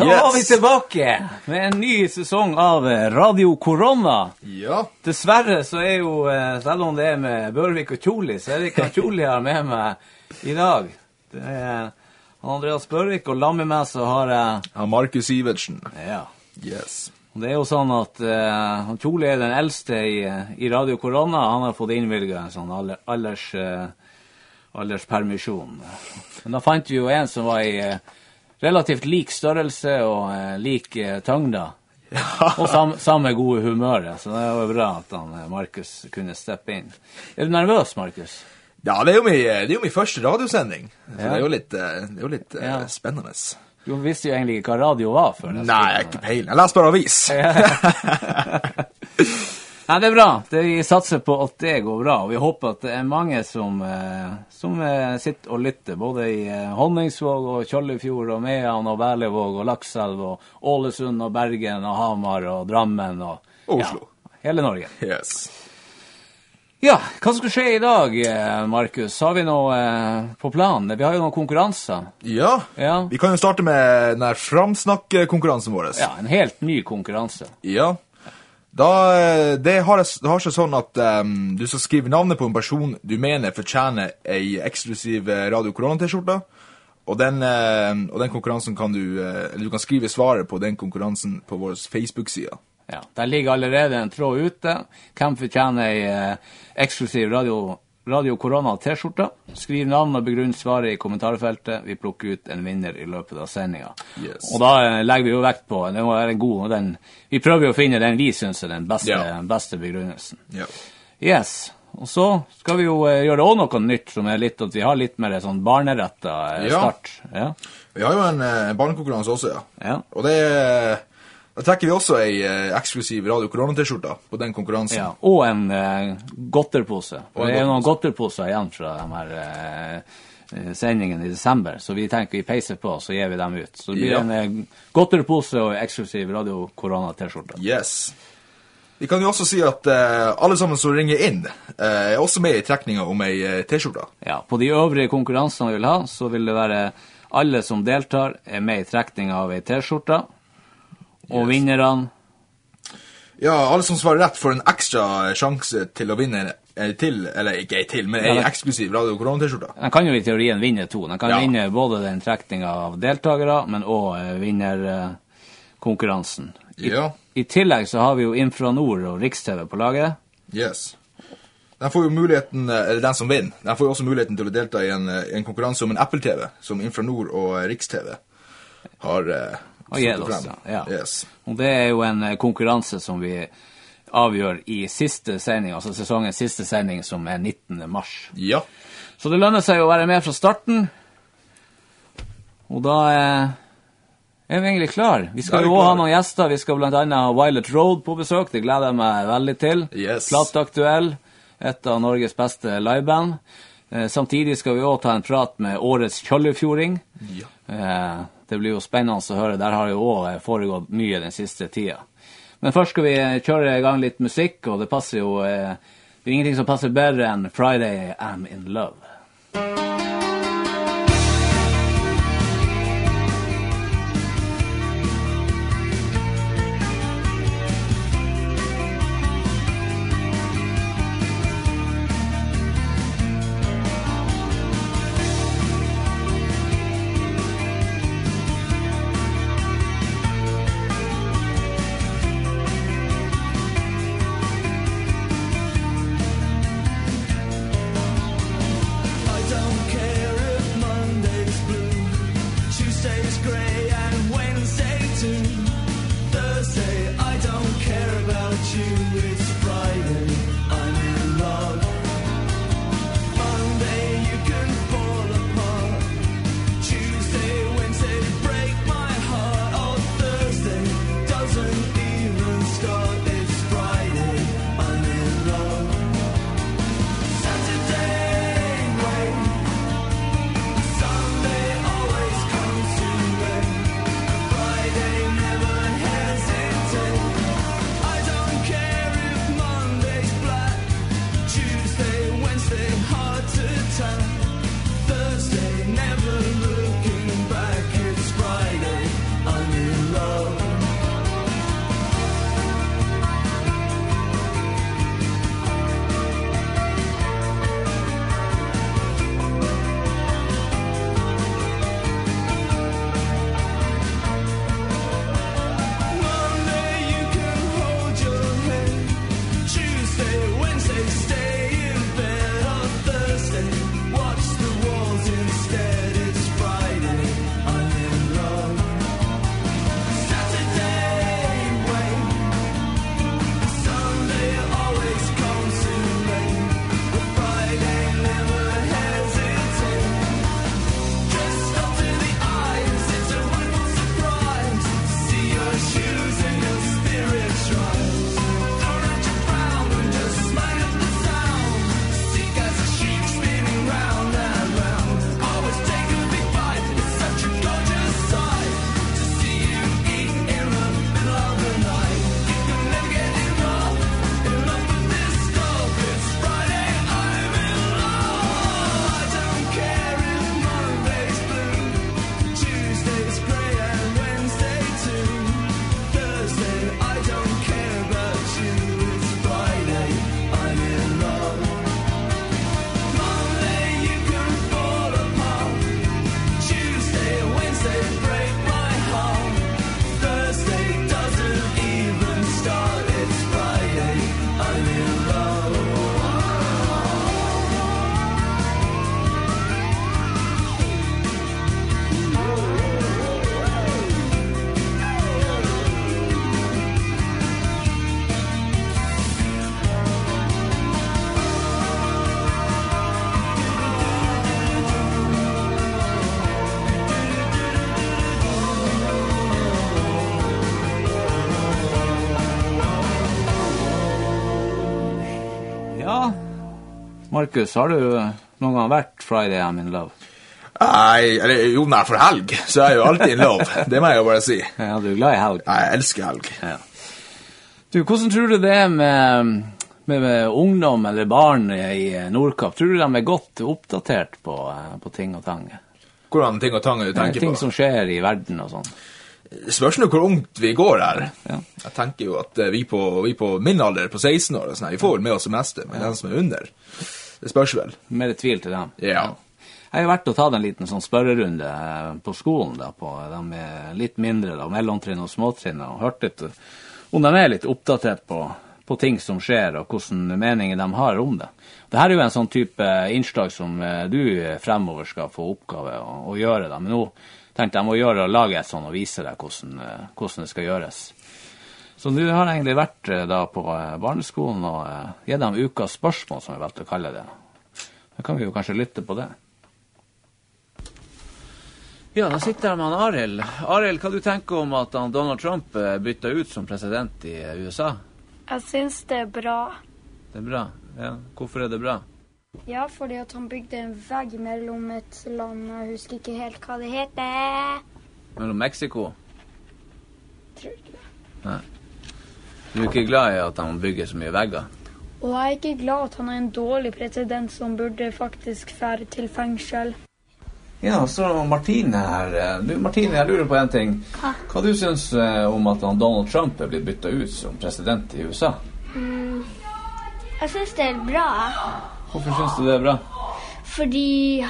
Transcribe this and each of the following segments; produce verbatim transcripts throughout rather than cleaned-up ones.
yes. var vi tilbake med en ny sesong av Radio Korona. Ja. Dessverre så er jo, selv om det er med Børvik og Kjoli, så er det ikke Kjoli her med meg i dag. Det er Andreas Børvik, og sammen med meg så har jeg... Han Markus Iversen. Ja. Yes. Det er jo sånn at uh, Kjoli er den eldste i, i Radio Korona. Han har fått innvilget en sånn aller, alders, uh, alderspermisjon. Men da fant vi jo en som var i... Uh, relativt lik størrelse og eh, lik eh, tøngda. Ja. Og sam, samme gode humøret. Så det var bra at han, eh, Markus kunne steppe inn. Er du nervøs, Markus? Ja, det er jo min, det er jo min første radiosending. Så ja. det er jo litt, det er jo litt ja. uh, spennende. Du visste jo egentlig ikke hva radio var før. Nei, jeg er ikke peil. Jeg leser bare avis. Nei, det er bra. Det, vi satser på at det går bra, og vi håper at det er mange som, eh, som eh, sitter og lytter, både i eh, Honningsvåg og Kjollefjord og Mean og Berlevåg og Lakselv og Ålesund og Bergen og Hamar og Drammen og Oslo. Ja, hele Norge. Yes. Ja, hva skal skje i dag, eh, Markus? Har vi noe eh, på planen? Vi har jo noen konkurranser. Ja. ja, vi kan jo starte med den framsnakk-konkurransen vår. Ja, en helt ny konkurranse. Ja. Da, det har, det har seg sånn at um, du skal skrive navnet på en person du mener fortjener en eksklusiv Radio Korona-t-skjorte, og den, uh, og den konkurransen kan du, uh, eller du kan skrive svaret på den konkurransen på vår Facebook-side. Ja, der ligger allerede en tråd ute. Hvem fortjener en uh, eksklusiv Radio Radio Korona T-skjorta. Skriv navn og begrunn svaret i kommentarfeltet. Vi plukker ut en vinner i løpet av sendingen. Yes. Og da eh, legger vi jo vekt på, det må være en god, og den, vi prøver jo å finne den vi synes er den beste, yeah. beste begrunnelsen. Yeah. Yes, og så skal vi jo eh, gjøre også noe nytt, som er litt at vi har litt mer sånn barnerettet eh, start. Ja. Vi har jo en, en barnekonkurranse også, ja. ja. Og det er... Da trekker vi også en eh, eksklusiv Radio Korona-t-skjorta på den konkurransen. Ja, og en eh, godterpose. Og det er noen godterposer igjen fra de her eh, sendingen i desember, så vi tenker vi peiser på, så gir vi dem ut. Så det blir ja. en eh, godterpose og eksklusiv Radio Korona-t-skjorta. Yes. Vi kan jo også si at eh, alle sammen som ringer inn eh, er også med i trekningen om en eh, t-skjorta. Ja, på de øvrige konkurransene vi vil ha, så vil det være alle som deltar er med i trekningen av en t-skjorta. Og yes. vinnerne? Ja, alle som svarer rett får en ekstra sjanse til å vinne til, eller ikke til, men en ja, eksklusiv Radio Korona-t-skjorta. Den kan jo i teorien vinne to. Den kan ja. vinne både den trekningen av deltakere, men også vinnerkonkurransen. I, ja. I tillegg så har vi jo Infranord og Riks-T V på laget. Yes. Den får jo muligheten, eller den som vinner, den får jo også muligheten til å delta i en, en konkurranse om en Apple-T V, som Infranord og Riks-T V har... Og gjør oss, ja. Yes. Og det er jo en konkurranse som vi avgjør i siste sending, altså sesongens siste sending, som er nittende mars. Ja. Så det lønner seg å være med fra starten. Og da er, er vi egentlig klar. Vi skal jo også ha noen gjester. Vi skal blant annet ha Violet Road på besøk. Det gleder jeg meg veldig til. Yes. Plateaktuell, et av Norges beste liveband. Eh, samtidig skal vi også ta en prat med årets Kjollefjording. Ja. Eh, Det blir jo spennende å høre. Der har jo også foregått mye den siste tida. Men først skal vi kjøre i gang litt musikk, og det passer jo... Det er ingenting som passer bedre enn Friday I'm in Love. Don't Markus, har du noen gang vært Friday I'm in love? Nei, eller jo, nei, for helg, så er jeg jo alltid in love. Det må jeg jo bare si. Ja, du er glad i helg. Nei, jeg elsker helg. Ja. Du, hvordan tror du det er med, med, med ungdom eller barn i Nordkapp? Tror du de er godt oppdatert på, på ting og tang? Hvordan ting og tang du tenker ting på? Ting som skjer i verden og sånn. Spørs nå hvor ungt vi går her. Ja. Jeg tenker jo at vi på, vi på min alder, på seksten år, og sånn, vi får vel med oss det meste, men ja. Den som er under, det spørs vel. Mer tvil til dem. Ja. Jeg har vært og tatt en liten sånn spørrerunde på skolen, da, på de er litt mindre, da, mellomtrinn og småtrinn, og hørt litt om de er litt oppdatert på, på ting som skjer, og hvordan meninger de har om det. Dette er jo en sånn type innslag som du fremover skal få oppgave å, å gjøre, da, men nå tenkte jeg må gjøre og lage et sånn og vise deg hvordan, hvordan det skal gjøres. Så du har egentlig vært da på barneskolen og uh, gitt dem ukas spørsmål, som jeg valgte å kalle det. Da kan vi jo kanskje lytte på det. Ja, da sitter jeg med han Arild. Arild, hva du tenker om at han Donald Trump bytter ut som president i U S A? Jeg synes det er bra. Det er bra? Ja. Hvorfor er det bra? Ja, fordi at han bygde en vegg mellom et land, jeg husker ikke helt hva det heter. Mellom Mexico? Tror ikke det. Nei. Du er ikke glad i at han bygger så mye vegger? Og jeg er ikke glad at han er en dårlig president som burde faktisk fære til fengsel. Ja, så Martine her. Du, Martine, jeg lurer på en ting. Hva? Hva du synes om at han Donald Trump er blitt byttet ut som president i U S A? Mm, jeg synes det er bra. Hvorfor synes du det er bra? Fordi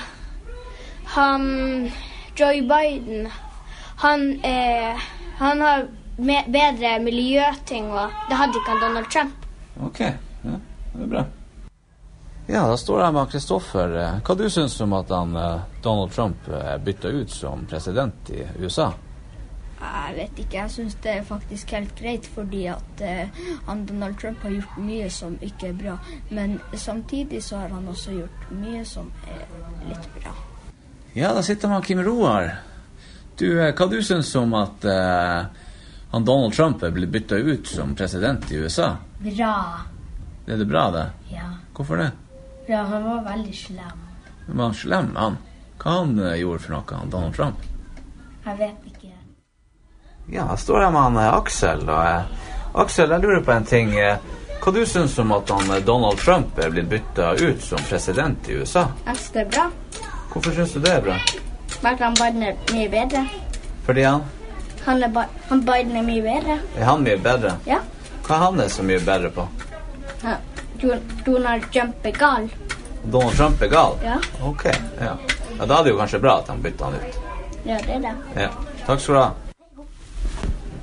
han, Joe Biden, han, er, han har bedre miljøting, og det hadde ikke han Donald Trump. Ok, ja, det er bra. Ja, da står jeg med Kristoffer. Hva du synes om at han, Donald Trump er byttet ut som president i U S A? Jeg vet ikke, jeg synes det er faktisk helt greit, fordi at uh, han Donald Trump har gjort mye som ikke er bra, men samtidig så har han også gjort mye som er litt bra. Ja, da sitter man Kim Roar. Du, hva du synes om at uh, han Donald Trump er blitt byttet ut som president i U S A? Bra. Det er det bra, det? Ja. Hvorfor det? Ja, han var veldig slem. Var han slem, han? Hva han uh, gjorde for noe, han Donald Trump? Jeg vet ikke. Ja, jeg står her med han Aksel, og uh, Aksel, jeg lurer på en ting. Uh, hva du synes om at han Donald Trump er blitt byttet ut som president i U S A? Jeg synes det er bra. Hvorfor synes du det er bra? Bare han Biden er mye bedre. Fordi han? Han, er ba han Biden er mye bedre. Er han mye bedre? Ja. Hva er han er så mye bedre på? Ja. Donald Trump er gal. Donald Trump er gal? Ja. Ok, ja. Ja, da er det jo kanskje bra at han bytter han ut. Ja, det er det. Ja, takk skal du ha.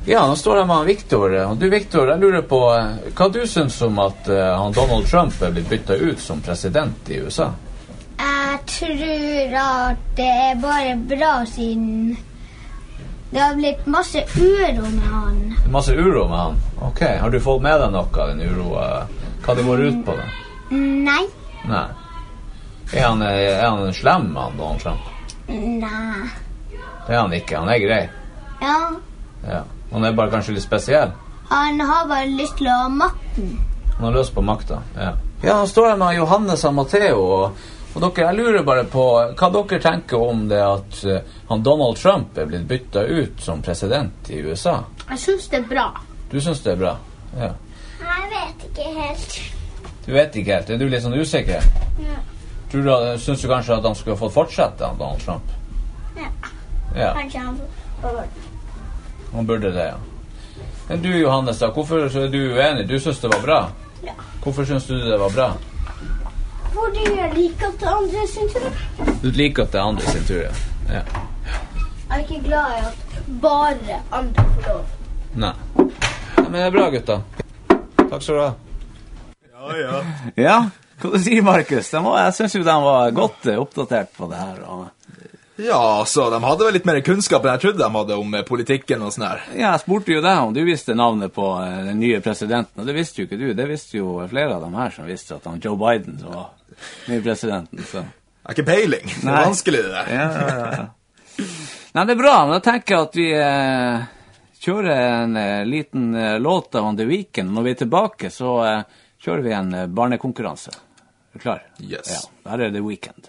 Ja, nå står jeg med han Victor. Og du, Victor, jeg lurer på hva du synes om at uh, han Donald Trump er blitt byttet ut som president i U S A? Jeg tror at det er bare bra siden det har blitt masse uro med han. Masse uro med han? Ok, har du fått med deg noe av den uroa? Hva det går ut på det? Nei. Nei. Er han, er han en slem, han Donald Trump? Nei. Det er han ikke, han er grei. Ja. Ja. Han er bare kanskje litt spesiell. Han har bare lyst til å ha makten. Han har lyst på makta, ja. Ja, nå står jeg med Johannes og Matteo, og, og dere, jeg lurer bare på hva dere tenker om det at uh, han Donald Trump er blitt byttet ut som president i U S A. Jeg synes det er bra. Du synes det er bra? Ja. Jeg vet ikke helt. Du vet ikke helt, er du litt sånn usikker? Ja. Tror du, synes du kanskje at han skulle fått fortsette, han Donald Trump? Ja. Ja. Kanskje han får. Han burde det, ja. Men du, Johannes, da, hvorfor er du uenig? Du synes det var bra? Ja. Hvorfor synes du det var bra? Fordi jeg liker at det andre sin tur. Du liker at det andre sin tur, ja. Ja. Jeg er ikke glad i at bare andre får lov. Nei. Ja, men det er bra, gutta. Takk skal du ha. Ja, ja. Ja, hva du sier, Markus? Jeg synes jo de var godt uh, oppdatert på det her, og... Ja, så de hadde vel litt mer kunnskap enn jeg trodde de hadde om politikken og sånn her. Ja, jeg spurte jo deg om du visste navnet på den nye presidenten, og det visste jo ikke du. Det visste jo flere av dem her som visste at han Joe Biden som var nye presidenten. Så. Det er ikke peiling. Det er Nei. vanskelig det der. Ja, ja, ja. Nei, det er bra, men da tenker jeg at vi eh, kjører en eh, liten eh, låt av The Weeknd. Når vi er tilbake, så eh, kjører vi en eh, barnekonkurranse. Er du klar? Yes. Ja, der er The Weeknd.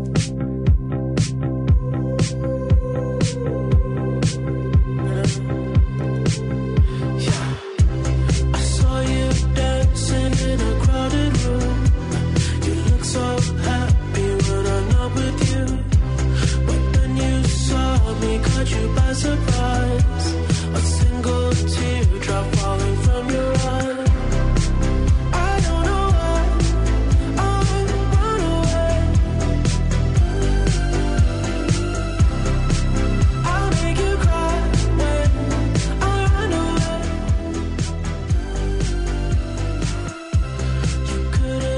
Surprise, a single teardrop falling from your eye. I don't know why I run away. I'll make you cry when I run away. You couldn't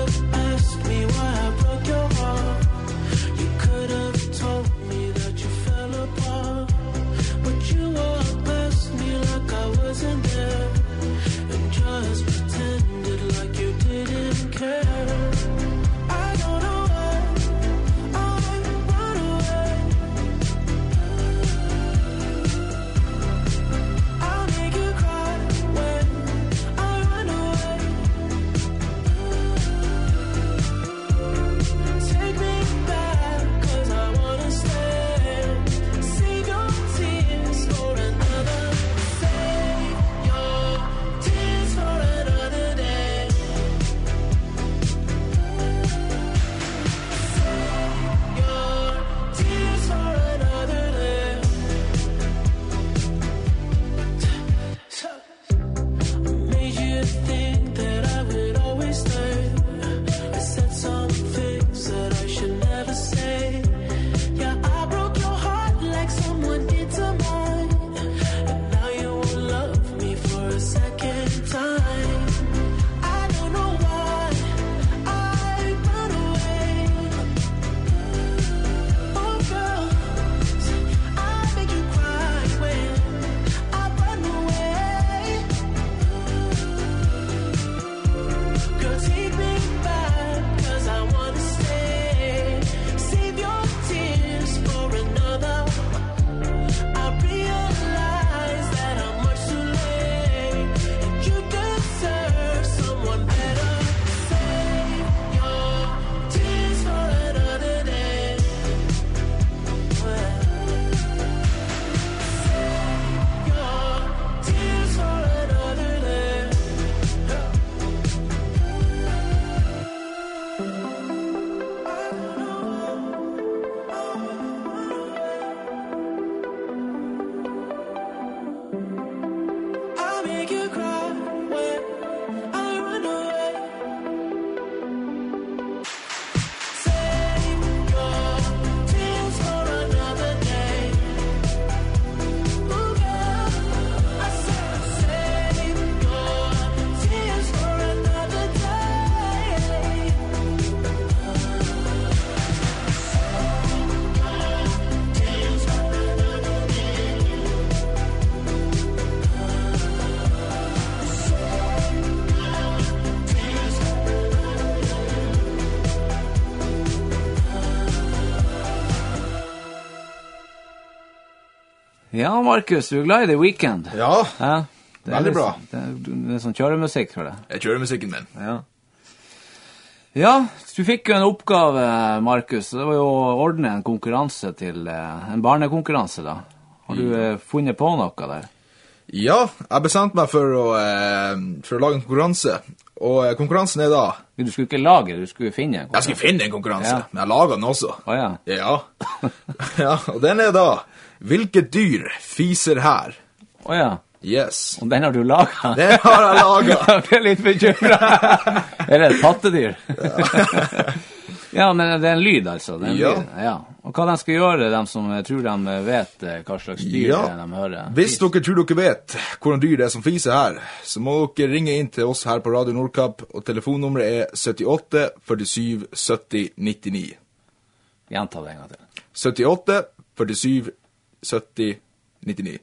Ja, Markus, du er glad i The Weeknd. Ja, Ja, det er veldig litt- bra. Det er, det er sånn kjøremusikk for det. Jeg kjører musikken min. Ja. Ja, du fikk jo en oppgave, Markus. Det var jo å ordne en konkurranse til, eh, en barnekonkurranse da. Har du eh, funnet på noe der? Ja, jeg bestemte meg for å, eh, for å lage en konkurranse. Og eh, konkurransen er da... Du skulle ikke lage, du skulle finne en Jeg konkurranse. skulle finne en konkurranse, Ja. men jeg lager den også. Åja. Ja. Ja, og den er da... Hvilket dyr fiser her? Åja. Yes. Og den har du laget? Den har jeg laget. Jeg ble litt bekymret. Er det et pattedyr? Ja, men det er en lyd altså. Det er en Ja. lyd. Ja. Og hva de skal gjøre, de som tror de vet eh, hva slags dyr Ja. det er de hører? Hvis dere tror dere vet hvordan dyr det er som fiser her, så må dere ringe inn til oss her på Radio Nordkapp, og telefonnummeret er syttiåtte førtisju sytti nittini. Gjenta det en gang til. syttiåtte førtisju sytti nittini.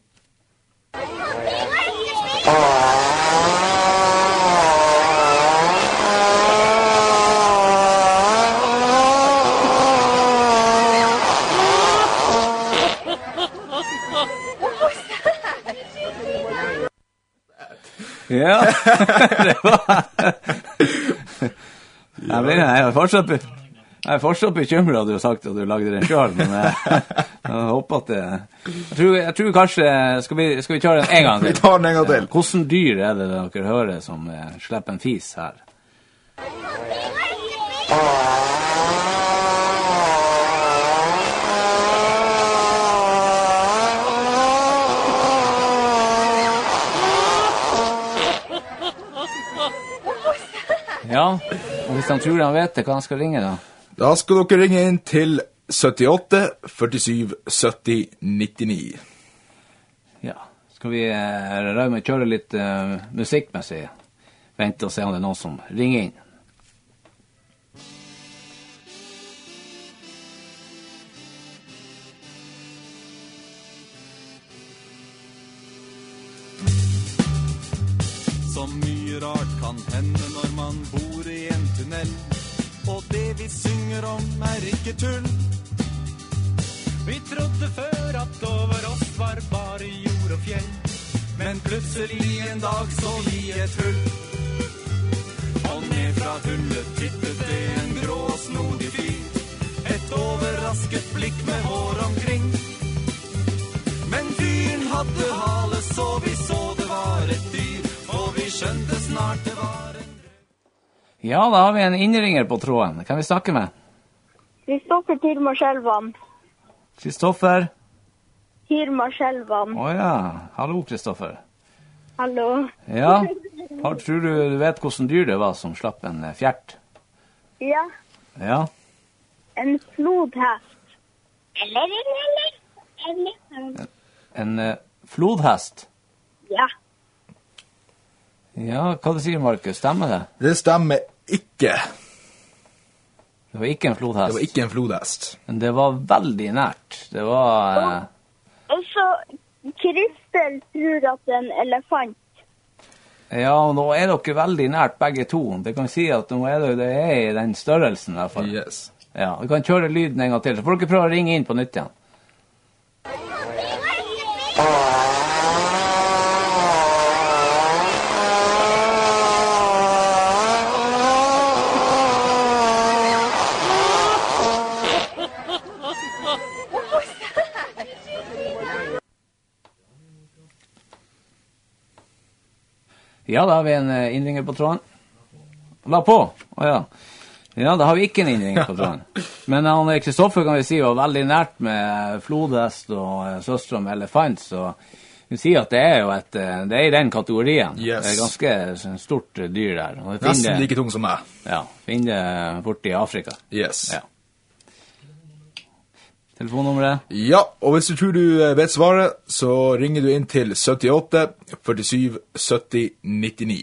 Ja, det var... Jeg, ble, jeg er fortsatt, be- jeg er fortsatt bekymret at du har sagt at du lagde den selv, men jeg, jeg håper at det... Jeg tror, jeg tror kanskje... Skal vi, skal vi kjøre den en gang til? Vi tar den en gang til. Hvordan dyr er det dere hører som eh, slipper en fis her? Ja, og hvis de tror de vet det, hva de skal ringe da? Da skal dere ringe inn til syttiåtte førtisju sytti nittini. Ja, skal vi eh, røye med å kjøre litt eh, musikkmessig? Vente og se om det er noen som ringer inn. Så mye rart kan hende når man bor i en tunnel. Og det vi synger om er ikke tull. Vi trodde før at over oss var bare jord og fjell. Men plutselig en dag så vi et hull. Og ned fra hullet tittet det en grå og snodig fyr. Et overrasket blikk med hår omkring. Men fyren hadde hale, så vi så det var et dyr. Og vi skjønte snart det var en... Ja, da har vi en innringer på tråden. Kan vi snakke med? Kristoffer Tirma Skjelvan. Kristoffer? Tirma Skjelvan. Åja, hallo Kristoffer. Hallo. Ja, har, tror du du vet hvordan dyr det var som slapp en eh, fjert? Ja, Ja, en flodhest. Eller, eller, eller. en eh, flodhest. Ja. Ja, hva du sier Markus, stemmer det? Det stemmer ikke. Det var ikke en flodhest. Det var ikke en flodhest. Men det var veldig nært. Det var... Eh, Og så Kristel tror at det er en elefant. ja, og nå er dere veldig nært begge to. Det kan si at nå er det, det er i den størrelsen i hvert fall. Yes. Ja, vi kan kjøre lyden en gang til, så får dere prøve å ringe inn på nytt igjen. Ja, da har vi en eh, innringer på tråden. La på. Å ja. Ja, da har vi ikke en innringer på tråden. Men han eh, Kristoffer kan vi si var veldig nært med flodhest og eh, søstre med elefant, så vi sier at det er jo et, eh, det er i den kategorien. Yes. Det er ganske eh, stort eh, dyr der. Og vi Nesten finner det- like tung som meg. Ja, finner det borte i Afrika. Yes. Ja. Telefonnummeret? Ja, og hvis du tror du eh, vet svaret, så ringer du inn til syttiåtte førtisju sytti nittini.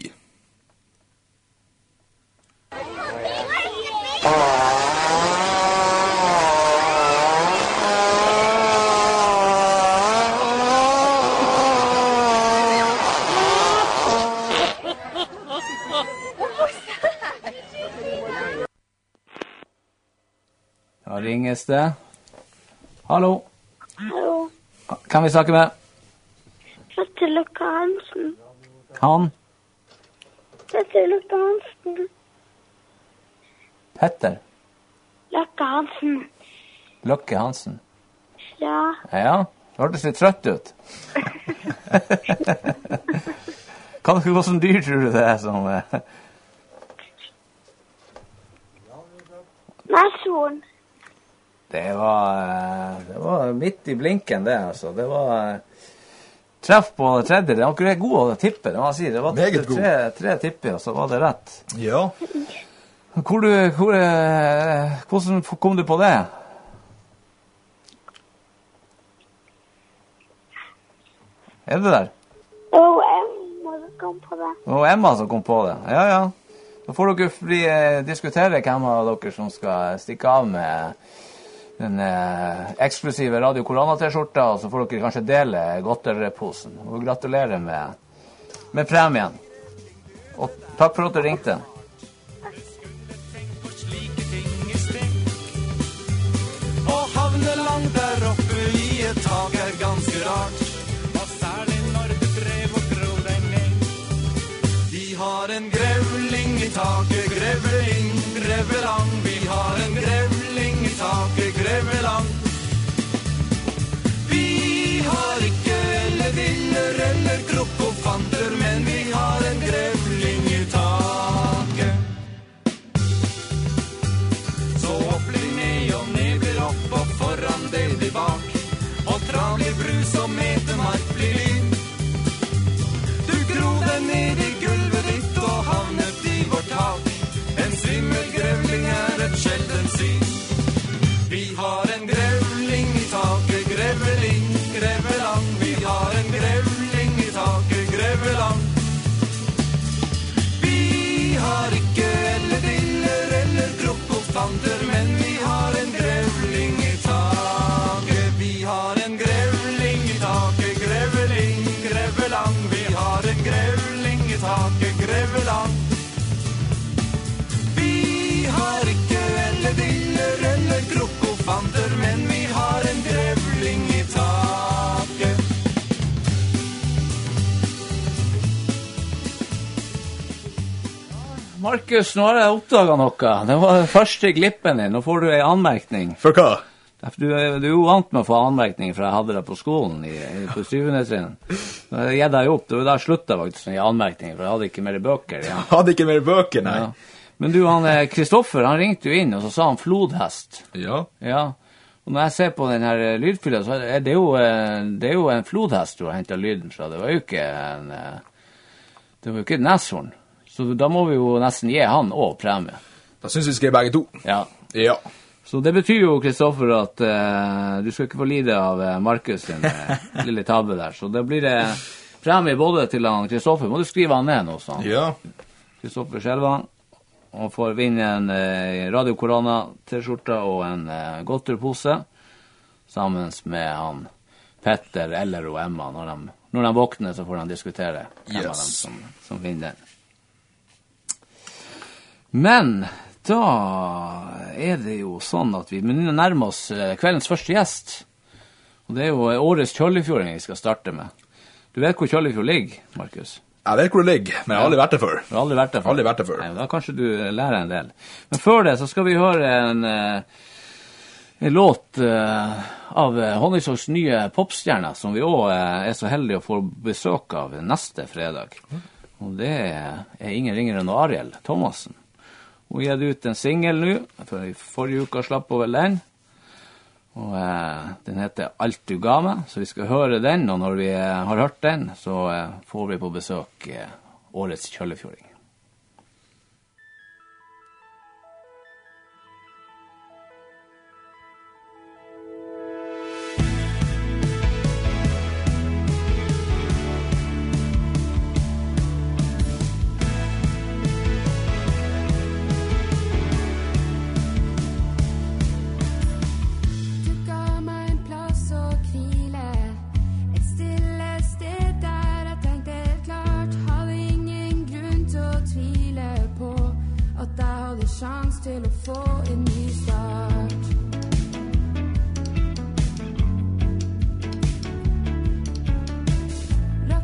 Da ringes det. Hallo? Hallo. Kan vi snakke med? Petter Løkke Hansen. Han? Petter Løkke Hansen. Petter? Løkke Hansen. Løkke Hansen? Ja. Ja, det hørtes litt trøtt ut. Kan du gå som dyr, tror du det er som... eh, Nashorn. Det var, eh, det var midt i blinken, det, altså. Det var eh, treff på det tredje. Det var akkurat god å tippe, det må jeg si. Det var Meget god. tre, tre tipper, og så var det rett. Ja. Hvor du, hvor, eh, hvordan kom du på det? Er du der? Og Emma som kom på det. Det var Emma som kom på det. Ja, ja. Da får dere fri, eh, diskutere hvem av dere som skal stikke av med den eh, eksklusive Radio Corona-t-skjorta, og så får dere kanskje dele godterposen. Og gratulerer med, med premien. Og takk for at du ringte. Og havne langt der oppe i et tak er ganske rart. Og særlig når du drev og grov deg ned. Vi har en grevling i taket, grevling, grevelang. Vi har en grevling i taket, grevelang. Vi har ikke eller diller eller krokofanter, men vi har en grevling i taket. Så opp blir ned og ned blir opp og foran det blir bak. Og trav blir brus og metemark blir lyd. Du gro deg ned i gulvet ditt og havnet i vårt tak. En svimmel grevling er et sjelden syn. Vi har en grevling i taket, greveling, grevelang. Vi har en grevling i taket, grevelang. Vi har ikke eller diller eller krokofanter, men vi har en grevling i taket. Vi har en grevling i taket, greveling, grevelang. Vi har en grevling i taket, grevelang. Vi har ikke eller diller eller krokofanter, men vi har en grevling i taket. Markus, nå har jeg oppdaget noe. Det var den første glippen din. Nå får du en anmerkning. For hva? Du, du er jo vant med å få anmerkning, for jeg hadde det på skolen i, i, på syvende trinn. Jeg gjedde deg opp. Det var der sluttet jeg faktisk med anmerkning, for jeg hadde ikke mer bøker igjen. Hadde ikke mer bøker, nei. Ja. Men du, han Kristoffer, han ringte jo inn, og så sa han flodhest. Ja. Ja. Og når jeg ser på den her lydfylla, så er det jo, eh, det er jo en flodhest du har hentet lyden fra. Det var jo ikke en, eh, det var jo ikke et nashorn. Så da må vi jo nesten gi han også premie. Da synes vi skal begge to. Ja. Ja. Så det betyr jo, Kristoffer, at eh, du skal ikke få lide av eh, Markus sin eh, lille tabbe der. Så det blir eh, premie både til han Kristoffer. Må du skrive han ned nå, sånn. Ja. Kristoffer Skjelvang. Og får vinne en eh, Radio Corona-t-skjorta og en eh, godterpose sammen med han Petter eller og Emma. Når de, når de våkner, så får de diskutere hvem av Yes. dem som, som vinner den. Men da er det jo sånn at vi nærmer oss eh, kveldens første gjest. Og det er jo årets Kjøllefjording vi skal starte med. Du vet hvor Kjøllefjord ligger, Markus? Jeg vet hvor det ligger, men jeg har aldri vært der før. Du har aldri vært der før? Aldri vært der før. Nei, da kanskje du lærer en del. Men før det så skal vi høre en, eh, en låt eh, av Honningsvågs nye popstjerne, som vi også eh, er så heldige å få besøk av neste fredag. Og det er ingen ringere enn Ariel Thomassen. Hun har gitt ut en single nå, for i forrige uke slapp hun vel den. Og eh, den heter Alt du ga meg, så vi skal høre den, og når vi eh, har hørt den, så eh, får vi på besøk eh, årets Kjøllefjording. Du ga meg en plass å hvile, et stille sted der jeg tenkte helt klart. Hadde ingen grunn til å tvile på at jeg hadde sjans til å få en ny start. La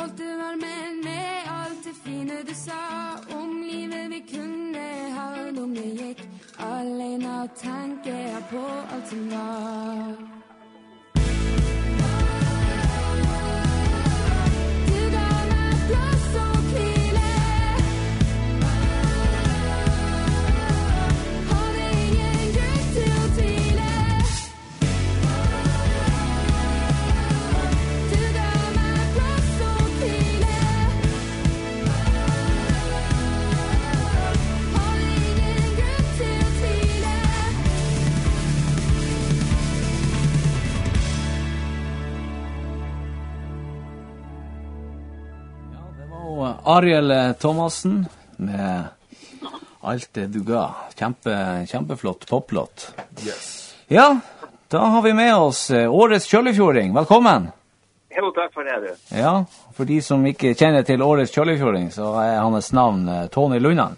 stolte varmen med alt det fine du sa om livet vi kunne ha om det gikk alene, tenker jeg på alt som var. Du ga meg plass og hvile, hadde ingen grunn til å tvile. Du ga meg plass og hvile, hadde ingen grunn til å tvile. Og Ariel Thomassen med Alt det du ga. Kjempe, kjempeflott poplåt. Yes. Ja, da har vi med oss eh, årets kjøllefjording. Velkommen! Jo, takk for det, du. Ja, for de som ikke kjenner til årets kjøllefjording, så er hans navn eh, Tony Lundan.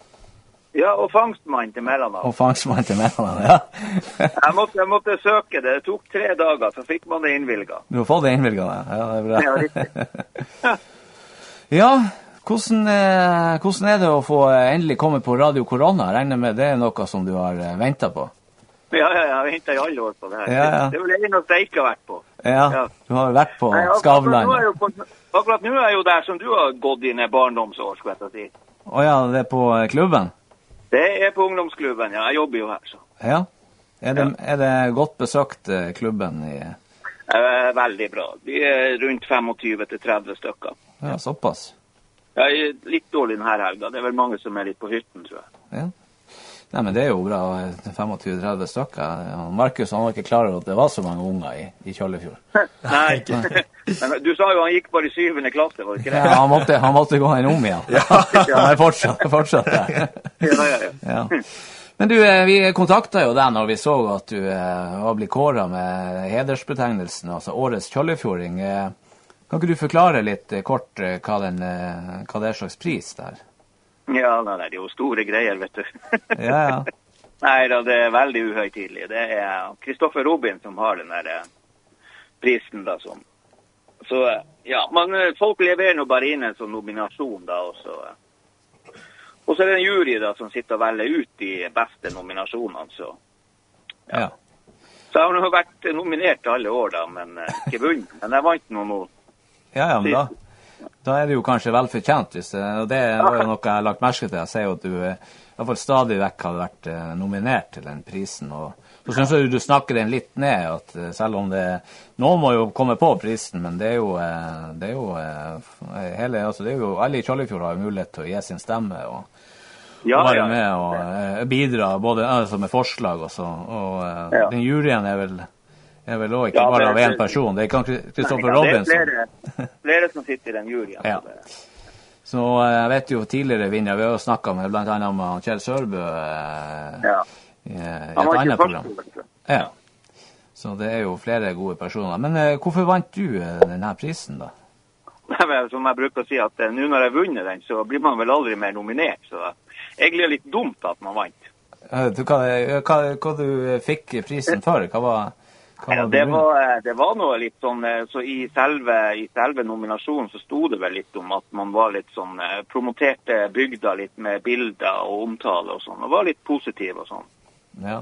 Ja, og fangstmann til mellomnavn. Og fangstmann til mellomnavn, ja. jeg, måtte, jeg måtte søke det. Det tok tre dager, så fikk man det innvilget. Du har fått det innvilget, ja. Ja, det er bra. Ja, riktig. Ja, hvordan, eh, hvordan er det å få eh, endelig komme på Radio Korona? Jeg regner med det er noe som du har eh, ventet på. Ja, ja, jeg har ventet i alle år på det her. Ja, ja. Det er vel en av det jeg ikke har vært på. Ja, Ja. du har vært på Nei, akkurat Skavlan. nå er jeg jo på- Akkurat nå er jeg jo der som du har gått dine barndomsår, skulle jeg si. Å ja, det er på eh, klubben? Det er på ungdomsklubben, ja. Jeg jobber jo her, så. Ja. Er det, er det godt besøkt eh, klubben i... Det er veldig bra. Vi er rundt tjuefem til tretti stykker. Ja, såpass. Jeg er litt dårlig denne helga. Det er vel mange som er litt på hytten, tror jeg. Ja. Nei, men det er jo bra, tjuefem til tretti stykker. Ja, Markus, han var ikke klar over at det var så mange unger i, i Kjøllefjord. Nei, men du sa jo han gikk bare i syvende klasse, var det ikke det? Ja, han måtte, han måtte gå en om igjen. Ja. Han er fortsatt, fortsatt der. Ja, ja, ja. Ja. Men du, eh, vi kontaktet jo deg når vi så at du eh, var blitt kåret med hedersbetegnelsen, altså årets kjøllefjording. Eh, kan ikke du forklare litt eh, kort eh, hva, den, eh, hva det er slags pris der? Ja, nei, det er jo store greier, vet du. Ja, ja. Nei, da, det er veldig uhøytidelig. Det er Kristoffer Robin som har den der eh, prisen da, som. Så, eh, ja, man, eh, folk leverer nå bare inn en sånn nominasjon da, og så, eh. Og så er det en jury da, som sitter og velger ut de beste nominasjonene, så. Ja. Så jeg har nå vært nominert alle år da, men eh, ikke vunnet. Men jeg vant nå nå. Ja, ja, men da, da er det jo kanskje velfortjent, hvis det, og det var jo noe jeg har lagt merke til. Jeg sier jo at du eh, i hvert fall stadig vekk har vært eh, nominert til den prisen, og så synes jeg du snakker den litt ned, at eh, selv om det, noen må jo komme på prisen, men det er jo, eh, det er jo, eh, hele, altså det er jo, alle i Kjøllefjord har jo mulighet til å gi sin stemme, og, Ja, og være ja. med og eh, bidra, både altså, med forslag og så, og eh, Ja. den juryen er vel, er vel også ikke Ja, bare det- av en det- person, det er ikke Kristoffer Nei, ja, Robinson. Det er flere, flere som sitter i den juryen. Ja. så det- Så eh, jeg vet jo tidligere vinner, vi har jo snakket med blant annet med Kjell Sørbø eh, Ja. i, i et Han var ikke annet først, program. vet du. Ja. Så det er jo flere gode personer. Men eh, hvorfor vant du eh, denne prisen da? Nei, men som jeg bruker å si, at eh, nå når jeg har vunnet den, så blir man vel aldri mer nominert. Så egentlig er det litt dumt at man vant. Eh, Du, hva, hva, hva du eh, fikk prisen for? Hva var, hva Ja, var det, grunnen? var, eh, det var noe litt sånn, eh, så i selve, i selve nominasjonen så sto det vel litt om at man var litt sånn, eh, promoterte bygda litt med bilder og omtale og sånn, og var litt positiv og sånn. Ja.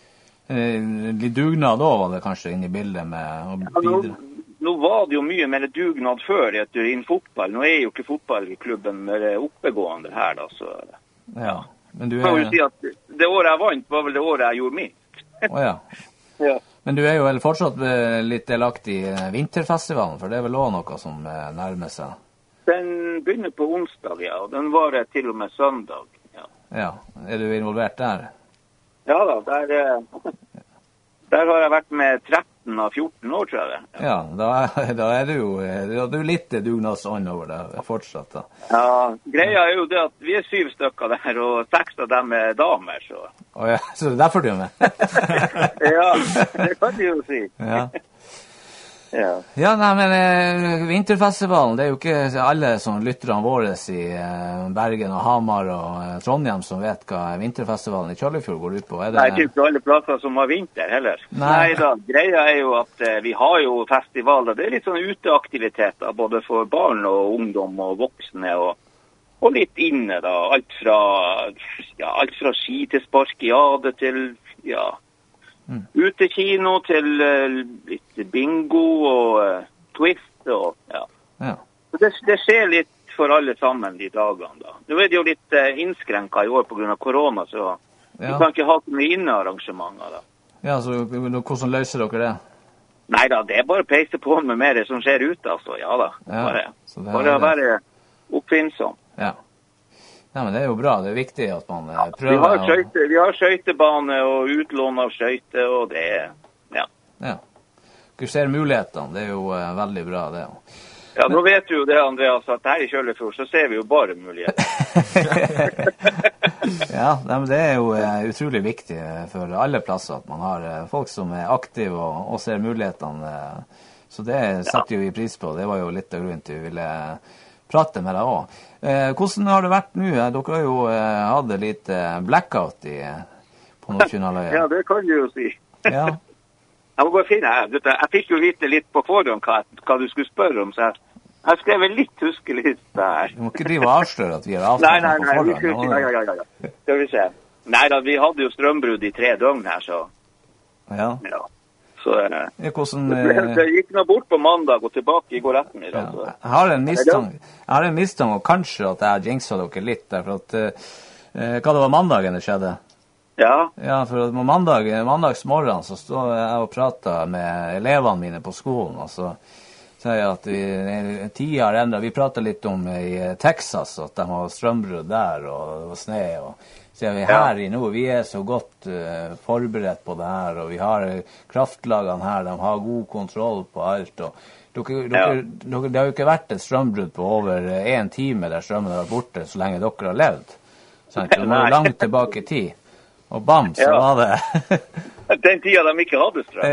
Eh, Litt dugnad da var det kanskje inne i bildet med å Ja, nå, bidra. nå var det jo mye mer dugnad før etter innen fotball. Nå er jo ikke fotballklubben mer oppegående her da, så Ja. Men du jeg må jo er, si at det året jeg vant var vel det året jeg gjorde minst. å ja. Ja. Men du er jo vel fortsatt eh, litt delaktig i eh, vinterfestivalen, for det er vel også noe som eh, nærmer seg. Den begynner på onsdag, ja, og den varer til og med søndag. Ja, Ja, er du involvert der? ja da, der, eh, der har jeg vært med tretten av fjorten år, tror jeg det. Ja, da er, da er det jo eh, da er det jo litt dugnadsånd over det fortsatt da. Ja, greia er jo det at vi er syv stykker der, og seks av dem er damer, så. Å ja, så det er derfor du er med? Ja, det kan du jo si. Ja. Ja. Ja, nei, men eh, vinterfestivalen, det er jo ikke alle som lytterne våre i eh, Bergen og Hamar og eh, Trondheim som vet hva vinterfestivalen i Kjøllefjord går ut på. Er det... Nei, det er ikke alle plasser som har vinter heller. Nei. Nei da, greia er jo at eh, vi har jo festivaler. Det er litt sånn uteaktiviteter, både for barn og ungdom og voksne, og, og litt inne da. Alt fra, ja, alt fra ski til sparkiade til, ja... Mm. Utekino til uh, litt bingo og uh, twist og ja. Ja. Så det, det skjer litt for alle sammen de dagene da. Nå er det jo litt uh, innskrenket i år på grunn av korona, så ja. Vi kan ikke ha så mye innearrangementer da. Ja, så hvordan løser dere det? Neida, det er bare å peise på med mer som skjer ute, altså. Ja da, ja, bare, bare å være oppfinnsom. Ja. Ja, men det er jo bra. Det er viktig at man ja, prøver. Vi har, skøyte, vi har skøytebane og utlån av skøyte, og det er, ja. Ja. Du ser mulighetene. Det er jo uh, veldig bra, det. Ja, nå vet du jo det, Andreas, at her i Kjøllefjord så ser vi jo bare muligheter. Ja, men det er jo uh, utrolig viktig for alle plasser at man har uh, folk som er aktive og, og ser mulighetene. Uh, så det setter jo vi pris på. Det var jo litt av grunnen til vi ville prate med deg også. Eh, hvordan har det vært nå? Dere har jo eh, hatt litt eh, blackout i, på Nordkjønnaløya. Ja, det kan du jo si. Ja. Jeg må bare finne her. Jeg fikk jo vite litt på forhånd hva, hva du skulle spørre om, så jeg, jeg skrev en litt huskeliste her. Du må ikke drive og avsløre at vi har avtalt nei, nei, på nei, forhånd. Nei, nei, ja, ja, ja. Skal vi se. Nei da, vi hadde jo strømbrudd i tre døgn her, så... Ja. Ja. Så, eh, ja, hvordan, det, det gikk nå bort på mandag og tilbake i går ettermiddag. Ja, jeg har en mistanke, jeg har en mistanke, og kanskje at jeg jinxet dere litt der, for at, eh, hva det var mandagen det skjedde? Ja. Ja, for at på mandag, mandagsmorgen så stod jeg og pratet med elevene mine på skolen, og så sier jeg at vi, tida har endret, vi pratet litt om i Texas, at de har strømbrudd der, og det var sne, og så er vi her i nå, vi er så godt uh, forberedt på det her, og vi har kraftlagene her, de har god kontroll på alt, og dere, dere, ja. dere, det har jo ikke vært et strømbrudd på over en time der strømmen har vært borte så lenge dere har levd. Sant? Det var langt tilbake i tid. Og bam, så ja. Var det... Den tida de ikke hadde strøm.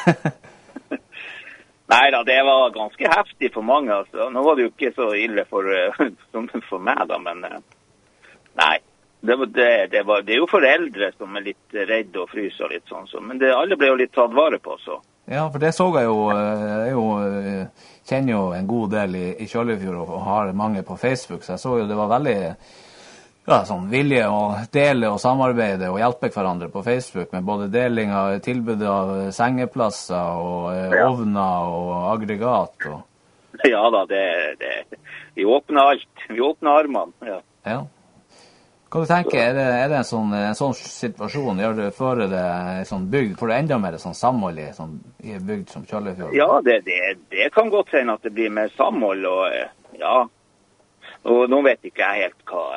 Ja. Neida, det var ganske heftig for mange, altså. Nå var det jo ikke så ille for, som for meg da, men nei. Det, det, det, var, det er jo foreldre som er litt redde og fryser og litt sånn, så, men det, alle ble jo litt tatt vare på, så. Ja, for det så jeg jo, jeg jo kjenner jo en god del i, i Kjøllefjord og har mange på Facebook, så jeg så jo det var veldig ja, sånn vilje å dele og samarbeide og hjelpe hverandre på Facebook med både deling av tilbud av sengeplasser og ja. Ovner og aggregat. Og... Ja da, det, det, vi åpner alt. Vi åpner armene, ja. Ja. Hva du tenker, er det, er det en, sånn, en sånn situasjon, gjør det for det sånn bygd, for det enda mer sånn samhold i, sånn, i bygd som Kjøllefjord? Ja, det, det, det kan godt hende at det blir mer samhold, og ja, og nå vet ikke jeg helt hva,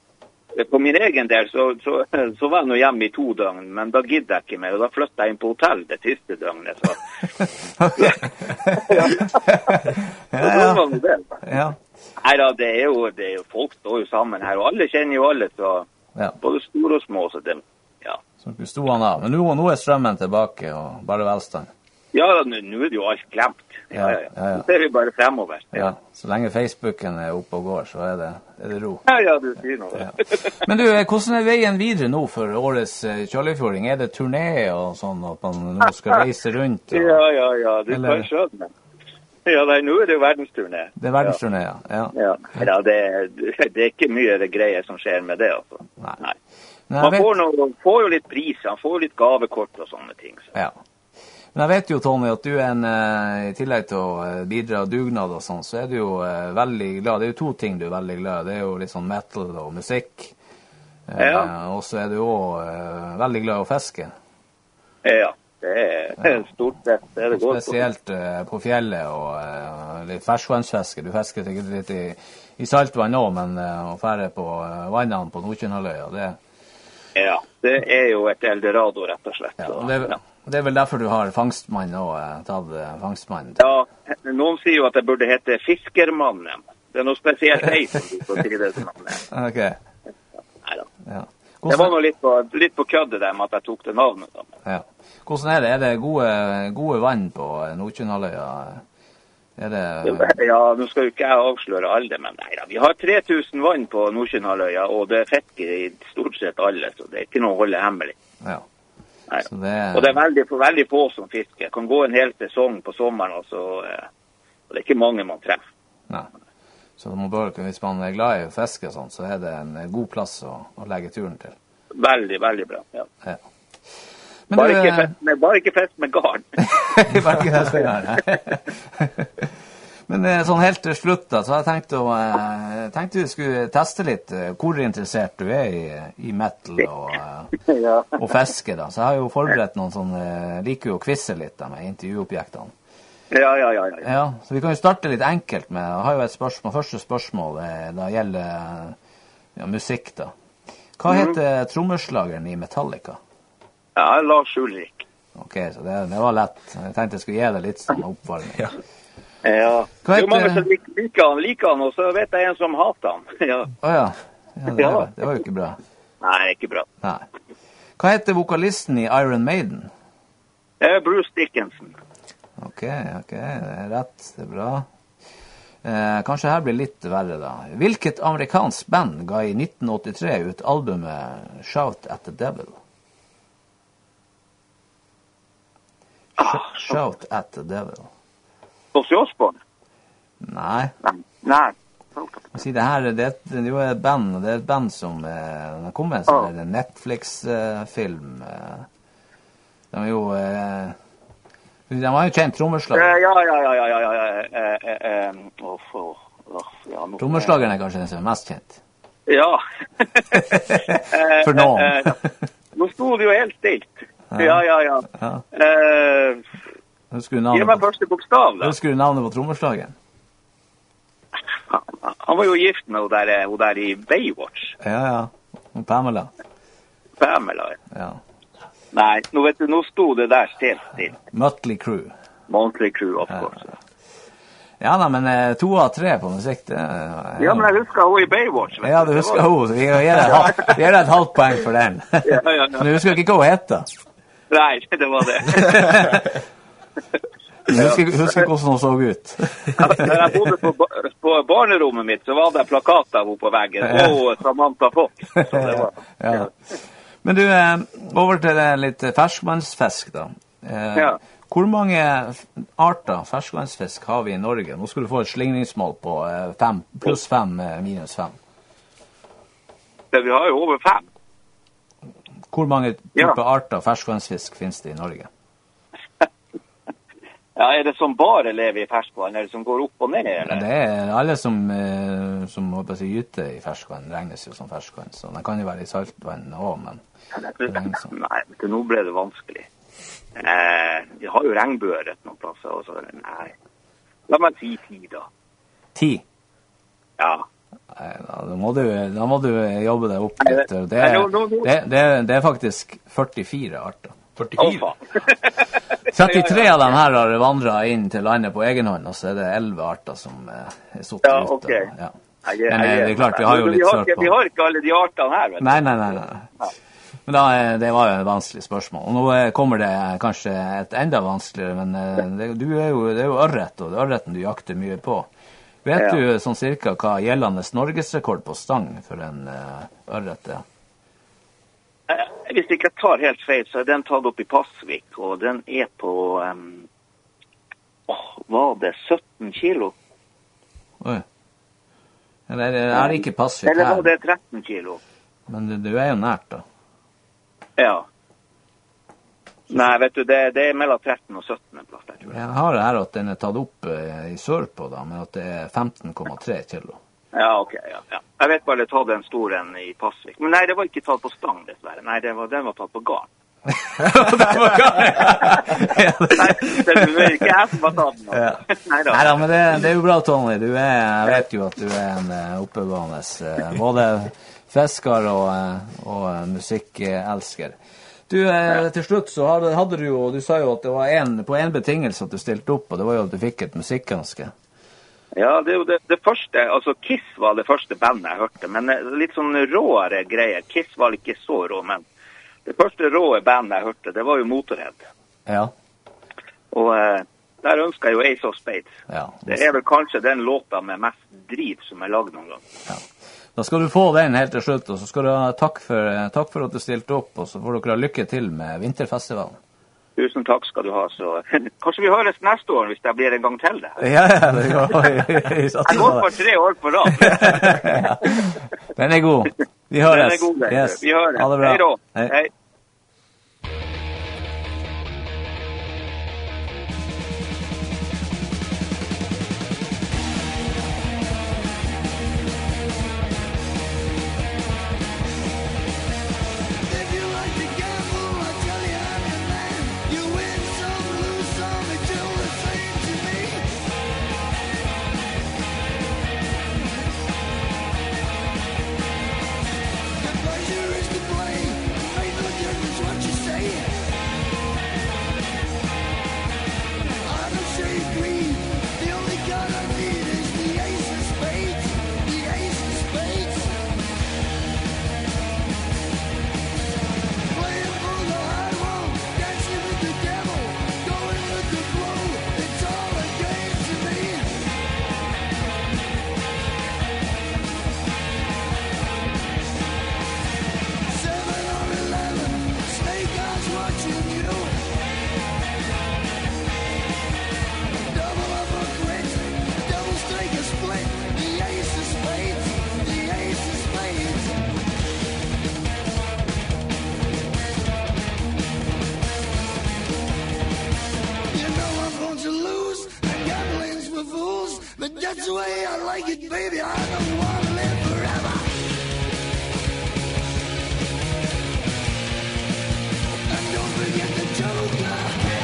på min egen del så, så, så var jeg nå hjemme i to døgn, men da gidder jeg ikke mer, og da flyttet jeg inn på hotell det siste døgnet, så. ja, ja. ja. ja. Nei da, det er, jo, det er jo, folk står jo sammen her, og alle kjenner jo alle, så ja. Både store og små, så det, ja. Så du sto han av, men nå, nå er strømmen tilbake, og bare velstand. Ja, nå, nå er det jo alt glemt. Ja, ja, ja. ja, ja. Så ser vi bare fremover. Ja. Ja, så lenge Facebooken er oppe og går, så er det, er det ro. Ja, ja, du sier noe. Ja. Men du, hvordan er veien videre nå for årets Kjøllefjording? Er det turné og sånn, at man nå skal reise rundt? Og... Ja, ja, ja, du Eller... kan skjønne. Ja, nei, nå er det jo verdensturné. Det er verdensturné, ja. Ja, ja. ja det, det er ikke mye det greier som skjer med det, altså. Nei. Nei. Man vet... får, noe, får jo litt pris, man får jo litt gavekort og sånne ting. Så. Ja. Men jeg vet jo, Tommy, at du er en, i tillegg til å bidra dugnad og sånn, så er du jo uh, veldig glad. Det er jo to ting du er veldig glad. Det er jo litt sånn metal og musikk. Uh, ja. Og så er du jo uh, veldig glad å fiske. Ja, det er ja. Stort sett. Det er det godt. Spesielt uh, på fjellet og uh, litt ferskvannsfiske. Du fisker sikkert litt i, i saltvann også, men uh, å fære på uh, vannene på Nordkjønnaløya, det... Ja, det er jo et eldorado, rett og slett. Ja, og det, ja. Det er vel derfor du har fangstmann og tatt fangstmann? Ja, noen sier jo at det burde hete Fiskermannen. Det er noe spesielt hei som du får si det som navnet. Ok. Neida. Ja. Det var noe litt på, litt på køddet der med at jeg tok det navnet. Da. Ja. Hvordan er det? Er det gode, gode vann på Nordkjønnhalvøya? Er det... Ja, nå skal jo ikke jeg avsløre alle, men nei, da, vi har tre tusen vann på Nordkjønnhalvøya, og det fisker i stort sett alle, så det er ikke noe å holde hemmelig. Ja. Nei. Så det er... Og det er veldig, veldig få som fisker. Kan gå en hel sesong på sommeren, og, så, eh, og det er ikke mange man treffer. Nei. Så man bør, hvis man er glad i å fiske og sånn, så er det en god plass å, å legge turen til. Veldig, veldig bra, ja. Ja. Men bare, du, ikke fest med, bare ikke fest med garn. bare ikke fest med garn, nei. Men sånn helt til slutt da, så har jeg tenkt å, jeg tenkte vi skulle teste litt hvor interessert du er i, i metal og, ja. og fiske da. Så jeg har jo forberedt noen sånne, liker jo å kvisse litt da, med intervjuobjektene. Ja, ja, ja, ja. Ja, så vi kan jo starte litt enkelt med, jeg har jo et spørsmål, første spørsmål, da gjelder ja, musikk da. Hva heter mm. trommeslageren i Metallica? Ja, Lars Ulrik. Ok, så det, det var lett. Jeg tenkte jeg skulle gi deg litt sånn oppvarming. Ja. Ja, det er jo mange som lik, liker han, liker han, og så vet jeg en som hater han. Ja. Åja, ja, det, var, det var jo ikke bra. Nei, ikke bra. Nei. Hva heter vokalisten i Iron Maiden? Det er Bruce Dickinson. Ok, ok, det er rett, det er bra. Eh, kanskje her blir litt verre da. Hvilket amerikansk band ga i nitten åttitre ut albumet Shout at the Devil? Ah, Shout at the Devil. Ozzy Osbourne? Nei. Nei. Si, det her det, det er jo et band, det er et band som eh, det kom med en sånn oh. Netflix-film. Eh, de er jo eh, de var jo kjent trommeslag. Ja, ja, ja, ja, ja, ja, ja, ja, oh, oh, oh, ja no, trommeslageren er kanskje den som er mest kjent. Ja. For noen. Nå stod det jo helt stilt. Ja, ja, ja. ja. Uh, Gi meg første bokstav, da. Husker du navnet på trommeslageren? Han, han var jo gift med hun der, hun der i Baywatch. Ja, ja. Og Pamela. Pamela, ja. Nei, nå vet du, nå stod det der helt stilt. Mötley Crüe. Mötley Crüe, of course. Ja, ja da, men eh, to av tre på musikk, det... Ja, ja, men jeg husker hun i Baywatch. Ja, du husker hun, så vi gir deg et halvt poeng for den. Ja, ja, ja. Men du husker ikke hva hun heter? Nei, det var det. Jeg husker, husker hvordan hun så ut. Ja, når jeg bodde på, på barnerommet mitt, så var det plakater av henne på veggen, og Samantha Fox. Så det var, ja. Ja. Men du, eh, over til litt ferskvannsfisk da. Eh, ja. Hvor mange arter ferskvannsfisk har vi i Norge? Nå skulle du få et slingringsmål på eh, fem, pluss fem, eh, minus fem. Det, vi har jo over fem. Hvor mange typer ja. arter ferskvannsfisk finnes det i Norge? Ja, er det som bare lever i ferskvann, eller som går opp og ned, eller? Det er alle som, eh, som håper å gyte i ferskvann, regnes jo som ferskvann, så det kan jo være i saltvann også, men... Det som... Nei, men nå ble det vanskelig. Eh, vi har jo regnbueret noen plasser, og så, nei. La meg si ti, da. Ti? Ja. Nei, da, da, må du, da må du jobbe deg opp litt. Det, det, det, det, det er faktisk førtifire arter. førtifire? trettitre av dem her har vandret inn til landet på egen hånd, og så er det elleve arter som er satt ja, ut. Okay. Ja. Men det er klart, vi har jo litt sørt på. Vi har ikke alle de artene her, vet du. Nei, nei, nei. nei. Men da, det var jo et vanskelig spørsmål. Og nå kommer det kanskje et enda vanskeligere, men det, du er jo, det er jo ørret, og det er ørreten du jakter mye på. Vet ja. du sånn cirka hva gjeldende Norgesrekord på stang for en uh, ørret er? Hvis jeg ikke tar helt feil, så er den tatt opp i Pasvik, og den er på, um, oh, var det sytten kilo? Oi. Eller det er ikke Pasvik her. Eller var det tretten kilo? Men du, du er jo nært da. Ja. Nei, vet du, det, det er mellom tretten og sytten en plass der, tror jeg. Jeg har det her at den er tatt opp uh, i sørpå da, men at det er femten komma tre kilo. Ja, ok, ja, ja. Jeg vet bare det tatt en stor en i Pasvik. Men nei, det var ikke tatt på stang, dessverre. Nei, det var, den var tatt på garn. Den var garn? Nei, det er ikke jeg som var tatt den. Ja. Nei da. Neida, men det, det er jo bra, Tony. Du er, jeg vet jo at du er en uh, oppegående, uh, både fisker og, uh, og uh, musikkelsker. Du, eh, til slutt så hadde, hadde du jo, du sa jo at det var en, på en betingelse at du stilte opp, og det var jo at du fikk et musikkønske. Ja, det er jo det, det første, altså Kiss var det første bandet jeg hørte, men litt sånn råere greier. Kiss var ikke så rå, men det første råe bandet jeg hørte, det var jo Motorhead. Ja. Og eh, der ønsker jeg jo Ace of Spades. Ja. Det er vel kanskje den låta med mest driv som er laget noen gang. Ja. Da skal du få den helt til slutt, og så skal du ha takk for, takk for at du stilte opp, og så får dere ha lykke til med vinterfestivalen. Tusen takk skal du ha, så kanskje vi høres neste år hvis det blir en gang til det. Ja, ja, det går. Jeg har gått for tre år på rad. Ja. Den er god. Vi høres. Den er god, den. Yes. Vi høres. Ha det bra. Hei da. Hei. Hei. That's the way I like it, baby. I don't want to live forever. And don't forget the Joker.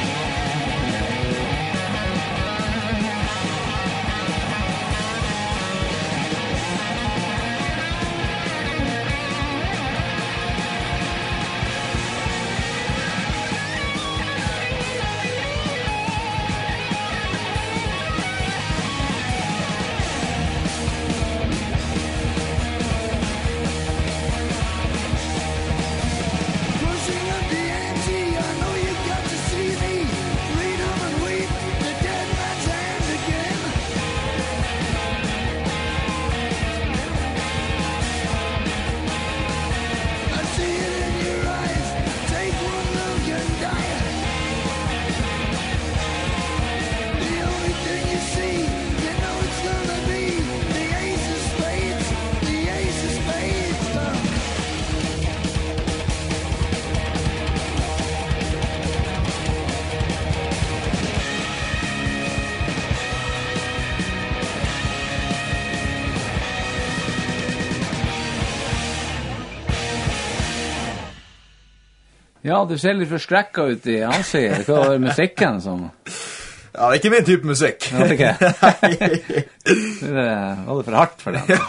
Ja, du ser litt forskrekket ut i ansiktet. Hva var musikken som... Ja, det er ikke min type musikk. Ja, det er ikke. Det var det for hardt for den.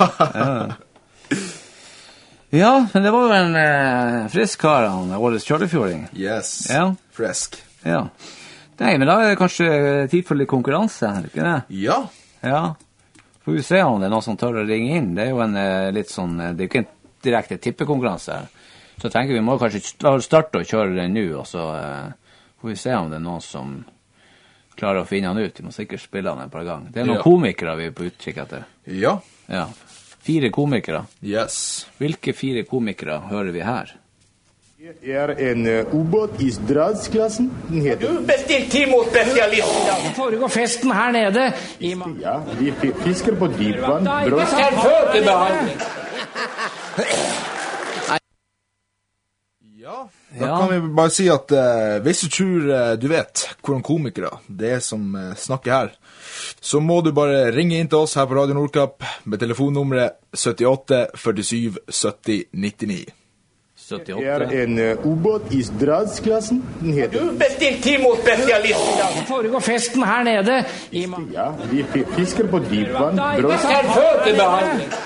Ja. Ja, men det var jo en eh, frisk kar, han, årets kjølefjording. Yes, ja. Frisk. Ja. Nei, men da er det kanskje tid for litt konkurranse, er det ikke det? Ja. Ja. Får vi se om det er noen som tør å ringe inn. Det er jo en eh, litt sånn, det er jo ikke en direkte tippekonkurranse her. Så tenker vi må kanskje starte å kjøre den nå, og så eh, får vi se om det er noen som klarer å finne han ut. Vi må sikkert spille han et par ganger. Det er noen ja. komikere vi er på utkikk etter. Ja. Ja. Fire komikere. Yes. Hvilke fire komikere hører vi her? Det er en uh, ubåt i Stradsklassen. Den heter... Du bestilt tid mot spesialisten. Det foregår festen her nede. I ja, vi fisker på dypvann. Det skal føde behandling. Ja, da ja. kan vi bare si at uh, hvis du tror uh, du vet hvordan komikere det er som uh, snakker her, så må du bare ringe inn til oss her på Radio Nordkapp med telefonnummeret syttiåtte førtisju sytti nittini. Det er en uh, ubåt i Stradsklassen. Den heter... Du bestilt tid mot spesialisten. Det foregår festen her nede. I ja, vi fisker på dypvann. Det skal føde behandling.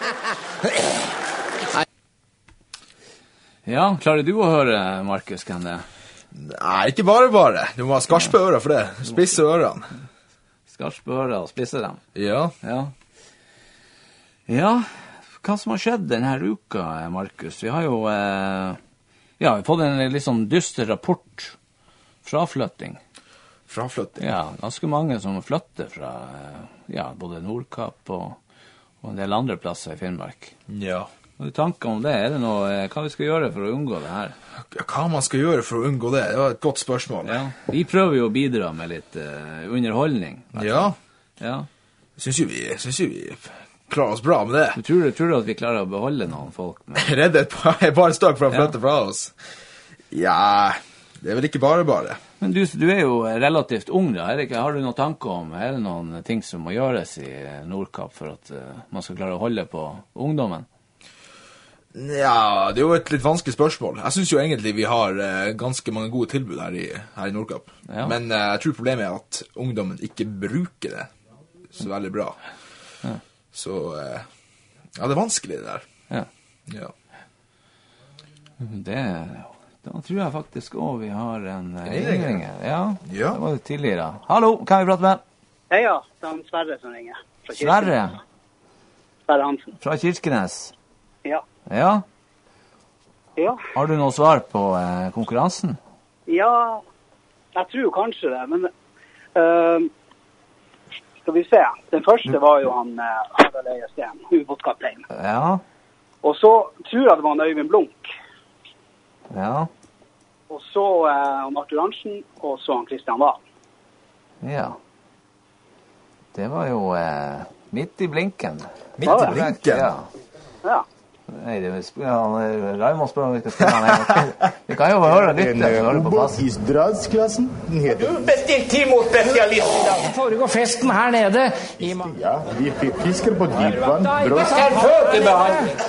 Ja, klarer du å høre, Markus, kan det? Nei, ikke bare bare. Du må ha skarpe ører for det. Spisse ørene. Skarpe ører og spisse dem. Ja. Ja. Ja, hva som har skjedd denne uka, Markus? Vi har jo, eh, Ja, vi har fått en litt sånn dyster rapport. Fraflytting. Fraflytting? Ja, ganske mange som flytter fra ja, både Nordkapp og, og en del andre plasser i Finnmark. Ja. Har du tanker om det? Er det noe, hva vi skal gjøre for å unngå det her? Hva man skal gjøre for å unngå det? Det var et godt spørsmål. Ja, vi prøver jo å bidra med litt uh, underholdning. Ja. Ja. Jeg synes jo vi, synes jo vi klarer oss bra med det. Du tror, tror du at vi klarer å beholde noen folk? Med... Redde et par, et par støk for å flytte ja. fra oss? Ja, det er vel ikke bare bare. Men du, du er jo relativt ung da, er det ikke? Har du noen tanker om, er det noen ting som må gjøres i Nordkapp for at uh, man skal klare å holde på ungdommen? Ja, det er jo et litt vanskelig spørsmål. Jeg synes jo egentlig vi har uh, ganske mange gode tilbud her i, her i Nordkapp. Ja. Men uh, jeg tror problemet er at ungdommen ikke bruker det så veldig bra. Ja. Så, uh, ja, det er vanskelig det der. Ja. Ja. Det, da tror jeg faktisk også vi har en uh, ringing. Ja, ja, det var det tidligere. Hallo, kan vi prate med? Hei, ja, det er Sverre som ringer. Sverre? Sverre Hansen. Fra Kirkenes? Ja. Ja? Ja. Har du noe svar på eh, konkurransen? Ja, jeg tror kanskje det, men uh, skal vi se. Den første var jo han uh, Harald Eie Steen, ubåtkaptein. Ja. Og så tror jeg det var han Øyvind Blunk. Ja. Og så uh, Arthur Hansen, og så han Kristian Wahl. Ja. Det var jo eh, midt i blinken. Midt i blinken? Ja. Ja. Nei, det er ja, Raimond spør om vi skal spille han en gang til. Vi kan jo høre litt. En ubåt i Stradsklassen. Den heter... Bestilt tid mot spesialist i dag. Foregår festen her nede. I ja, vi fisker på dypvann. Selvfølgelig.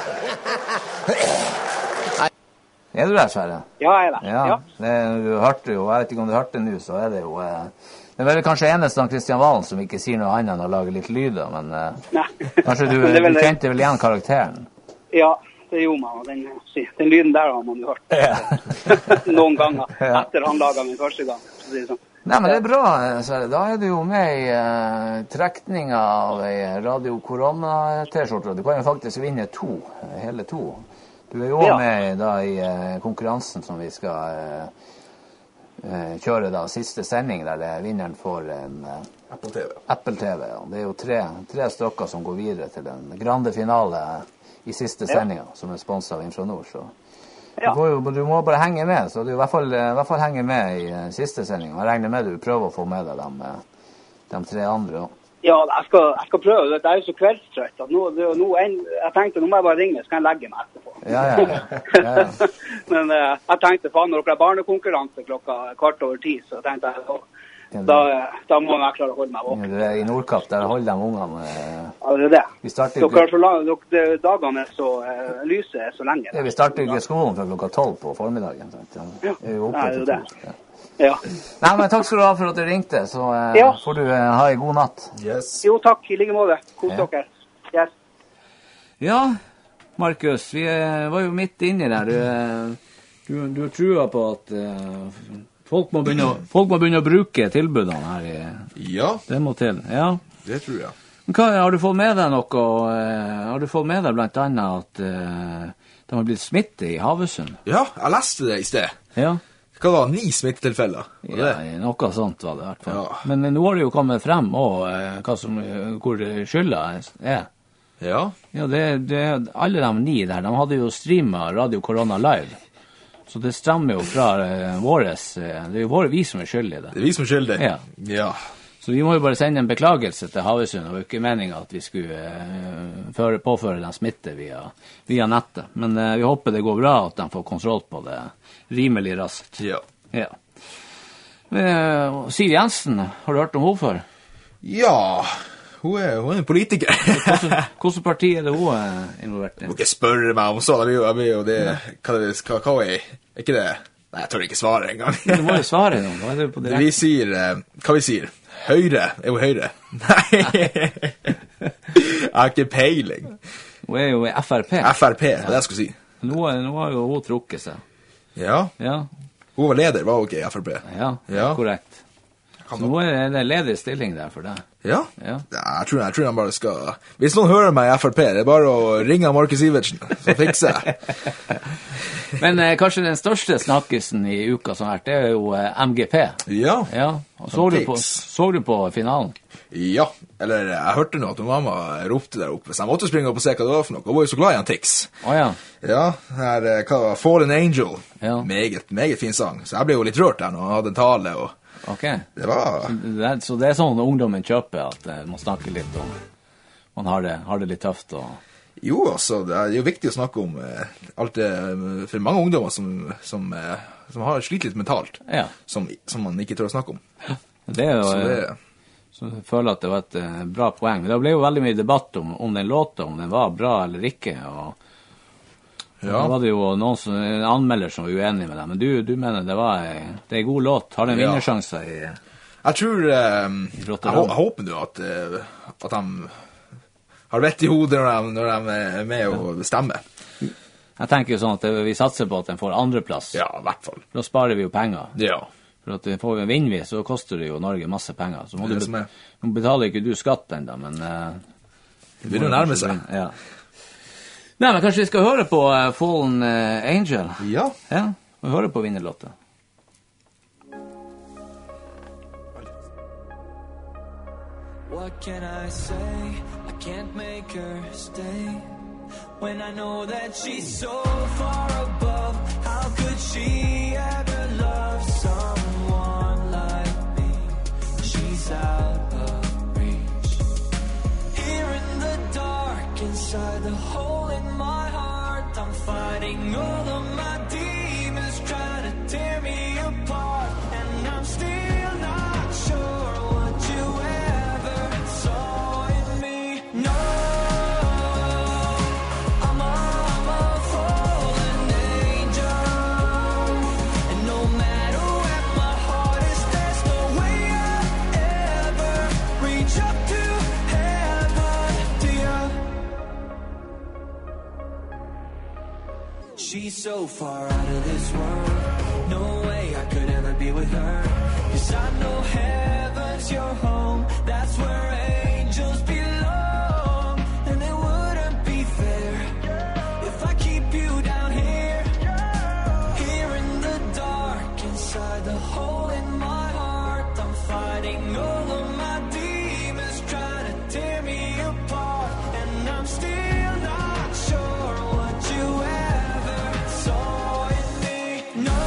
Er du der, Sverre? Ja, jeg er der. Ja, ja. Det, du hørte jo, jeg vet ikke om du hørte nå, så er det jo... Eh, det er vel kanskje eneste av Kristian Valen som ikke sier noe annet enn å lage litt lyder, men eh, kanskje du, du kjente vel igjen karakteren? Ja, det gjorde man. Den, den lyden der har man jo hørt ja. Noen ganger etter han laget min første gang. Så det er sånn. Nei, men det er bra, Sverre. Da er du jo med i uh, trekningen av en Radio Corona-T-skjorte. Du kan jo faktisk vinne to, hele to. Du er jo også ja. med da, i uh, konkurransen som vi skal uh, uh, kjøre da, siste sending, der det, vinneren får en uh, Apple T V. Apple T V. Ja. Det er jo tre, tre stykker som går videre til den grande finale i siste sendingen, ja. som er sponset av Infranord, så ja. du, jo, du må bare henge med, så du i hvert fall, i hvert fall henge med i uh, siste sending. Jeg regner med du prøver å få med deg de, de tre andre. Ja, jeg skal, jeg skal prøve. Det er jo så kveldstrøtt at nå, nå en, jeg tenkte, nå må jeg bare ringe, så kan jeg legge meg etterpå. Ja, ja. ja, ja. Men uh, jeg tenkte, faen, når dere har barnekonkurranse klokka kvart over ti, så tenkte jeg, Da, da må jeg klare å holde meg våken. Ja, I Nordkapp, der holder de ungene. Eh, ja, det er det. Vi starter dere er så lang, dere, dagene er så, eh, lyset er så lenge. Ja, vi starter ikke skolen fra klokka tolv på formiddagen. Ja, ja. Er jo oppe ja, det er det. Ja. Ja. Nei, men takk skal du ha for at du ringte, så eh, ja. får du eh, ha en god natt. Yes. Jo, takk. I like måte. Kos ja. dere. Yes. Ja, Markus, vi eh, var jo midt inne der. Du, du, du tror på at... Eh, Folk må, begynne, folk må begynne å bruke tilbudene her i... Ja. Det må til, ja. Det tror jeg. Men hva, har du fått med deg noe, uh, har du fått med deg blant annet at uh, de har blitt smittet i Havøysund? Ja, jeg leste det i sted. Ja. Hva var ni smittetilfeller? Ja, noe sånt var det i hvert fall. Ja. Men uh, nå har det jo kommet frem også, uh, hva som, uh, hvor skylda er. Ja. Ja, det, det, alle de ni der, de hadde jo streamet Radio Corona Live. Så det strammer jo fra uh, våres, uh, det er jo våre, vi som er skyldige i det. Det er vi som er skyldige? Ja. Ja. Så vi må jo bare sende en beklagelse til Havøysund, og det var ikke meningen at vi skulle uh, føre, påføre den smitte via, via nettet. Men uh, vi håper det går bra, at de får kontroll på det rimelig raskt. Ja. Ja. Uh, Siv Jensen, har du hørt om henne før? Ja, hun er, hun er en politiker. Hvordan parti er det hun er involvert i? Du må ikke spørre meg om så, det er jo det, hva er det, hva, hva er, er ikke det? Nei, jeg tør ikke svare en gang. Du må jo svare noen, hva er det på direkte? Vi sier, hva vi sier? Høyre, er hun Høyre? Nei, jeg har ikke peiling. Hun er jo i F R P. F R P, det er det jeg skulle si. Nå, nå har jo hun trukket seg. Ja, ja. Hun var leder, var hun ikke i F R P? Ja, ja. Korrekt. Så nå er det ledig stilling der for deg. Ja, ja. Jeg, tror, jeg tror han bare skal... Hvis noen hører meg i F R P, det er bare å ringe Markus Iversen, så fikser jeg. Men eh, kanskje den største snakkisen i uka som har vært, det er jo eh, M G P. Ja. Ja. Og så, du på, så du på finalen? Ja, eller jeg hørte nå at mamma ropte der oppe, så jeg måtte springe opp og se hva det var for noe. Hun var jo så glad i han Tix. Å ja. Ja, her, hva det var, Fallen Angel. Ja. Meget, meget fin sang. Så jeg ble jo litt rørt der når han hadde en tale, og Ok. det var... Så det, er, så det er sånn ungdommen kjøper, at uh, man snakker litt om, man har det, har det litt tøft og... Jo, altså, det er jo viktig å snakke om eh, alt det, for mange ungdommer som, som, eh, som har slitt litt mentalt, ja. som, som man ikke tør å snakke om. Det er jo, så, det... så jeg føler at det var et uh, bra poeng. Men det ble jo veldig mye debatt om, om den låta, om den var bra eller ikke, og, og ja. da var det jo noen som, en anmelder som var uenig med det, men du, du mener det var det er en god låt, har den vinnersjanser i Jeg tror, eh, jeg, jeg håper du at, at de har vett i hodet når de, når de er med og bestemmer. Jeg tenker jo sånn at vi satser på at den får andreplass. Ja, i hvert fall. Da sparer vi jo penger. Ja. For at får vi en vinner vi, så koster det jo Norge masse penger. Så må det du, som er. Nå betaler ikke du skatt enda, men... Uh, det begynner å nærme seg. Ja. Nei, men kanskje vi skal høre på uh, Fallen uh, Angel? Ja. Ja, vi hører på vinnerlåta. What can I say? I can't make her stay when I know that she's so far above. How could she ever love someone like me? She's out of reach. Here in the dark, inside the hole in my heart, I'm fighting all of my demons trying to tear me apart, and I'm still not sure what you ever saw in me. No, I'm a, I'm a fallen angel, and no matter where my heart is, there's no way I'll ever reach up to heaven to you. She's so far out of this world, no way I could ever be with her, 'cause I know heaven's your home, that's where angels belong. And it wouldn't be fair if I keep you down here, here in the dark, inside the hole in my heart. I'm fighting all of my demons trying to tear me apart, and I'm still not sure what you ever saw in me. No,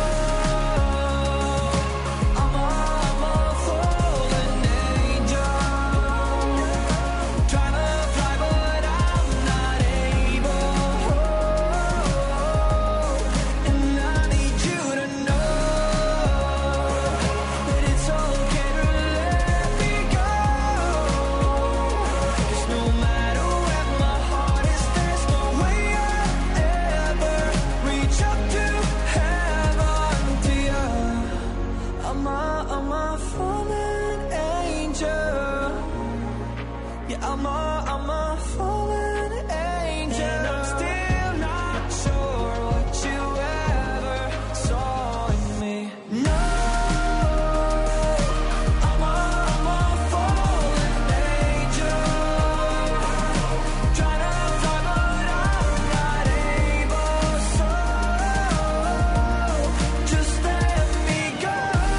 I'm a, I'm a fallen angel, trying to fly but I'm not able, and I need you to know that it's okay to let me go, 'cause no matter where my heart is, there's no way I'll ever reach up to heaven to you. I'm a, I'm a fallen angel. Yeah, I'm a, I'm a fallen angel, and I'm still not sure what you ever saw in me. No, I'm a, I'm a fallen angel, trying to fly but I'm not able, so just let me go.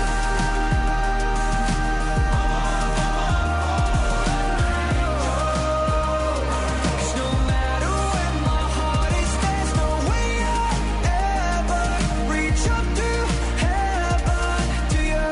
Cause no matter where my heart is, there's no way I'll ever reach up to heaven to you.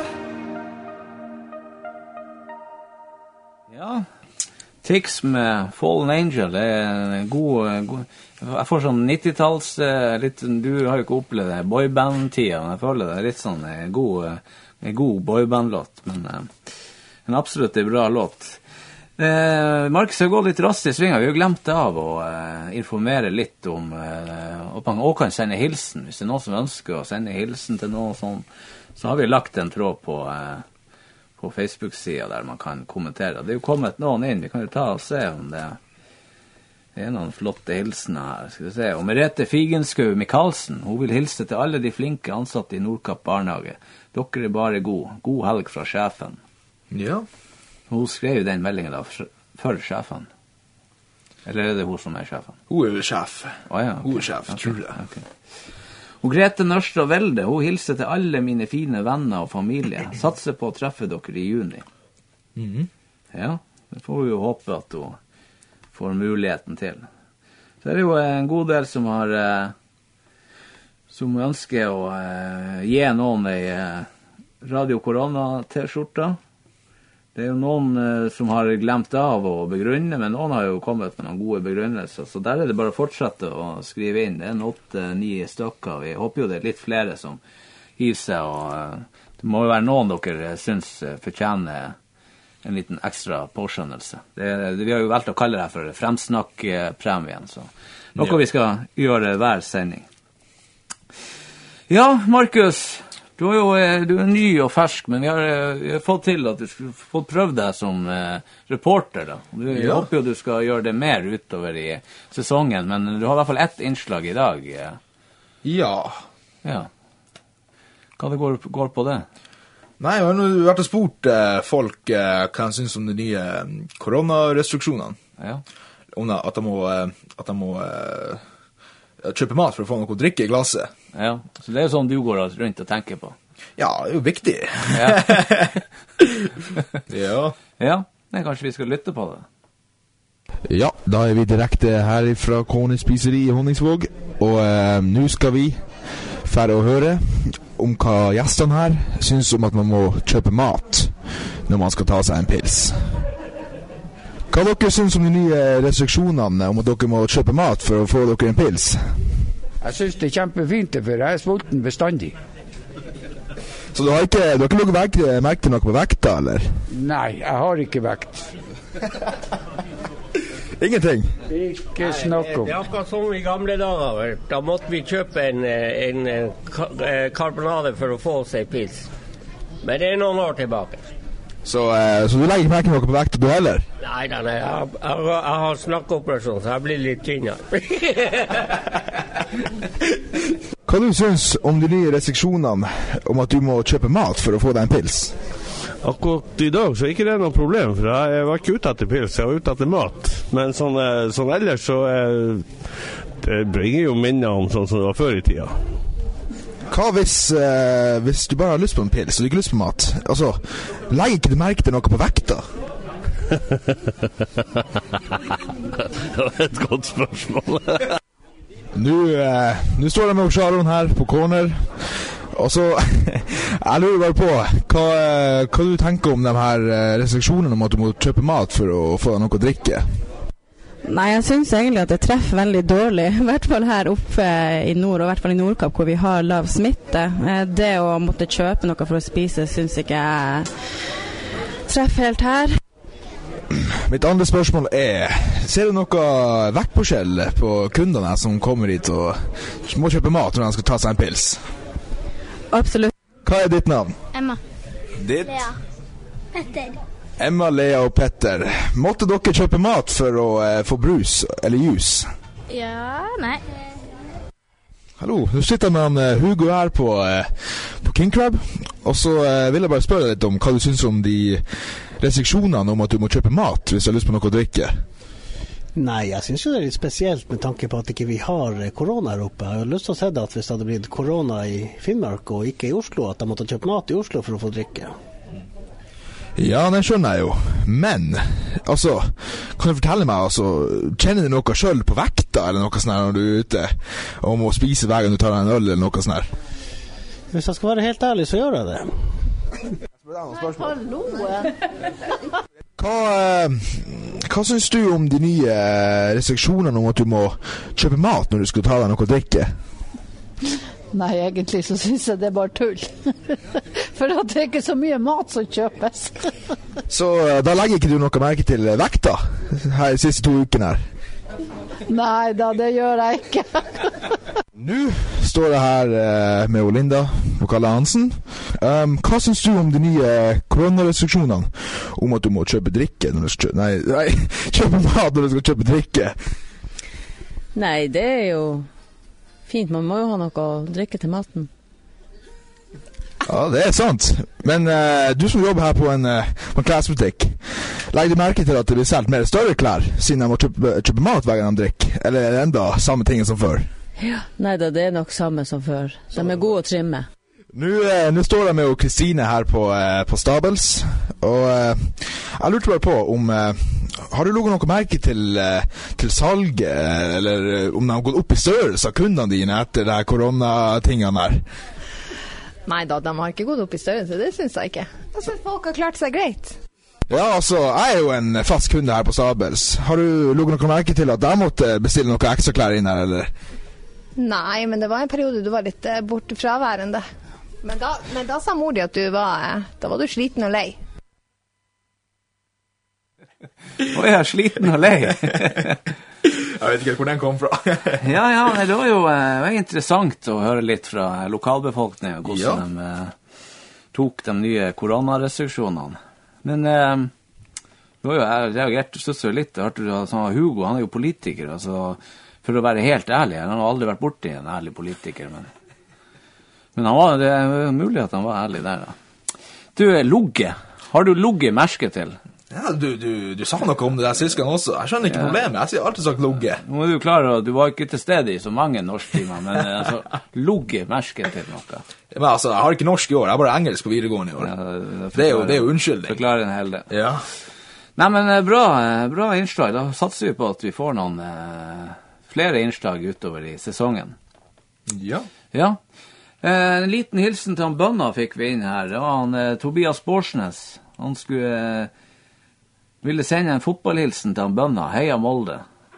Ja, Tix med Fallen Angel, det er en god, god jeg får sånn nitti-talls, eh, litt, du har jo ikke opplevd det, boyband-tida, men jeg føler det er litt sånn en god, en god boyband-låt, men eh, en absolutt en bra låt. Eh, Markus har gått litt raskt i svinga, vi har jo glemt det av å eh, informere litt om, eh, og man også kan sende hilsen, hvis det er noen som ønsker å sende hilsen til noen sånn, så har vi lagt en tråd på eh, på Facebook-sida der man kan kommentere. Det er jo kommet noen inn, vi kan jo ta og se om det er noen flotte hilsener her. Skal vi se, og Merete Figenskau Mikhalsen, hun vil hilse til alle de flinke ansatte i Nordkapp barnehage. Dere er bare god. God helg fra sjefen. Ja. Hun skrev den meldingen da for, for sjefen. Eller er det hun som er sjefen? Hun er jo sjef. Å ja, ok. Hun er sjef, Ok, tror jeg. ok. Og Grete Nørstad Velde, hun hilser til alle mine fine venner og familie. Satser på å treffe dere i juni. Mhm. Ja, det får vi jo håpe at hun får muligheten til. Så er det jo en god del som har eh, som ønsker å eh, gi noen ei eh, Radio Korona-t-skjorta. Det er jo noen eh, som har glemt av å begrunne, men noen har jo kommet med noen gode begrunnelser, så der er det bare å fortsette å skrive inn. Det er en åtte, ni stykker. Vi håper jo det er litt flere som hiver seg, og eh, det må jo være noen dere synes eh, fortjener en liten ekstra påskjønnelse. Det, det, vi har jo valgt å kalle det her for fremsnakkpremien, så noe Ja. vi skal gjøre hver sending. Ja, Markus, du er jo eh, du er ny og fersk, men vi har, eh, vi har fått til at du skulle fått prøvd deg som eh, reporter. Da. Du, jeg Ja. håper jo du skal gjøre det mer utover i sesongen, men du har i hvert fall ett innslag i dag. Eh. Ja. Ja. Hva det går, går på det? Nei, jeg har nå vært og spurt eh, folk eh, hva de synes om de nye eh, koronarestriksjonene. Ja. Om at de må, eh, at de må eh, kjøpe mat for å få noe å drikke i glasset. Ja, så det er jo sånn du går rundt og tenker på. Ja, det er jo viktig. Ja. Ja. Ja, men kanskje vi skal lytte på det. Ja, da er vi direkte her fra Kåne spiseri i Honningsvåg, og eh, nå skal vi færre å høre om hva gjestene her synes om at man må kjøpe mat når man skal ta seg en pils. Hva dere synes om de nye restriksjonene om at dere må kjøpe mat for å få dere en pils? Jeg synes det er kjempefint, for jeg er sulten bestandig. Så du har ikke, du har ikke lukket vekt, merke til noe på vekta, eller? Nei, jeg har ikke vekt. Ingenting? Ikke snakk om. Det er akkurat som i gamle dager. Da måtte vi kjøpe en, en, en karbonade for å få oss en pils. Men det er noen år tilbake. Så, eh, så du legger ikke merke til noe på vekta du heller? Nei, nei, nei. Jeg, jeg, jeg har snakkeoperasjon, så jeg blir litt tynnere. Hva du synes om de nye restriksjonene om at du må kjøpe mat for å få deg en pils? Akkurat i dag så er ikke det noe problem, for jeg var ikke ute etter pils, jeg var ute etter mat. Men sånn, sånn ellers så er, det bringer jo minner om sånn som det var før i tida. Hva hvis, eh, hvis du bare har lyst på en pils og du ikke har lyst på mat? Altså, legger ikke du merke til noe på vekta? Det var et godt spørsmål. Nå, eh, nå står jeg med Sharon her på corner. Og så, jeg lurer bare på, hva, hva du tenker om de her restriksjonene om at du må kjøpe mat for å få deg noe å drikke? Nei, jeg synes egentlig at det treffer veldig dårlig, i hvert fall her oppe i nord, og i hvert fall i Nordkapp, hvor vi har lav smitte. Det å måtte kjøpe noe for å spise synes ikke jeg treffer helt her. Mitt andre spørsmål er, ser du noe vektforskjell på kundene som kommer hit og må kjøpe mat når de skal ta seg en pils? Absolutt. Hva er ditt navn? Emma. Ditt? Lea. Petter. Emma, Lea og Petter. Måtte dere kjøpe mat for å eh, få brus eller juice? Ja, nei. Hallo, du sitter med han, uh, Hugo her på, uh, på King Crab, og så uh, vil jeg bare spørre deg litt om hva du synes om de restriksjonene om at du må kjøpe mat hvis du har lyst på noe å drikke. Nei, jeg synes jo det er litt spesielt med tanke på at ikke vi har korona her oppe. Jeg har lyst til å se det at hvis det hadde blitt korona i Finnmark og ikke i Oslo, at de måtte kjøpe mat i Oslo for å få drikke. Ja, det skjønner jeg jo. Men, altså, kan du fortelle meg, altså, kjenner du noe selv på vekta eller noe sånn her når du er ute og må spise hver gang du tar deg en øl eller noe sånn her? Hvis jeg skal være helt ærlig, så gjør jeg det. Hallo! Hva, hva synes du om de nye restriksjonene om at du må kjøpe mat når du skal ta deg noe å drikke? Nei, egentlig så synes jeg det er bare tull. For at det er ikke så mye mat som kjøpes. Så da legger ikke du noe merke til vekta her de siste to ukene her? Nei da, det gjør jeg ikke. Nå står jeg her uh, med Olinda og Kalle Hansen. Um, hva synes du om de nye koronarestriksjonene om at du må kjøpe drikke når du skal kjøpe, nei, nei, kjøpe mat når du skal kjøpe drikke? Nei, det er jo fint. Man må jo ha noe å drikke til maten. Ja, det er sant. Men uh, du som jobber her på en, uh, på en klesbutikk, legger du merke til at det blir selv mer større klær, siden de må kjøpe, kjøpe mat hver gang de drikker? Eller er det enda samme ting som før? Ja, nei da, det er nok samme som før. De er gode å trimme. Nå, uh, nå står jeg med Kristine her på, uh, på Stabels, og uh, jeg lurte bare på om... Uh, har du logget noe merke til, uh, til salget, eller uh, om de har gått opp i størrelse av kundene dine etter de koronatingene her? Nei da, de har ikke gått opp i størrelse, det synes jeg ikke. Jeg synes folk har klart seg greit. Ja, altså, jeg er jo en fast kunde her på Stabels. Har du logget noe merke til at jeg måtte bestille noe ekstra klær inn her, eller? Nei, men det var en periode du var litt uh, borte fraværende. Men da, men da sa mor di at du var, uh, da var du sliten og lei. Å, jeg er sliten og lei. Jeg vet ikke hvor den kom fra. ja, ja, men det var jo uh, interessant å høre litt fra lokalbefolkningen, hvordan ja. de uh, tok de nye koronarestriksjonene. Men uh, det var jo, jeg reagerte støttet litt, jeg hørte at sånn, Hugo, han er jo politiker, altså, for å være helt ærlig, han har aldri vært borti en ærlig politiker, men, men han var, det er mulig at han var ærlig der da. Du, Logge, har du Logge merke til? Ja, du, du, du sa noe om det der sist gang også. Jeg skjønner ikke ja. problemet. Jeg har alltid sagt logge. Nå må du klare at du var ikke til stede i så mange norsktimer, men altså, logge merket til noe. Ja, men altså, jeg har ikke norsk i år. Jeg har bare engelsk på videregående i år. Ja, det, det, er jo, det er jo unnskyldning. Forklarer en hel del. Ja. Nei, men bra, bra innslag. Da satser vi på at vi får noen eh, flere innslag utover i sesongen. Ja. Ja. Eh, en liten hilsen til han Bønna fikk vi inn her. Det var han eh, Tobias Borsnes. Han skulle... Eh, ville sende en fotballhilsen til han Bønna, heia Molde.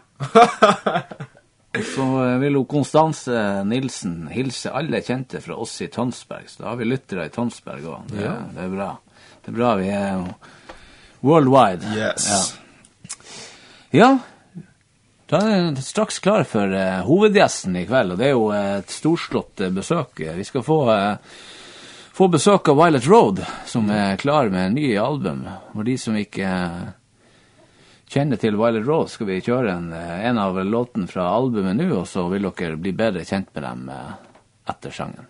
Og så vil hun Konstanse Nilsen hilse alle kjente fra oss i Tønsberg. Så da har vi lyttere i Tønsberg også. Det, ja. det er bra. Det er bra, vi er worldwide. Yes. Ja. ja, da er jeg straks klar for uh, hovedgjesten i kveld, og det er jo et storslått uh, besøk. Vi skal få... Uh, Få besøk av Violet Road, som er klar med en ny album. Og de som ikke kjenner til Violet Road, skal vi kjøre en, en av låten fra albumet nå, og så vil dere bli bedre kjent med dem etter sangen.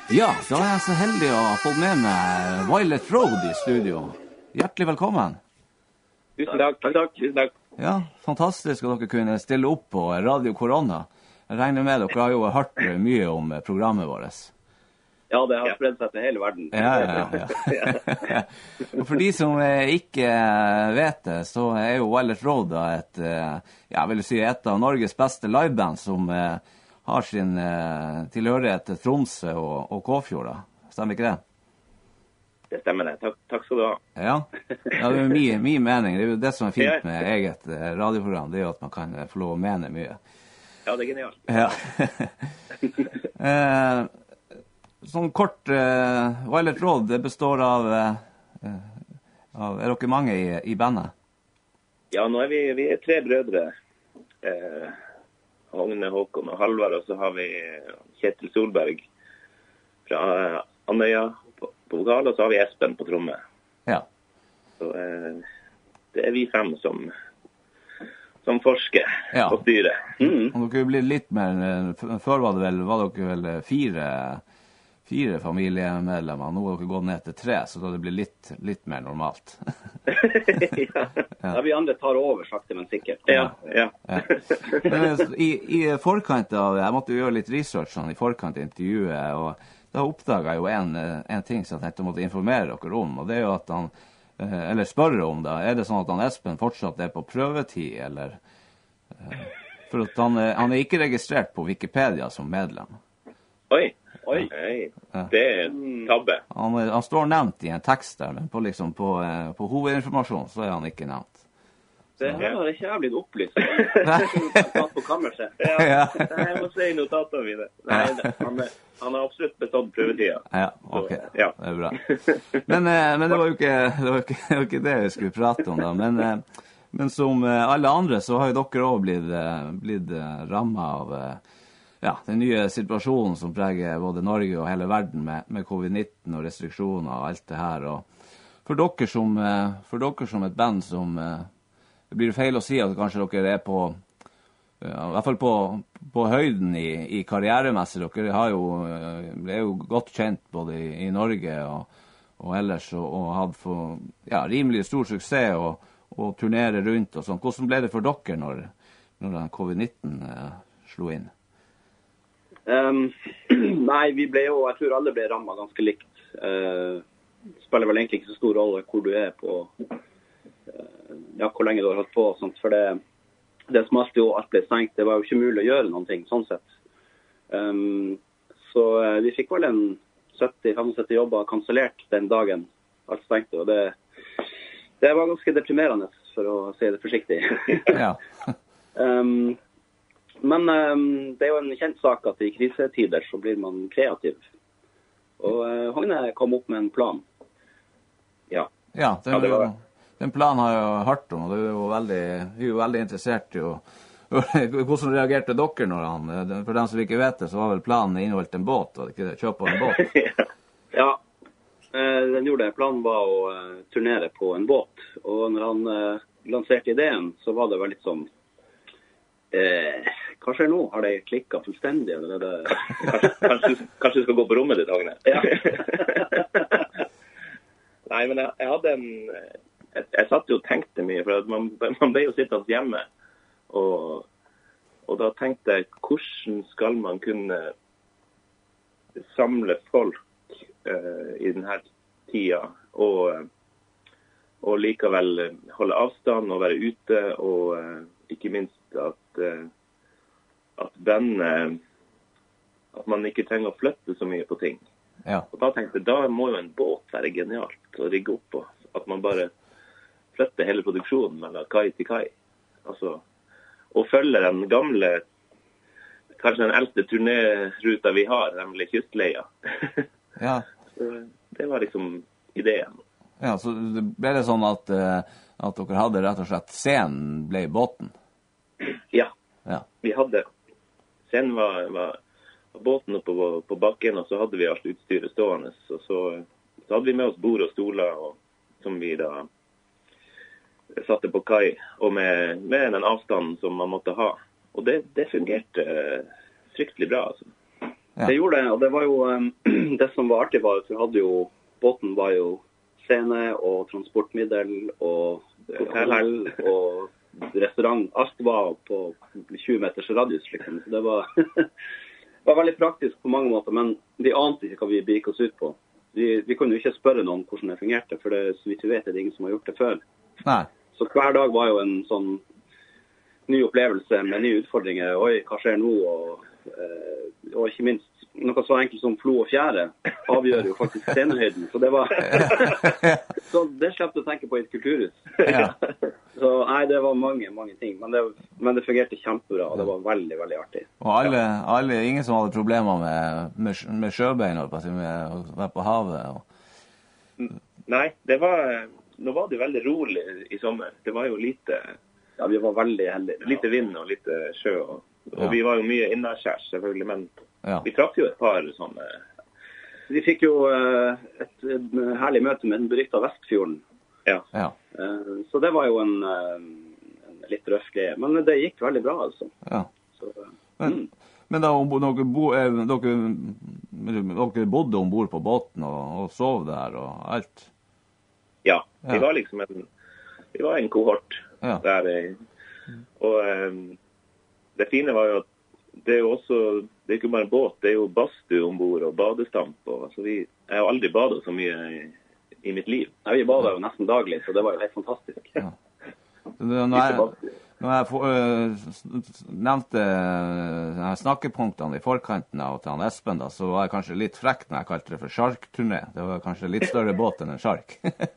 Ja, da er jeg så heldig å ha fått med meg Violet Road i studio. Hjertelig velkommen. Tusen takk, takk, takk, tusen takk. Ja, fantastisk at dere kunne stille opp på Radio Korona. Jeg regner med dere har jo hørt mye om programmet vårt. Ja, det har spredt seg til hele verden. Ja, ja, ja. Og for de som ikke vet det, så er jo Violet Road da et, ja, vil jeg si, et av Norges beste liveband som har sin eh, tilhørighet til Tromsø og, og Kåfjord, da. Stemmer ikke det? Det stemmer det. Takk, takk skal du ha. Ja, ja det er min, min mening. Det er jo det som er fint med eget eh, radioprogram, det er jo at man kan eh, få lov å mene mye. Ja, det er genialt. Ja. eh, sånn kort, eh, Violet Road, det består av, eh, av er dere mange i, i bandet? Ja, nå er vi, vi er tre brødre. Eh, Hogne, Håkon og Halvard, og så har vi Kjetil Solberg fra Andøya på, på vokal, og så har vi Espen på tromme. Ja. Så eh, det er vi fem som, som forsker ja. og styrer. Mm. Og dere blir litt mer, før var det vel, var dere vel fire, fire familiemedlemmer, nå har dere gått ned til tre, så da det blir litt, litt mer normalt. ja. Ja. Ja, vi andre tar over sakte, men sikkert. Ja, ja. ja. Men, i, I forkant av, jeg måtte jo gjøre litt research sånn, i forkant av intervjuet, og da oppdaget jeg jo en, en ting som jeg tenkte måtte informere dere om, og det er jo at han, eller spørre om det, er det sånn at han Espen fortsatt er på prøvetid, eller, for at han, han er ikke registrert på Wikipedia som medlem. Oi, oi, ja. Det er tabbe. Han, han står nevnt i en tekst der, men på, liksom, på, på hovedinformasjon så er han ikke nevnt. Det her har ikke jeg blitt opplyst. Det er tatt på kammerset. Ja, ja. Jeg må se i notatene mine. Nei, han, han har absolutt bestått prøvetida. Ja, ok. Så, ja. Det er bra. Men, men det, var jo ikke, det, var ikke, det var ikke det vi skulle prate om da. Men, men som alle andre så har jo dere også blitt, blitt rammet av ja, den nye situasjonen som preger både Norge og hele verden med, med covid nitten og restriksjoner og alt det her. Og for dere som, for dere som et band som, det blir feil å si at kanskje dere er på, ja, i hvert fall på, på høyden i, i karrieremessig. Dere har jo, er jo godt kjent både i, i Norge og, og ellers, og, og hatt for, ja, rimelig stor suksess og, og turnere rundt og sånn. Hvordan ble det for dere når, når covid nitten eh, slo inn? Um, nei, vi ble jo, jeg tror alle ble rammet ganske likt. Uh, spiller vel egentlig ikke så stor rolle hvor du er på, uh, ja, hvor lenge du har holdt på og sånt, for det, det smalt jo alt ble stengt, det var jo ikke mulig å gjøre noen ting, sånn sett. Um, så uh, vi fikk vel en sytti til femogsytti jobber kansellert den dagen alt stengte, og det, det var ganske deprimerende, for å si det forsiktig. Ja. um, Men um, det er jo en kjent sak at i krisetider så blir man kreativ. Og uh, Hogne kom opp med en plan. Ja. Ja, den, ja, det var det. Den planen har jeg jo hørt om, og det er jo veldig, vi er jo veldig interessert i å, hvordan reagerte dere når han, for dem som ikke vet det, så var vel planen inneholdt en båt, var det ikke det? Kjøpe en båt? Ja, uh, den gjorde det. Planen var å uh, turnere på en båt, og når han uh, lanserte ideen, så var det vel litt sånn, Eh, kanskje nå har det klikket fullstendig, eller det, kanskje, kanskje, kanskje du skal gå på rommet ditt, Agne? Ja. Nei, men jeg, jeg hadde en, jeg, jeg satt jo og tenkte mye, for man, man ble jo sittende hjemme, og, og da tenkte jeg, hvordan skal man kunne samle folk eh, i denne tida, og, og likevel holde avstand og være ute, og eh, ikke minst at, at bandet, at man ikke trenger å flytte så mye på ting. Ja. Og da tenkte jeg, da må jo en båt være genialt å rigge opp på. At man bare flytter hele produksjonen mellom kai til kai. Altså, og følger den gamle, kanskje den eldste turnéruta vi har, nemlig Kystleia. Ja. Så det var liksom ideen. Ja, så ble det sånn at, at dere hadde rett og slett scenen ble i båten? Ja. Ja, vi hadde, scenen var, var, var båten oppe på, på bakken, og så hadde vi alt utstyret stående, og så, så hadde vi med oss bord og stoler, og, som vi da satte på kai, og med, med den avstanden som man måtte ha. Og det, det fungerte fryktelig bra, altså. Det gjorde det, og det var jo, um, det som var artig var at vi hadde jo, båten var jo scene og transportmiddel og hotell og restaurant. Alt var på tjue meters radius, liksom. Så det var, var veldig praktisk på mange måter, men vi ante ikke hva vi gikk oss ut på. Vi, vi kunne jo ikke spørre noen hvordan det fungerte, for det, så vidt vi vet, det er ingen som har gjort det før. Nei. Så hver dag var jo en sånn ny opplevelse med nye utfordringer. Oi, hva skjer nå? Og, eh, og ikke minst, noe så enkelt som flo og fjære avgjør jo faktisk scenehøyden. Så det var så det slapp du å tenke på i et kulturhus. Ja. Så nei, det var mange, mange ting. Men det, men det fungerte kjempebra, og det var veldig, veldig artig. Og alle, alle ingen som hadde problemer med, med, med sjøbein, med å være på havet? Og... Nei, det var, nå var det veldig rolig i sommer. Det var jo lite... Ja, vi var veldig heldige. Lite vind og lite sjø, og, og Ja. vi var jo mye innenskjærs, selvfølgelig, men Ja. vi traff jo et par sånne... Vi fikk jo uh, et, et herlig møte med den berykta Vestfjorden. Ja. Ja. Uh, så det var jo en, uh, en litt røff greie. Men det gikk veldig bra, altså. Ja. Så, uh, Men, mm. men da om dere, bo, eh, dere, dere bodde ombord på båten og, og sov der og alt? Ja, vi Ja. var liksom en, vi var en kohort Ja. der. eh, Og um, det fine var jo at det er jo også, det er ikke bare en båt, det er jo badstue ombord og badestamp. Og, altså vi, jeg har aldri badet så mye i, i mitt liv. Ja, vi badet jo nesten daglig, så det var jo helt fantastisk. Ja. Når jeg, når jeg for, uh, nevnte uh, snakkepunktene i forkanten av til han Espen, da, så var jeg kanskje litt frekk når jeg kalte det for sjarkturné. Det var kanskje litt større båt enn en sjark.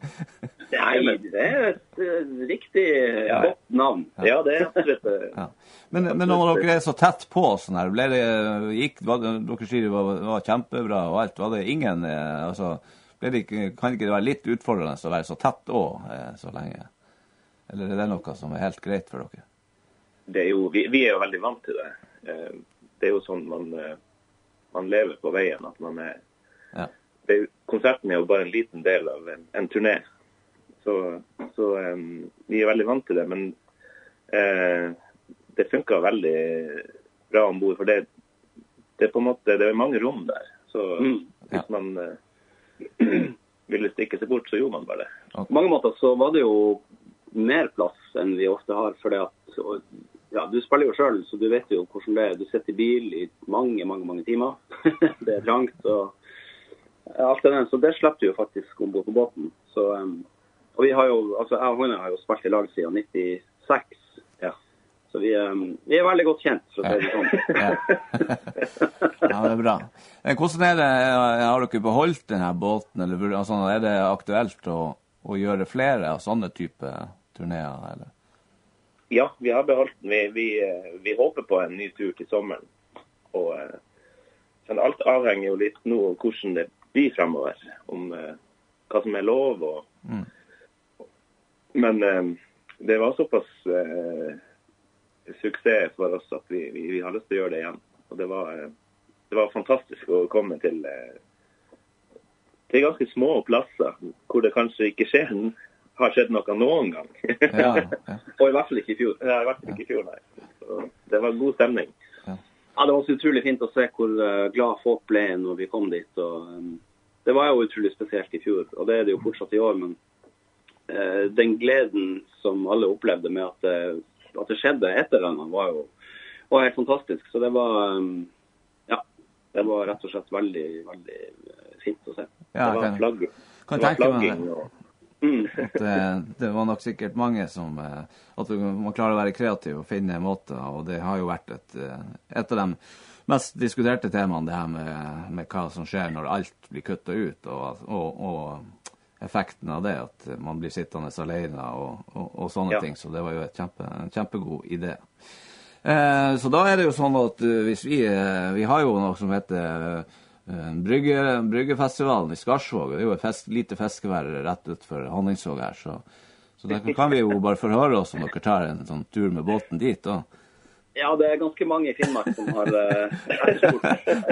Nei, det er et uh, riktig Ja. godt navn. Ja, det er absolutt. Ja. Men, men når dere er så tett på sånn her, ble det, gikk, var det, dere sier det var, var kjempebra og alt, var det ingen, eh, altså, ble det ikke, kan ikke det være litt utfordrende å være så tett også, eh, så lenge? Eller er det noe som er helt greit for dere? Det er jo, vi, vi er jo veldig vant til det. Eh, Det er jo sånn man, eh, man lever på veien, at man er... Ja. Det er, jo- konserten er jo bare en liten del av en, en turné. Så, så um, vi er veldig vant til det, men eh, det funker veldig bra ombord, for det, det er på en måte, det er mange rom der. Så Mm. hvis man eh, ville stikke seg bort, så gjorde man bare det. På mange måter så var det jo mer plass enn vi ofte har, for det at, og, ja, du spiller jo selv, så du vet jo hvordan det er. Du sitter i bil i mange, mange, mange timer. Det er trangt, og alt det der, så det slapp du jo faktisk ombord på båten. Så, um, og vi har jo, altså jeg og hun har jo spilt i lag siden nittiseks, ja. Så vi, um, vi er veldig godt kjent, for å si det sånn. Ja, det er bra. Men hvordan er det, har dere beholdt denne båten, eller burde- altså, er det aktuelt å, å gjøre flere av sånne type turnéer, eller? Ja, vi har beholdt den. Vi, vi, eh, vi håper på en ny tur til sommeren. Og, eh, men alt avhenger jo litt nå av hvordan det blir fremover, om eh, hva som er lov. Og, Mm. men eh, det var såpass eh, suksess for oss at vi, vi, vi har lyst til å gjøre det igjen. Og det var, eh, det var fantastisk å komme til, eh, til ganske små plasser, hvor det kanskje ikke skjer, har skjedd noe noen gang. Ja, ja. Og i hvert fall ikke i fjor. Ja, i hvert fall ikke i fjor, nei. Så det var god stemning. Ja, det var også utrolig fint å se hvor uh, glad folk ble når vi kom dit. Og, um, det var jo utrolig spesielt i fjor, og det er det jo fortsatt i år. Men uh, den gleden som alle opplevde med at det, at det skjedde et eller annet, var jo var helt fantastisk. Så det var, um, ja, det var rett og slett veldig, veldig uh, fint å se. Ja, det var kan- flagg, kan det var tenke meg flagging det. og At det, det var nok sikkert mange som eh, at du må klare å være kreativ og finne måter, og det har jo vært et, eh, et av de mest diskuterte temaene, det her med, med hva som skjer når alt blir kuttet ut, og, og, og effekten av det, at man blir sittende alene og, og, og sånne Ja. ting, så det var jo et kjempe, en kjempegod idé. Eh, så da er det jo sånn at eh, hvis vi, eh, vi har jo noe som heter eh, Brygge, Bryggefestivalen i Skarsvåg, det er jo et fest, lite fiskevær rett utenfor Honningsvåg her, så, så da kan vi jo bare forhøre oss om dere tar en sånn tur med båten dit, da. Ja, det er ganske mange i Finnmark som har uh, etterspurt.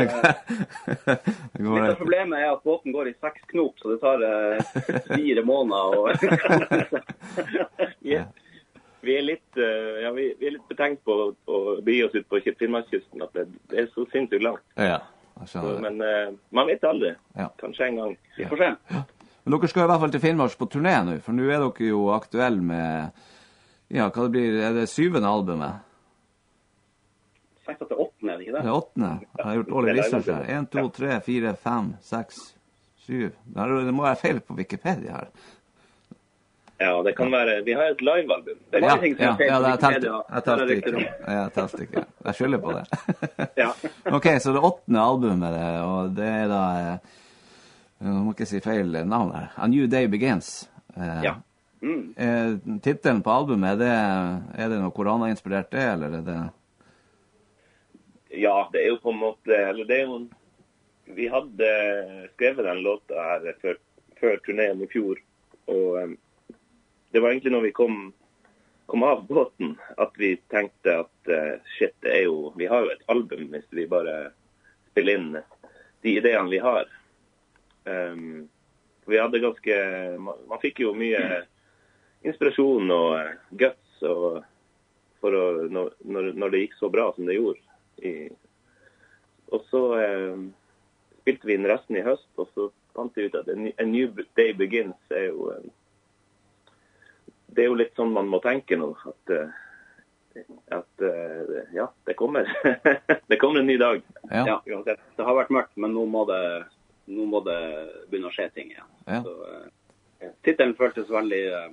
Uh, Litt av problemet er at båten går i seks knop, så det tar uh, fire måneder. Og vi, er, vi er litt, eh, ja, vi, vi er litt betenkt på å, å bli oss ut på Finnmarkskysten, at det, det er så sinnssykt langt. Ja, Så, men uh, man vet aldri. Ja. Kanskje en gang. Vi får se. Ja. Men dere skal i hvert fall til Finnmark på turné nå, for nå er dere jo aktuelle med, ja, hva det blir, er det syvende albumet? Sagt at det er åttende, er det ikke det? Det er åttende. Jeg har gjort dårlig research her. En, to, tre, fire, fem, seks, syv. Det må være feil på Wikipedia her. Ja, det kan være, vi har et live-album. Det er mange ja, ting som ja, er feil ja, på Wikipedia. Jeg telte ikke. Jeg telte ikke. Jeg skylder på det. Ja. Ok, så det er åttende albumet, og det er da... Jeg må ikke si feil navn her. A New Day Begins. Eh, ja. Mm. Eh, titelen på albumet, er det, er det noe korona-inspirert det, eller er det... Ja, det er jo på en måte, eller det er jo... Vi hadde skrevet den låta her før, før turneen i fjor, og um, det var egentlig når vi kom, kom av båten at vi tenkte at uh, shit, det er jo... Vi har jo et album hvis vi bare spiller inn de ideene vi har. Um, vi hadde ganske man, man fikk jo mye inspirasjon og uh, guts og, for å, når, når det gikk så bra som det gjorde i, og så um, spilte vi inn resten i høst, og så fant vi ut at A New Day Begins er jo um, det er jo litt sånn man må tenke nå at, uh, at uh, ja, det kommer det kommer en ny dag. Ja. Ja, uansett, det har vært mørkt, men nå må det nå må det begynne å skje ting igjen. Ja. Så, uh, titelen føltes veldig uh,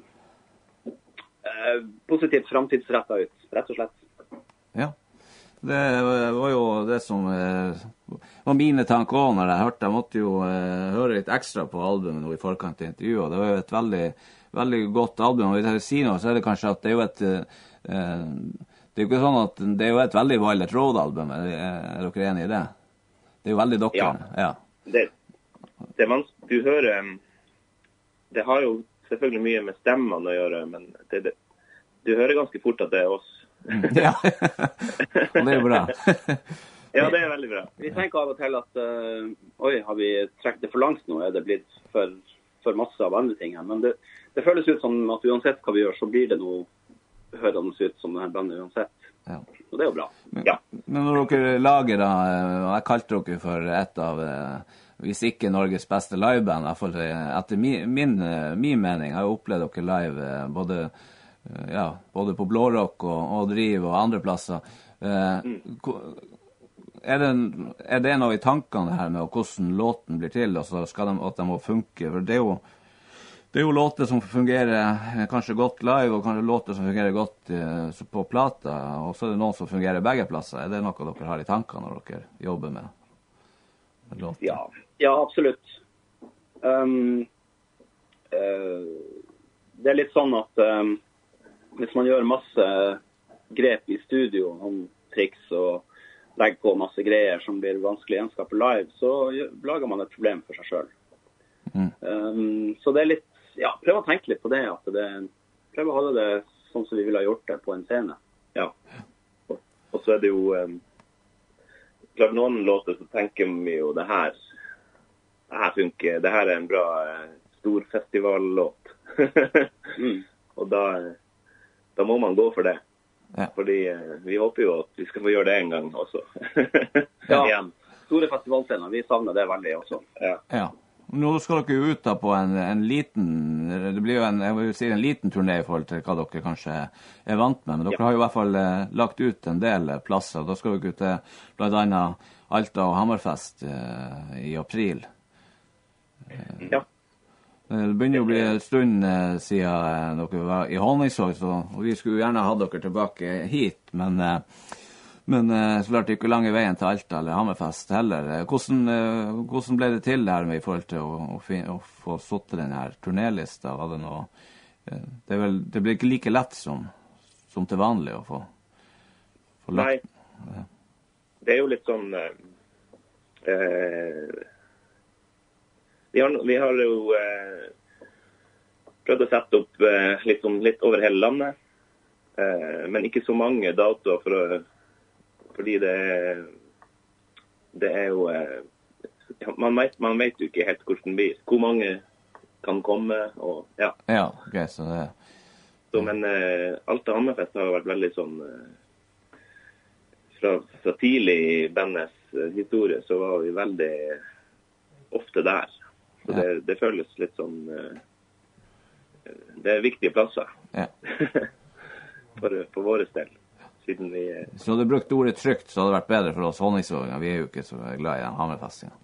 uh, positivt framtidsrettet ut, rett og slett. Ja, det var jo det som uh, var mine tanker også når jeg hørte. Jeg måtte jo uh, høre litt ekstra på albumet nå i forkant til intervjuet. Det var jo et veldig, veldig godt album. Og hvis jeg sier noe, så er det kanskje at det er jo et... Uh, det er jo ikke sånn at det er jo et veldig Violet Road-album. Er, er dere enige i det? Det er jo veldig dere. Ja. Ja. Det, det man, du hører, det har jo selvfølgelig mye med stemmene å gjøre, men det, det, du hører ganske fort at det er oss. Ja, og det er jo bra. Ja, det er veldig bra. Vi tenker av og til at, uh, oi, har vi trekt det for langt nå? Er det blitt for, for masse av andre ting her? Men det, det føles ut som at uansett hva vi gjør, så blir det noe hørende ut som denne bandet uansett. Ja. Og det er jo bra. Men, ja. men når dere lager da, og jeg kalte dere for et av, hvis ikke Norges beste liveband, i hvert fall etter min, min, min mening, har jeg opplevd dere live både, ja, både på Blårock og, og Driv og andre plasser. Mm. Er, det, er det noe i tankene her med hvordan låten blir til, og så skal de, at de må funke? For det er jo Det er jo låter som fungerer kanskje godt live, og kanskje låter som fungerer godt uh, på plata, og så er det noen som fungerer begge plasser. Er det noe dere har i tankene når dere jobber med, med låter? Ja, ja, absolutt. Um, uh, det er litt sånn at um, hvis man gjør masse grep i studio, om triks og legger på masse greier som blir vanskelig å gjenskape live, så lager man et problem for seg selv. Mm. Um, så det er litt, ja, prøv å tenke litt på det, at det, prøv å holde det sånn som vi ville ha gjort det på en scene. Ja, og, og så er det jo um, klart noen låter så tenker vi jo det her det her funker, det her er en bra uh, stor festivallåt. mm. Og da, da må man gå for det. Ja. Fordi uh, vi håper jo at vi skal få gjøre det en gang også. Ja, igjen. Store festivalscener, vi savner det veldig også. Ja. Ja. Nå skal dere jo ut da på en, en liten, det blir jo en, jeg vil si en liten turné i forhold til hva dere kanskje er vant med, men dere ja. har jo i hvert fall eh, lagt ut en del plasser, og da skal dere ut til blant annet Alta og Hammerfest eh, i april. Eh, ja. Det begynner jo å bli en stund eh, siden dere var i Honningsvåg, og vi skulle gjerne ha dere tilbake hit, men... Eh, Men uh, så klart det ikke lange veien til Alta eller Hammerfest heller. Hvordan, uh, hvordan ble det til her med i forhold til å, å, fin- å få satt den her turnélista? Var det noe... Uh, det, er vel, det blir ikke like lett som, som til vanlig å få, få lagt... Nei, uh. det er jo litt sånn... Uh, uh, vi, har, vi har jo uh, prøvd å sette opp uh, litt, sånn, litt over hele landet, uh, men ikke så mange datoer for å... Fordi det er, det er jo, man vet, man vet jo ikke helt hvordan det blir. Hvor mange kan komme, og ja. Ja, ok, så det... Så, men uh, Alta Hammerfest har vært veldig sånn uh, fra, fra tidlig i bandets historie, så var vi veldig ofte der. Så det, det føles litt sånn, det er viktige plasser. Ja. for, for våre del. Siden vi... Så hadde du brukt ordet trygt, så hadde det vært bedre for oss honningsvåger. Vi er jo ikke så glad i den Hammerfestingen.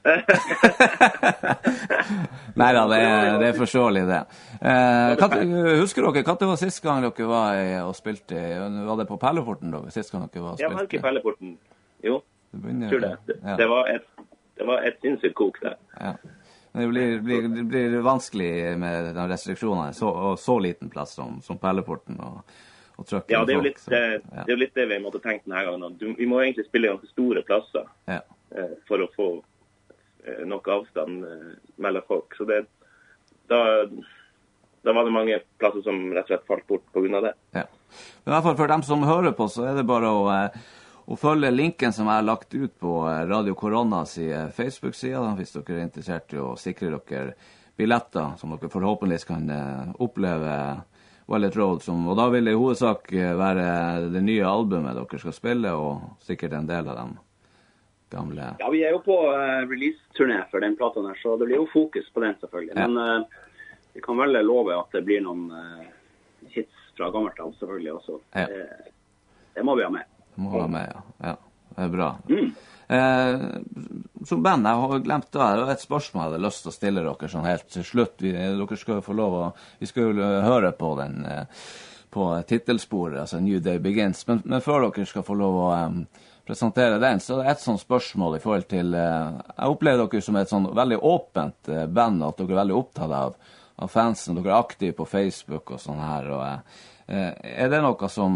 Neida, det er, det er forståelig det. Eh, kan, husker dere, hva det var sist gang dere var i, og spilte? Var det på Pelleporten da? Sist gang dere var og spilte? Ja, var ikke Pelleporten. Jo, det tror det. Det, ja. det var et, det var et sinnssykt kok der. Ja. Men det blir, blir, det blir vanskelig med de restriksjonene, så, og så liten plass som, som Pelleporten og, og trøkken. Ja, det er jo litt, folk, så, ja. det, er jo litt det vi måtte tenke denne gangen. Du, vi må egentlig spille ganske store plasser ja. eh, for å få nok avstand mellom folk. Så det, da, da var det mange plasser som rett og slett falt bort på grunn av det. Ja. Men i hvert fall for dem som hører på, så er det bare å, å følge linken som er lagt ut på Radio Koronas Facebook-sida, hvis dere er interessert i å sikre dere billetter, som dere forhåpentligvis kan oppleve Velvet Road, som, og da vil det i hovedsak være det nye albumet dere skal spille, og sikkert en del av dem. Gamle. Ja, vi er jo på uh, release-turné for den platen her, så det blir jo fokus på den selvfølgelig. Ja. Men uh, vi kan vel love at det blir noen uh, hits fra gammelt av selvfølgelig også. Ja. Det, det må vi ha med. Det må vi ha med, ja. Ja, det er bra. Mm. Eh, som band, jeg har glemt det, det var et spørsmål jeg hadde lyst til å stille dere sånn helt til slutt. Vi, dere skal jo få lov å, vi skal jo høre på den, uh, på titelsporet, altså New Day Begins, men, men før dere skal få lov å um, presentere den, så det er et sånt spørsmål i forhold til, uh, jeg opplever dere som et sånn veldig åpent uh, band, at dere er veldig opptatt av, av fansen, dere er aktive på Facebook og sånn her, og uh, er det noe som,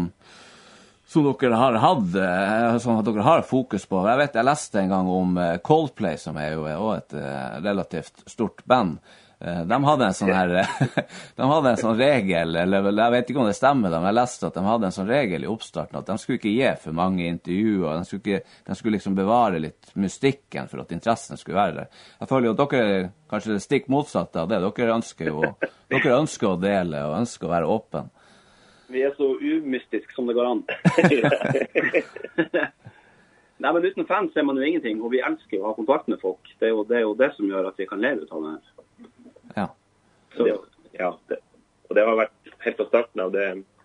som dere har hatt, uh, som dere har fokus på? Jeg vet, jeg leste en gang om uh, Coldplay, som er jo også et uh, relativt stort band. De hadde en sånn her, de hadde en sånn regel, eller jeg vet ikke om det stemmer, men jeg leste at de hadde en sånn regel i oppstarten, at de skulle ikke gi for mange intervjuer, de skulle, ikke, de skulle liksom bevare litt mystikken for at interessen skulle være der. Jeg føler jo at dere er kanskje stikk motsatt av det, dere ønsker jo, dere ønsker å dele og ønsker å være åpen. Vi er så umystisk som det går an. Nei, men uten fans ser man jo ingenting, og vi elsker å ha kontakt med folk. Det er jo det, er jo det som gjør at vi kan leve ut av det her. Ja. Så, det, ja, det, og det har vært helt fra starten av det.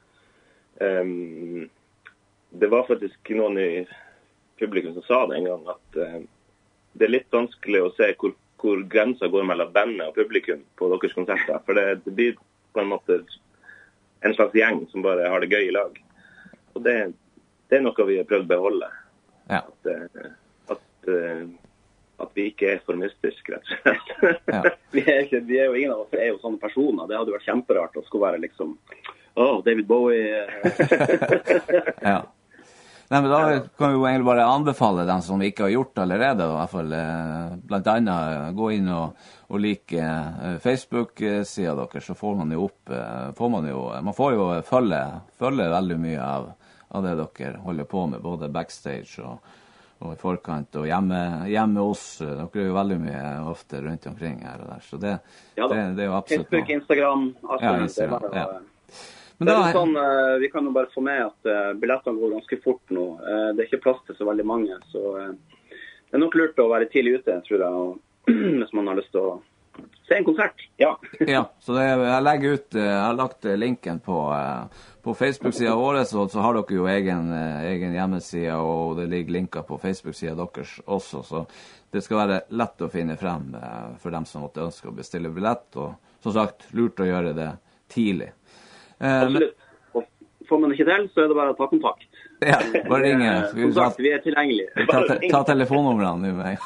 Um, det var faktisk noen i publikum som sa det en gang, at um, det er litt vanskelig å se hvor, hvor grenser går mellom bandet og publikum på deres konserter. For det, det blir på en måte en slags gjeng som bare har det gøy i lag. Og det, det er noe vi har prøvd å beholde. Ja. At, at uh, at vi ikke er for mystiske, rett og slett. Ja. vi, er ikke, vi er jo ingen av oss er jo sånne personer. Det hadde vært kjemperart å skulle være liksom, åh, oh, David Bowie. Ja. Nei, men da kan vi jo egentlig bare anbefale dem som vi ikke har gjort allerede, i hvert fall eh, blant annet gå inn og, og like eh, Facebook-siden dere, så får man jo opp, eh, får man jo, man får jo følge, følge veldig mye av, av det dere holder på med, både backstage og og i forkant, og hjemme, hjemme hos, dere er jo veldig mye ofte rundt omkring her og der, så det, ja, det, det er jo absolutt Facebook, noe. Instagram, alt ja, Instagram, det. Ja. Men det er jo sånn, uh, vi kan jo bare få med at uh, billettene går ganske fort nå. Uh, det er ikke plass til så veldig mange, så uh, det er nok lurt å være tidlig ute, tror jeg, og, hvis man har lyst til å se en konsert. Ja. Ja, så det, jeg legger ut, jeg har lagt linken på, på Facebook-siden vår, så, så har dere jo egen, egen hjemmeside, og det ligger linker på Facebook-siden deres også, så det skal være lett å finne frem for dem som måtte ønske å bestille billett, og som sagt, lurt å gjøre det tidlig. Absolutt. Og får man ikke til, så er det bare å ta kontakt. Ja, bare ringe. Som sagt, vi er tilgjengelige. Ta, ta, ta telefonnumrene nu med.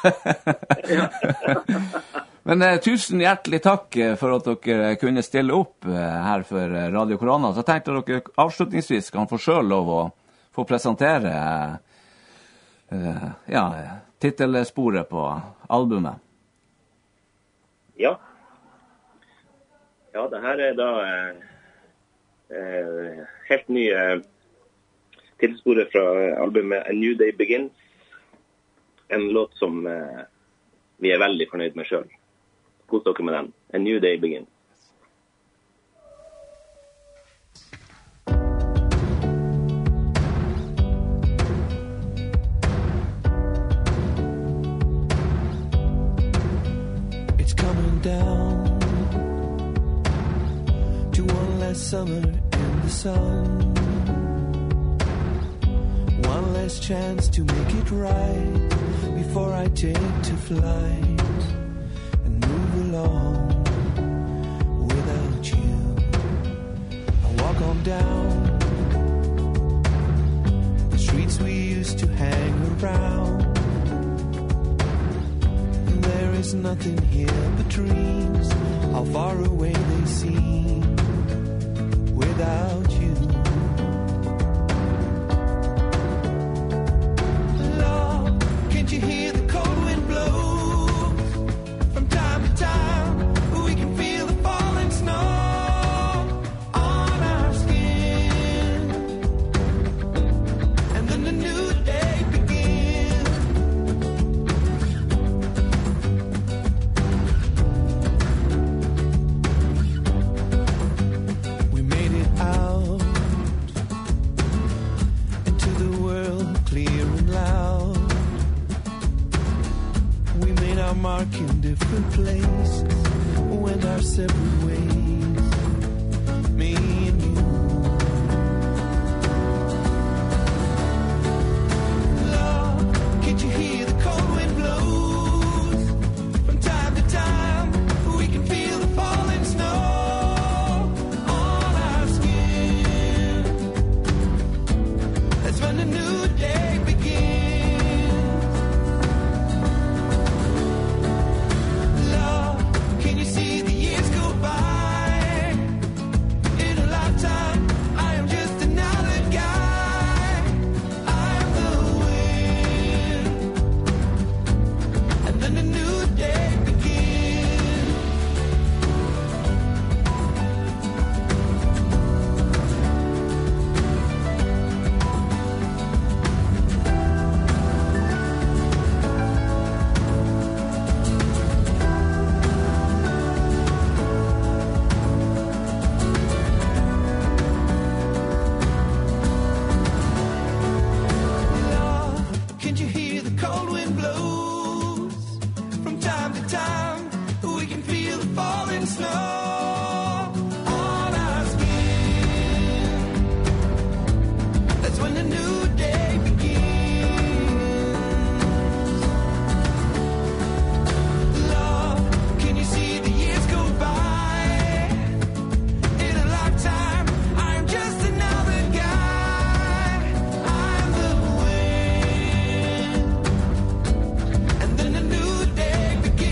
Men eh, tusen hjertelig takk for at dere kunne stille opp eh, her for Radio Korona. Så jeg tenkte at dere avslutningsvis kan få selv lov å få presentere eh, ja, titelsporet på albumet. Ja. Ja, det her er da eh, eh, helt nye titelsporet fra albumet A New Day Begins. En låt som eh, vi er veldig fornøyd med selv. Kos dere med den. A New Day Begins. color in the sun. One last chance to make it right before I take to flight and move along without you. I walk on down the streets we used to hang around. There is nothing here but dreams, how far away they seem without you. Love, can't you hear the cold wind blow? From time to time, we can feel the falling snow on our skin. And then the new day begins. We made it out into the world clear and loud. We made our mark in different places, went our separate ways, me and you. Love, can't you hear the cold wind blows? From time to time, we can feel the falling snow on our skin. That's when the new day begins. Love, can you see the years go by? In a lifetime, I am just another guy. I'm the wind. And then the new day begins. Love, can't you hear the cold wind blows? From time to time, we can feel the falling snow on our skin. That's when the new day begins. Love, can you see the years go by? In a lifetime, I'm just another guy. I'm the wind. And then the new day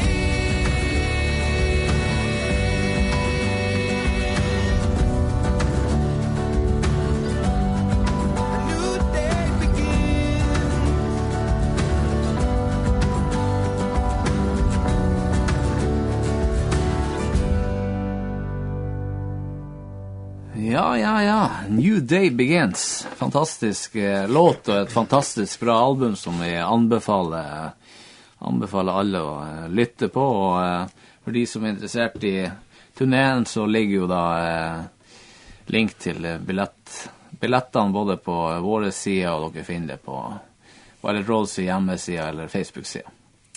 Ja, ja, ja. New Day Begins. Fantastisk eh, låt og et fantastisk bra album som vi anbefaler, anbefaler alle å eh, lytte på. Og eh, for de som er interessert i turneen, så ligger jo da eh, link til eh, billett, billettene både på våre sider, og dere finner det på Violet Roads hjemmesida eller Facebook-sida.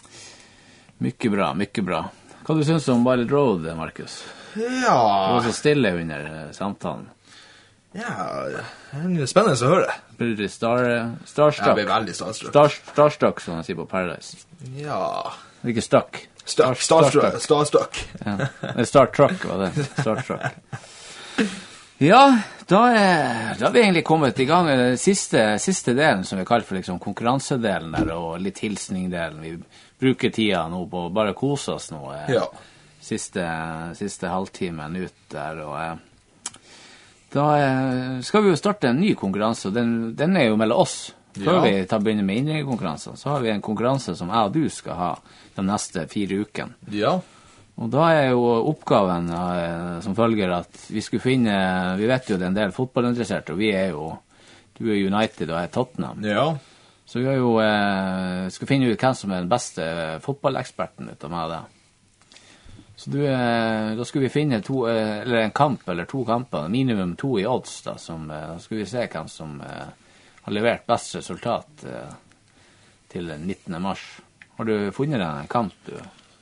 Mykje bra, mykje bra. Hva du synes om Violet Road, Markus? Ja. Du var så stille under eh, samtalen. Ja, det er spennende å høre. Blir du star, starstruck? Jeg blir veldig starstruck. Star, starstruck, som man sier på Paradise. Ja. Ikke stuck. Star, starstruck. Starstruck. Ja. Star Truck var det. Star Truck. Ja, da er, da er vi egentlig kommet i gang. Siste, siste delen, som vi kaller for liksom konkurransedelen der, og litt hilsningdelen. Vi bruker tida nå på å bare kose oss nå. Ja. Siste, siste halvtimen ut der, og eh, da eh, skal vi jo starte en ny konkurranse, og den, den er jo mellom oss. Før Ja. vi tar begynne med innringekonkurransen, så har vi en konkurranse som jeg og du skal ha de neste fire ukene. Ja. Og da er jo oppgaven eh, som følger at vi skulle finne, vi vet jo det er en del fotballinteresserte, og vi er jo, du er United og jeg er Tottenham. Ja. Så vi har jo, eh, skal finne ut hvem som er den beste fotballeksperten ut av meg det. Så du, eh, da skulle vi finne to, eh, eller en kamp eller to kamper, minimum to i odds da, som, eh, da skulle vi se hvem som eh, har levert best resultat eh, til den nittende mars. Har du funnet deg en kamp, du?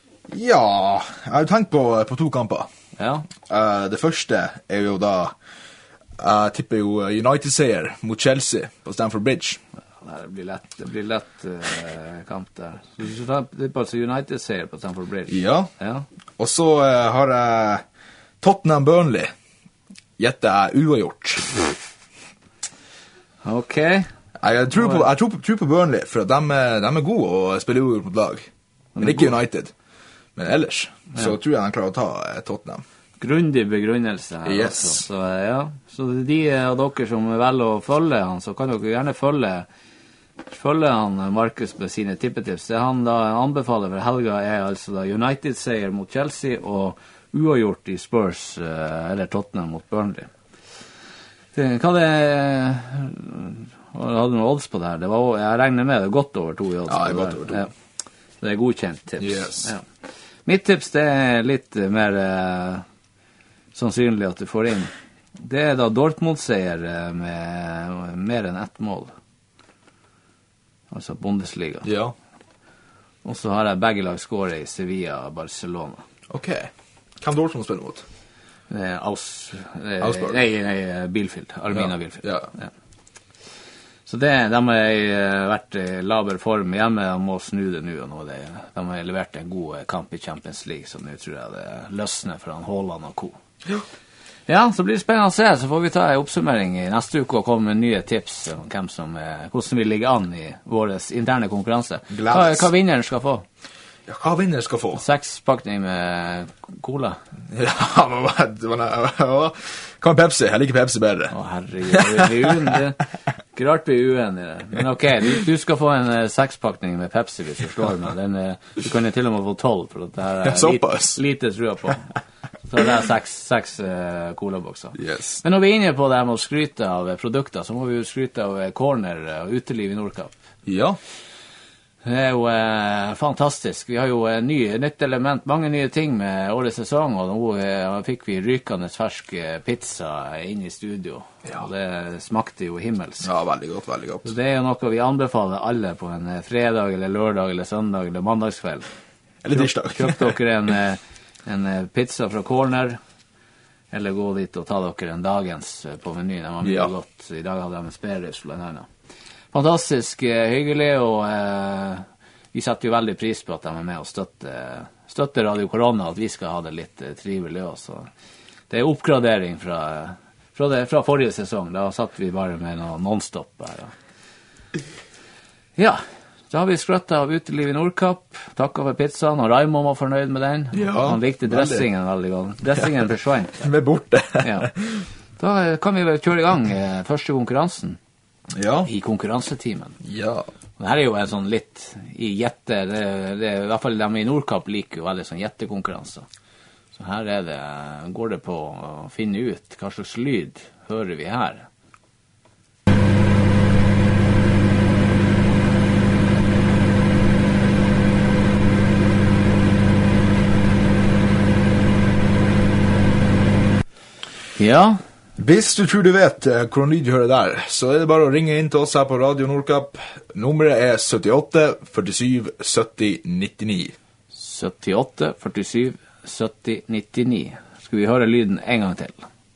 Ja, jeg har jo tenkt på, på to kamper. Ja. Uh, det første er jo da Jeg tipper jo United-seier mot Chelsea på Stamford Bridge. Ja, det blir lett, det blir lett uh, kamp der. Så du tar på altså United-seier på Stamford Bridge? Ja. ja. Og så uh, har jeg Tottenham-Burnley. Gjette jeg uavgjort. Ok. Jeg tror på, jeg tror på, tror på Burnley, for at de, de er gode å spille uavgjort mot lag. Men ikke United. Men ellers, ja. så tror jeg de klarer å ta uh, Tottenham. Grundig begrunnelse her yes. også. Så, ja. så de av dere som velger å følge han, så kan dere gjerne følge, følge han Markus med sine tippetips. Det han da anbefaler for helga er altså da United-seier mot Chelsea og uavgjort i Spurs eller Tottenham mot Burnley. Det, hva det hadde noen odds på det her? Det var, jeg regner med det godt over to i odds. Ja, det er godt over to. Ja. Det er godkjent tips. Yes. Ja. Mitt tips det er litt mer eh, sannsynlig at du får inn. Det er da Dortmund-seier med mer enn ett mål. Altså Bundesliga. Ja. Og så har jeg begge lag skåret i Sevilla og Barcelona. Ok. Hvem Dortmund spiller mot? Det er Aus... Augsburg? Nei, nei, Bielefeld. Armina ja. Bielefeld. Ja. Ja. Så det, de har vært i laber form hjemme, de må snu det nå, og nå det, de har levert en god kamp i Champions League, så nå tror jeg det løsner for han Haaland og co. Ja. Ja, så blir det spennende å se, så får vi ta en oppsummering i neste uke og komme med nye tips om hvem som, hvordan vi ligger an i vår interne konkurranse. Hva, hva vinneren skal få? Ja, hva vinneren skal få? Sekspakning med cola. Ja, men det var... Hva med Pepsi? Jeg liker Pepsi bedre. Å, herregud, vi er uenige. Ikke rart vi er uenige. Men ok, du, du skal få en uh, sekspakning med Pepsi hvis du slår med. Den, uh, du kan jo til og med få tolv, for det her er ja, lite, lite trua på. Så det er seks, seks uh, colabokser. Yes. Men når vi er inne på det her med å skryte av produkter, så må vi jo skryte av Corner og uteliv i Nordkapp. Ja. Det er jo eh, fantastisk. Vi har jo en ny, nytt element, mange nye ting med årets sesong, og nå eh, fikk vi rykende fersk pizza inn i studio. Ja. Og det smakte jo himmels. Ja, veldig godt, veldig godt. Så det er jo noe vi anbefaler alle på en fredag, eller lørdag, eller søndag, eller mandagskveld. Eller tirsdag. Kjøp dere en, en pizza fra Corner, eller gå dit og ta dere en dagens på menyen. Det var mye ja. godt. I dag hadde de en sperrus, blant annet. Fantastisk eh, hyggelig, og eh, vi setter jo veldig pris på at de er med og støtter, støtter Radio Korona, at vi skal ha det litt eh, trivelig også. Det er oppgradering fra, fra, det, fra forrige sesong. Da satt vi bare med noe non-stop her. Ja. ja, da har vi skrøttet av uteliv i Nordkapp. Takk for pizzaen, og Raimond var fornøyd med den. Ja, han likte dressingen veldig godt. Dressingen forsvant. Den er borte. ja. Da kan vi vel kjøre i gang eh, første konkurransen. Ja. I konkurransetimen. Ja. Og det her er jo en sånn litt i gjette, det, det, i hvert fall de i Nordkapp liker jo veldig sånn gjettekonkurranser. Så her er det, går det på å finne ut hva slags lyd hører vi her. Ja. Hvis du tror du vet uh, hvordan lyd du hører der, så er det bare å ringe inn til oss her på Radio Nordkapp. Nummeret er syttiåtte førtisju sytti nittini. syttiåtte førtisju sytti nittini. Skal vi høre lyden en gang til?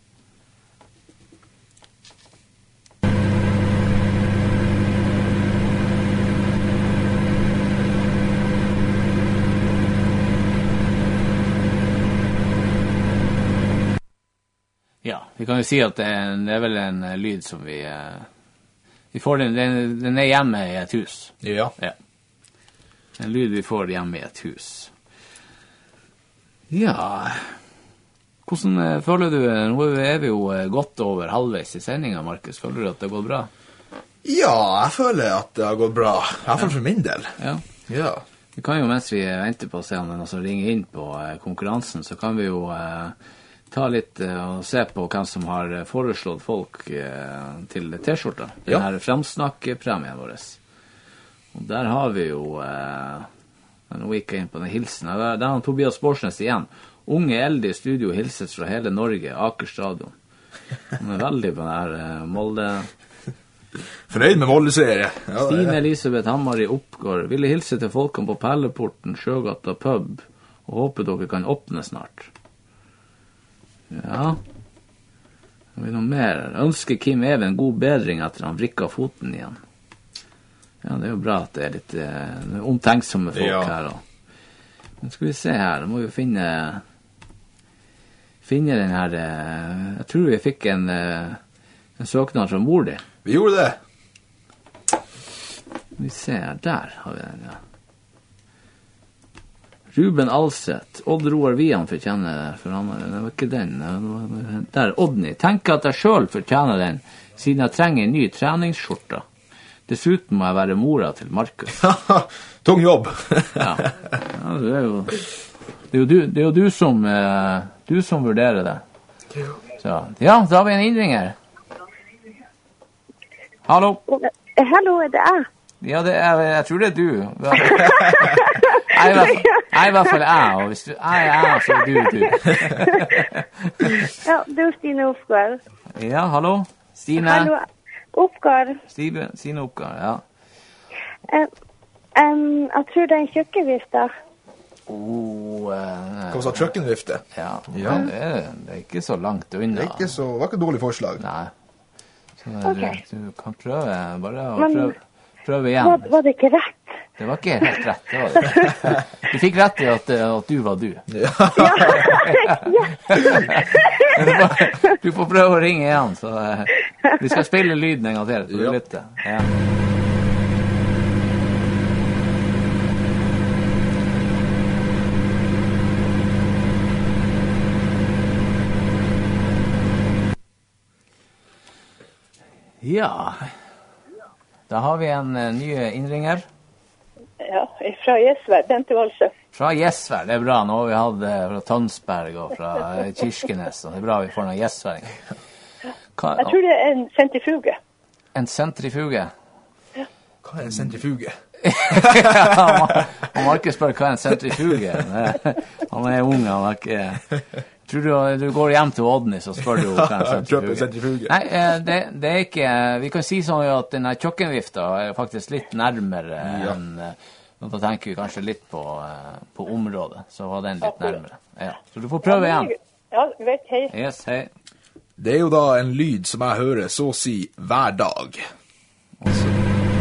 Ja, vi kan jo si at det er, det er vel en uh, lyd som vi, uh, vi får den, den, den er hjemme i et hus. Ja. Ja. En lyd vi får hjemme i et hus. Ja, hvordan uh, føler du, nå er vi jo uh, godt over halvveis i sendingen, Markus. Føler du at det går bra? Ja, jeg føler at det har gått bra. I hvert fall for min del. Ja. Ja. Vi kan jo, mens vi venter på å se om det er noen som ringer inn på uh, konkurransen, så kan vi jo... Uh, ta litt uh, og se på hvem som har foreslått folk uh, til T-skjorta. Den ja. her fremsnakkepremien vår. Og der har vi jo, uh, nå gikk jeg inn på den hilsen, der, der har Tobias Borsnes igjen. Unge elde i studio hilses fra hele Norge, Aker Stadion. Han er veldig på den her uh, Molde... Fornøyd med Molde-serie. Ja, Stine Elisabeth Hammar i Oppgård. Ville hilse til folkene på Perleporten, Sjøgata pub, og håper dere kan åpne snart. Ja. Har vi noe mer? Ønsker Kim Even god bedring etter han vrikket foten igjen. Ja, det er jo bra at det er litt uh, omtenksomme folk ja. Her. Og. Men skal vi se her, da må vi finne, finne den her, uh, jeg tror vi fikk en, uh, en søknad fra mor di. Vi gjorde det. Vi ser, der har vi den, ja. Ruben Alseth, Odd Roar Vian fortjener det, for han det var ikke den. Der, Oddny, tenker at jeg selv fortjener den, siden jeg trenger en ny treningsskjorte. Dessuten må jeg være mora til Markus. Tung jobb. Ja, ja det, er jo, det, er jo du, det er jo du som, uh, du som vurderer det. Så, ja, da har vi en innringer. Hallo. Hallo, er det jeg? Ja, det er, jeg tror det er du. Jeg er i hvert fall jeg, og hvis du er jeg, så er du du. Ja, det er Stine Oppgård. Ja, hallo. Stine. Hallo, Oppgård. Stine, Stine Oppgård, ja. Um, um, jeg tror det er en kjøkkenvifte. Oh, uh, Hva sa kjøkkenvifte? Ja, ja. Det, er, det er ikke så langt unna. Det er ikke så, det var ikke dårlig forslag. Nei. Så det, okay. du, du kan prøve, bare å prøve. Prøv igjen. Var, var det ikke rett? Det var ikke helt rett, det var det ikke. Du fikk rett i at, at du var du. Ja. Du får prøve å ringe igjen, så uh, vi skal spille lyden en gang til, så du ja. Lytter. Ja. Ja. Da har vi en uh, ny innringer. Ja, fra Gjesvær, Bente Valsø. Fra Gjesvær, det er bra. Nå har vi hatt uh, fra Tønsberg og fra uh, Kirkenes, og det er bra vi får noen Gjesværing. Hva, Jeg tror det er en sentrifuge. En sentrifuge? Ja. Hva er en sentrifuge? Ja, han har ikke spurt hva er en sentrifuge. Han er ung, han har ikke... Tror du, du går hjem til Oddny, så spør du hva er en sentrifuge. sentrifuge. Nei, det, det er ikke... Vi kan si sånn at denne kjøkkenvifta er faktisk litt nærmere ja. Enn... Da tenker vi kanskje litt på, på området, så var den litt nærmere. Ja. Så du får prøve igjen. Ja, vet, hei. Yes, hei. Det er jo da en lyd som jeg hører så å si hver dag. Også.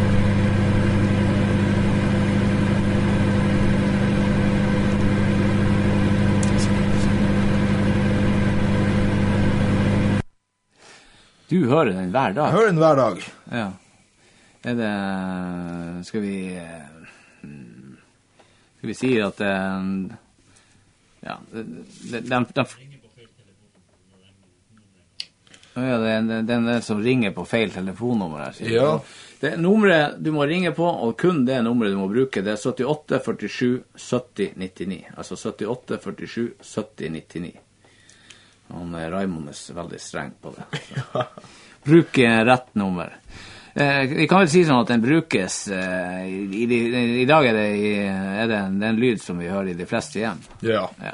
Du hører den hver dag? Jeg hører den hver dag. Ja. Er det... Skal vi... Skal vi si at det... Ja, de... de, de, de ja, det er den som ringer på feil telefonnummer her. Ja. Det nummeret du må ringe på, og kun det nummeret du må bruke, det er syttiåtte førtisju sytti nittini. Altså syttiåtte førtisju sytti nittini. Han Raimond er veldig streng på det. Så. Bruk rett nummer. Eh, vi kan vel si sånn at den brukes, eh, i, i, i dag er det, er det en, en lyd som vi hører i de fleste hjem. Ja. Ja,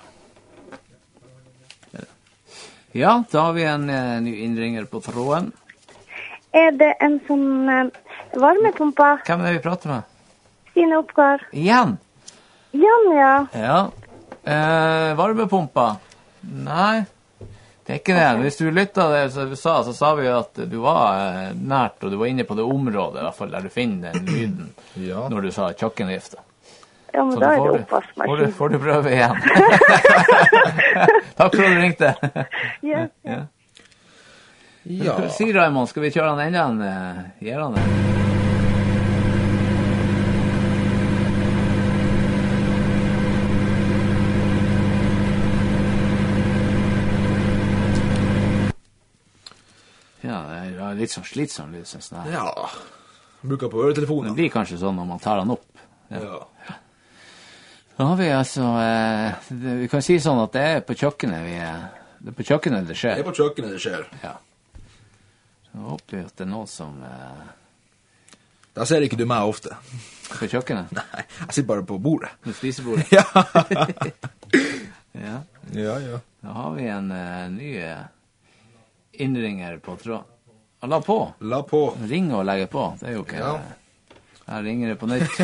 ja da har vi en eh, ny innringer på tråden. Er det en sånn eh, varmepumpa? Hvem er det vi prater med? Stine Oppgård. Igjen? Jan, ja. Ja. Eh, varmepumpa? Nei. Det er ikke det. Hvis du lyttet det som du sa, så sa vi at du var nært, og du var inne på det området, i hvert fall der du finner den lyden, ja. Når du sa kjøkkenvifte. Ja, men så da er det oppvaskmaskin. Får du, får du prøve igjen. Takk for at du ringte. Ja. Ja. Ja. Si, Raimond, skal vi kjøre han enda en? Gjør han det? Ja, det er litt sånn slitsom lyd, synes jeg. Ja, bruker på øretelefonen. Det blir kanskje sånn når man tar den opp. Ja. Ja. Da har vi altså, eh, det, vi kan si sånn at det er på kjøkkenet vi er, det er på kjøkkenet det skjer. Det er på kjøkkenet det skjer. Ja. Så håper vi at det er noe som... Eh, da ser ikke du meg ofte. På kjøkkenet? Nei, jeg sitter bare på bordet. På spisebordet? Ja. Ja. Ja, ja. Da har vi en uh, ny... Uh, innringer på tråd. Og la på. La på. Ring og legge på. Det er jo ikke... Ja. Her ringer det på nytt.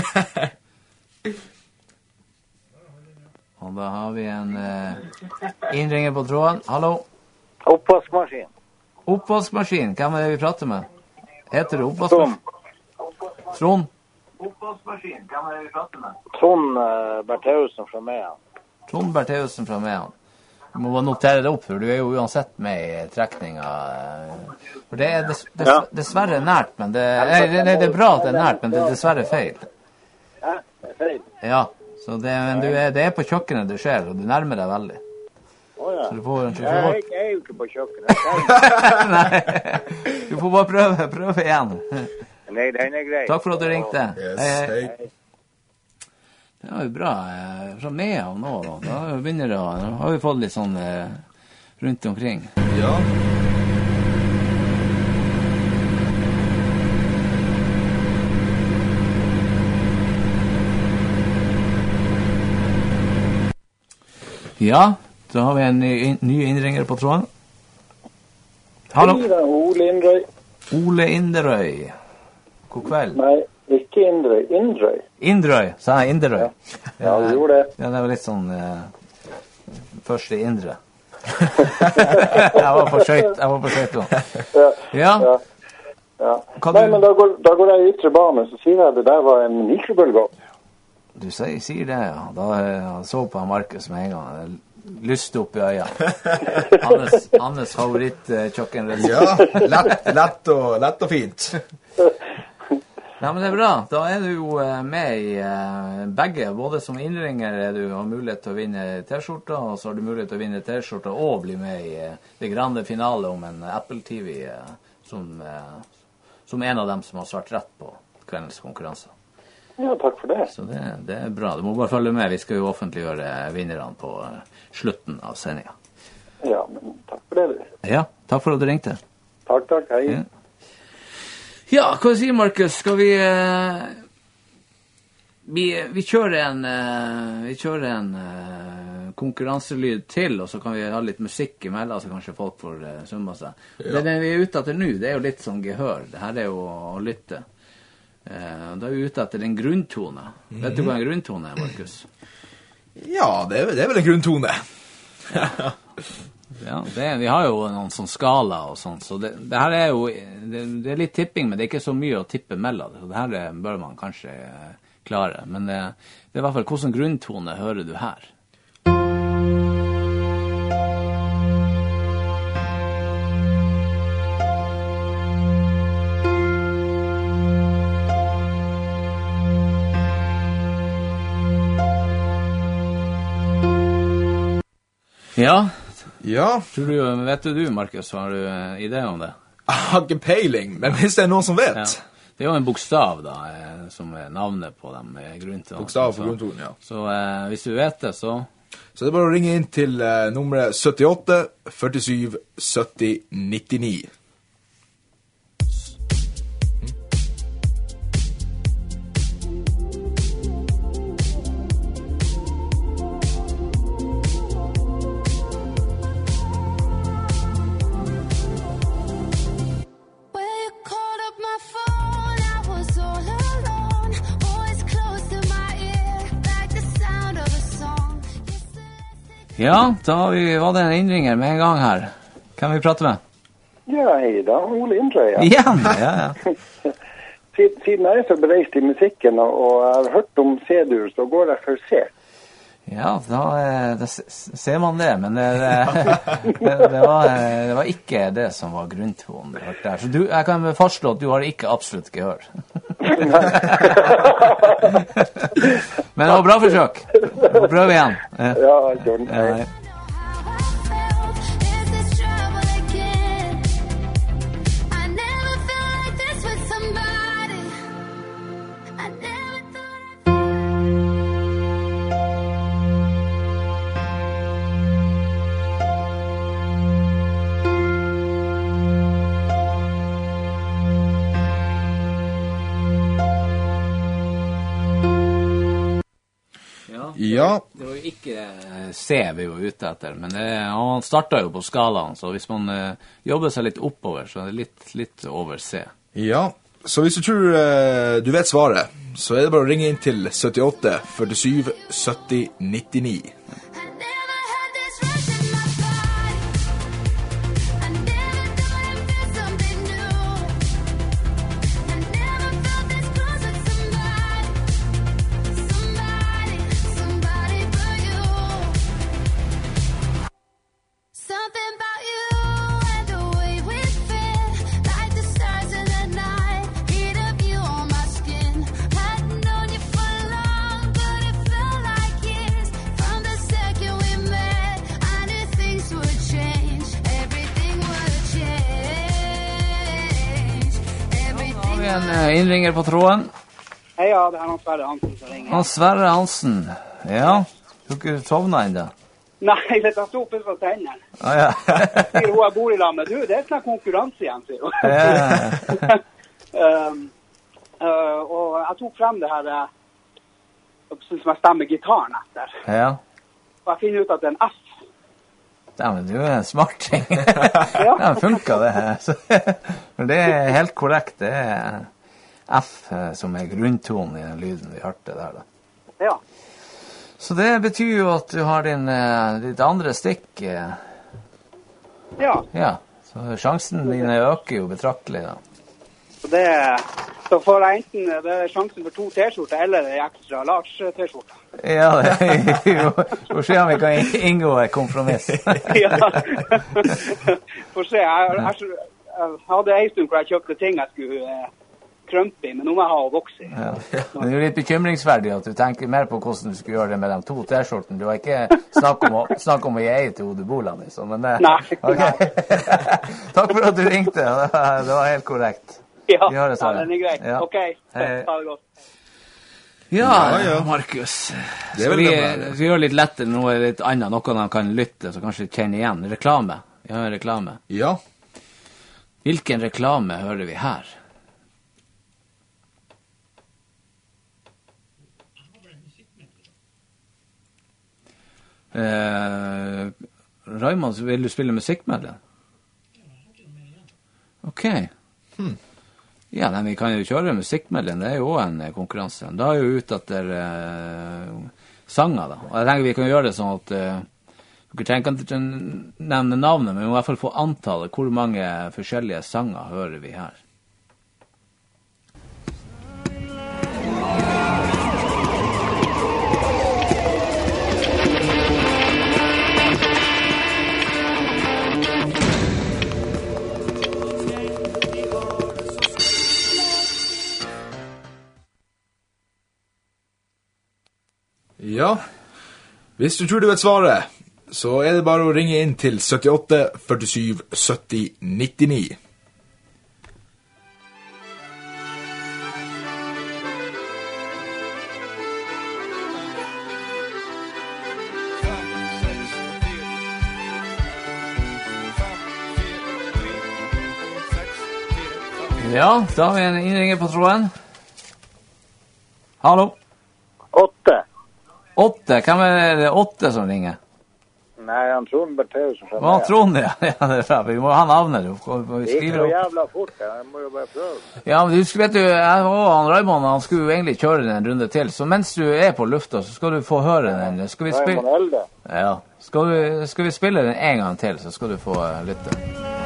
Og da har vi en uh, innringer på tråden. Hallo? Oppvaskmaskin. Oppvaskmaskin, hvem er det vi prater med? Heter det oppvaskmaskin? Trond? Oppvaskmaskin, hvem er det vi prater med? Trond uh, Bertheusen fra Mean. Trond Bertheusen fra Mean. Du må bare notere det opp, for du er jo uansett med i trekninga. For det er dess, dess, dessverre nært, men det, nei, det, det er bra at det er nært, men det er dessverre feil. Ja, det er feil. Ja, så det, men du er, det er på kjøkkenet det skjer, og du nærmer deg veldig. Åja, så du får, du får jeg, bare... jeg er jo ikke på kjøkkenet. Nei, du får bare prøve, prøve igjen. Nei, den er grei. Takk for at du ringte. Yes, hei. hei. Det var jo bra. Fra Mean nå, da. Da begynner det, da har vi fått litt sånn eh, rundt omkring. Ja. Ja, da har vi en ny, ny innringer på tråden. Hallo. Hei, det er Ole Inderøy. Ole Inderøy. God kveld. Nei, ikke Inderøy, Inderøy. Inderøy, sa jeg Inderøy. Ja, ja du gjorde det. Ja, det var litt sånn eh, først i Indre. jeg var på skøyt, jeg var på skøyt. Ja. Ja. ja. ja. Nei, men da går, da går jeg i ytre bane, så sier jeg det der var en mikrobølgeovn. Du sier, sier det, ja. Da jeg så på Markus med en gang. Lyst opp i øya. Hannes, Hannes favoritt uh, kjøkkenrett. Ja, lett, lett, og, lett og fint. Nei, men det er bra. Da er du jo uh, med i uh, begge. Både som innringer er du har mulighet til å vinne T-skjorta, og så har du mulighet til å vinne T-skjorta og bli med i uh, det grande finale om en Apple T V uh, som, uh, som en av dem som har svart rett på kveldens konkurranse. Ja, takk for det. Så det, det er bra. Du må bare følge med. Vi skal jo offentliggjøre vinnerne på uh, slutten av sendingen. Ja, men takk for det, du. Ja, takk for at du ringte. Takk, takk, hei. Ja, ja hva sier Markus? Skal vi, uh, vi... Vi kjører en, uh, vi kjører en uh, konkurranselyd til, og så kan vi ha litt musikk imellom, så kanskje folk får uh, summa seg. Ja. Det, det vi er ute etter nå, det er jo litt sånn gehør. Det her er jo å lytte. Uh, da er vi ute etter en grunntone. Mm-hmm. Vet du hva en grunntone er, Markus? Ja, det er, det er vel en grunntone. Ja, det er, vi har jo noen sånn skala og sånn, så det, det her er jo det, det er litt tipping, men det er ikke så mye å tippe mellom det, så det her bør man kanskje klare. Men det, det er i hvert fall hvordan grunntone hører du her? Ja. Ja. Tror du, vet du, Markus, har du idé om det? Jeg har ikke peiling, men hvis det er noen som vet. Ja. Det er jo en bokstav da, som er navnet på dem grunntonen. Bokstav for grunntonen, ja. Så eh, hvis du vet det, så... Så det er bare å ringe inn til eh, nummeret syttiåtte førtisju sytti nittini. Ja, da har vi, var det en innringer med en gang her. Kan vi prate med? Ja, hei da, Ole Inderøy. Ja. Igjen, ja, ja. Siden jeg er så bereist i musikken, og jeg har hørt om C-dur, så går jeg for C. Ja, da, da ser man det, men det, det, det, var, det var ikke det som var grunntonen du hørte der. Så du, jeg kan fastslå at du har ikke absolutt gehør. Men det var bra forsøk. Prøv igjen. Ja, Jordan. Ja. Ja. Det var jo ikke C vi var ute etter, men det, han startet jo på skalaen, så hvis man uh, jobber seg litt oppover, så er det litt, litt over C. Ja, så hvis du tror uh, du vet svaret, så er det bare å ringe inn til syttiåtte førtisju sytti nittini. en innringer på tråden. Hei, ja, det er han Sverre Hansen som ringer. Han Sverre Hansen. Ja, du ikke sovna ennå. Nei, jeg tar opp på tennene. Ah, ja. Sier hun jeg bor i lag med. Du, det er sånn konkurranse igjen, sier hun. Ja. um, uh, og jeg tok frem det her uh, som jeg stemmer gitaren etter. Ja. Og jeg finner ut at det er en F. Ja, men du er en smart ting. Ja, det funker det her. Men det er helt korrekt. Det er F som er grunntonen i den lyden vi hørte der da. Ja. Så det betyr jo at du har din, ditt andre stikk. Ja. Ja, så sjansen dine øker jo betraktelig da. Så det så får jeg enten det er sjansen for to T-skjorter eller en ekstra large T-skjorte. Ja, det er jo. Får se om vi kan inngå et kompromiss. Ja. Får se, jeg, jeg, jeg hadde en stund hvor jeg kjøpte ting jeg skulle eh, krømpe i, men nå må jeg ha å vokse i. Ja. Men det er jo litt bekymringsverdig at du tenker mer på hvordan du skulle gjøre det med de to T-skjorten. Du har ikke snakket om å, snakket om å gi til Odebola, liksom. Men det, nei. Okay. Takk for at du ringte, det var, det var helt korrekt. Ja, ja det den er greit. Ja. Ok, Hei. ta det godt. Ja, Ja, ja. Markus. Det er Skal vel vi, det bare. vi gjør litt lettere noe litt annet, noe de kan lytte, så kanskje kjenne igjen. Reklame. Vi har en reklame. Ja. Hvilken reklame hører vi her? Eh, Raymond, vil du spille musikkmedlem? Ok. Hmm. Ja, men vi kan jo kjøre musikkmedlem, det er jo en eh, konkurranse. Da er jo ute etter eh, sanger da. Og jeg tenker vi kan gjøre det sånn at eh, dere trenger ikke å nevne navnet, men vi må i hvert fall få antallet. Hvor mange forskjellige sanger hører vi her? Ja, hvis du tror du vet svaret, så er det bare å ringe inn til syttiåtte førtisju sytti nittini. Ja, da har vi en innringer på tråden. Hallo? Åtte. Åtte? Hvem er det åtte som ringer? Nei, han Trond Bertheusen. Hva Trond, ja. Ja, det er bra. Vi må ha navnet. Du får Det gikk skrive så opp. jævla fort, jeg må jo bare prøve. Ja, men du skal vet du, jeg og han Raymond, han skulle jo egentlig kjøre den en runde til. Så mens du er på lufta, så skal du få høre den. Skal vi spille? Raymond Elde. Ja. Skal, du, skal vi spille den en gang til, så skal du få uh, lytte.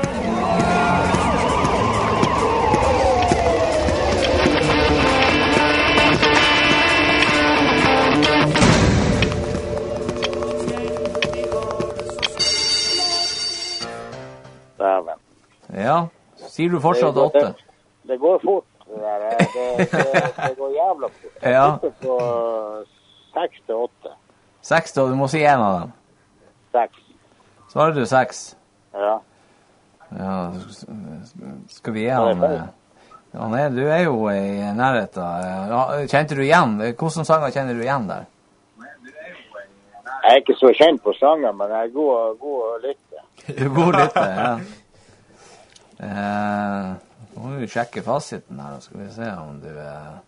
Dæven. Ja, sier du fortsatt åtte? Det, det går fort, det der. Det, det, det går jævla fort. Jeg Ja. sitter på seks til åtte. Seks, da, du må si en av dem. Seks. Svarer du seks? Ja. Ja, skal vi gi han... eh, Han er, du er jo i nærheten. eh, ja, Kjente du igjen? Hvordan sanger kjenner du igjen der? Jeg er ikke så kjent på sanger, men jeg er god, god å lytte. Du er god lytte, ja. Eh, nå må vi sjekke fasiten her, skal vi se om du er...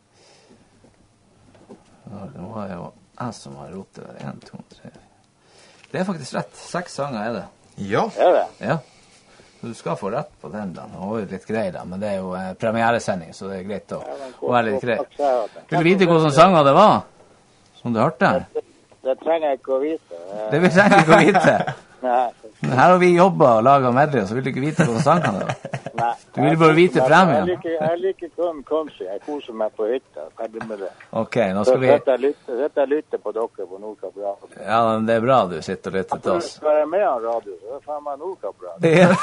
Nå har jeg jo jeg som har rotet der. En, to, tre. Det er faktisk rett. Seks sanger er det. Ja. Er det? Ja. Så du skal få rett på den da. Nå er det litt grei da, men det er jo eh, premieresending, så det er greit å, å være litt grei. Vil du vite hvordan sanger det var? Som du hørte her? Det, det trenger jeg ikke å vite. Det vil jeg ikke å vite. Nei. Men her har vi jobbet og laget medley, så vil du ikke vite hvordan sanger det var. Nei. Du vil bare vite Jeg premien. liker, jeg liker kun country. Jeg koser meg på hytta. Ferdig med det. Ok, nå skal vi... Så dette lytter, dette lytter på dere på Nordkapp Radio. Ja, men det er bra du sitter og lytter til oss. Skal jeg med av radio, så er det faen meg Nordkapp Radio.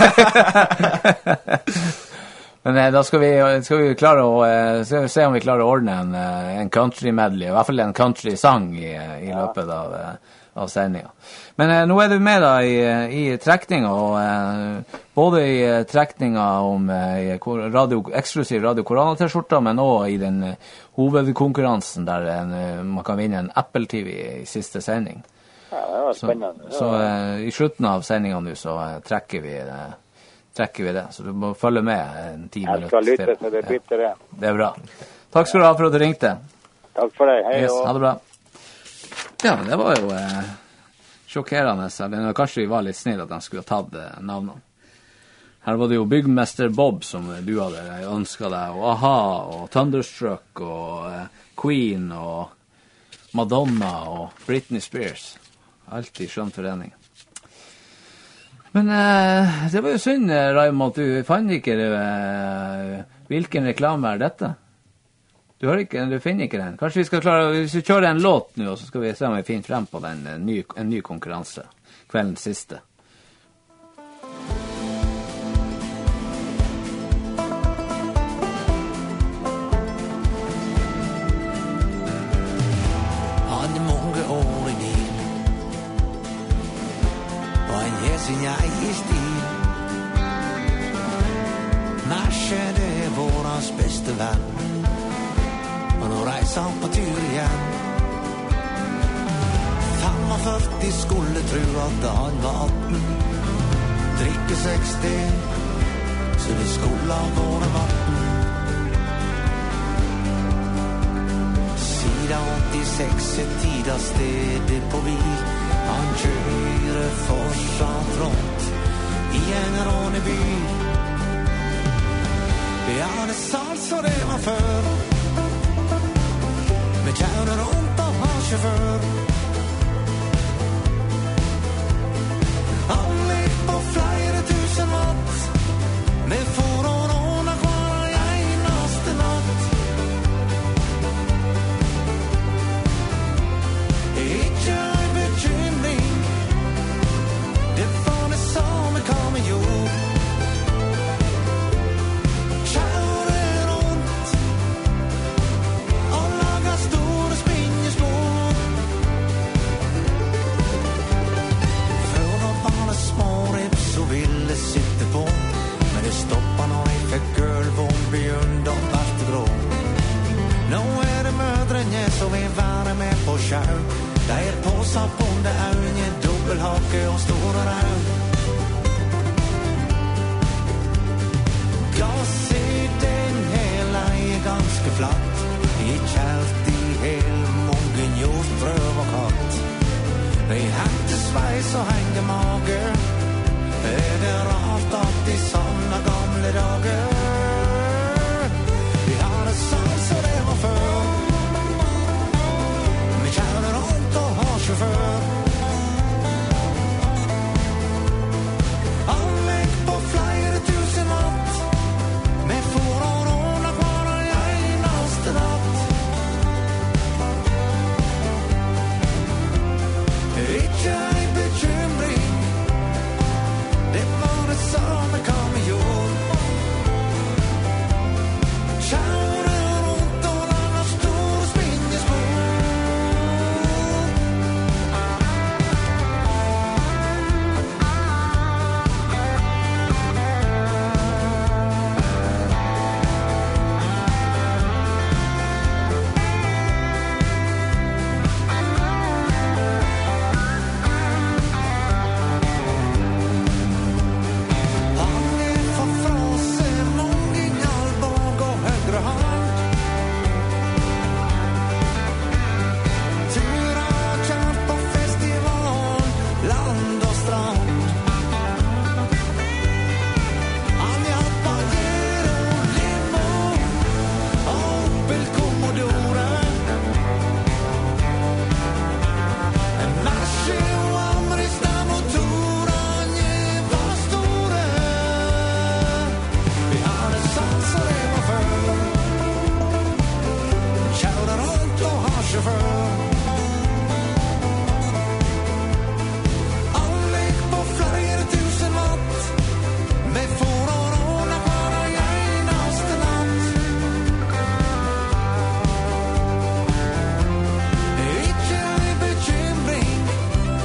Men eh, da skal vi, skal vi klare å eh, skal vi se om vi klarer å ordne en, eh, en country medley, i hvert fall en country sang i, i løpet av, eh, av sendingen. Men eh, nå er du med da i, i trekninga, og eh, både i eh, trekninga om eh, radio, eksklusiv Radio Korona-T-skjorta, men også i den eh, hovedkonkurransen der en, eh, man kan vinne en Apple T V i siste sending. Ja, det var spennende. Så, så eh, i slutten av sendingen nå så eh, trekker vi det. trekker vi det, så du må følge med en ti minutter. Jeg skal lytte til det bitte det. Det er bra. Takk skal du ha for at du ringte. Takk for deg, hei. Yes, ha det bra. Ja, det var jo eh, sjokkerende, eller kanskje vi var litt snill at de skulle ha tatt eh, navnene. Her var det jo Byggmester Bob som du hadde ønsket deg, og A-ha, og Thunderstruck, og eh, Queen, og Madonna, og Britney Spears. Alt i skjønn forening. Men eh, det var jo synd, Raimond, at du fant ikke eh, hvilken reklame er dette? Du, har ikke, du finner ikke den. Kanskje vi skal klare, hvis vi kjører en låt nå, så skal vi se om vi finner frem på den, en ny, en ny konkurranse. Kveldens siste. Han er mange år i bil, og han gjør sin egen stil. Nasje, det er vårens beste venn, og nå reiser han på tur igjen. førti skulle tro at han var atten, drikke seksti, så det skulle ha vært vatten. Siden åttiseks er tida stedet på bil, han kjører fortsatt rundt i en rånebil. Ja, det er sant så det var før, med kjører rundt og har sjåfør. Han ligger på flere tusen watt, med for å råne hver eneste natt. Ikke en bekymring, det var det samme hva vi gjorde. Kjører rundt og lager store spinnespor. Før da var det små rips og ville sitte på, men det stoppet når jeg fikk gulv og begynte å verte grå. Nå er det mødrene som vil være med på sjau. De er påsatt på det øynene, dobbelthake og store rau. Glass i den hele er ganske flatt, ikke alltid helt mange gjort prøv og katt. De hente sveis og henge mage, er det rart at de savner gamle dager. Vi har det sånn så det var før, vi kjører rundt og har sjåfør. Anlegg på flere tusen watt, med for å råne hver eneste natt. Ikke en bekymring, det var det samme hva vi gjorde. Kjører rundt og lager store spinnespor. Han er for frase, mange knallbåg og høyre hand. Turer og kjørt på festival, land og strand. Han hjalp Pajero, Limo, Opel Commodore. En Mercy og Amrista motorene var store. Vi har det sånn så det var før, kjører rundt og har sjåfør. Anlegg på flere tusen watt, med for å råne hver eneste natt. Ikke en bekymring,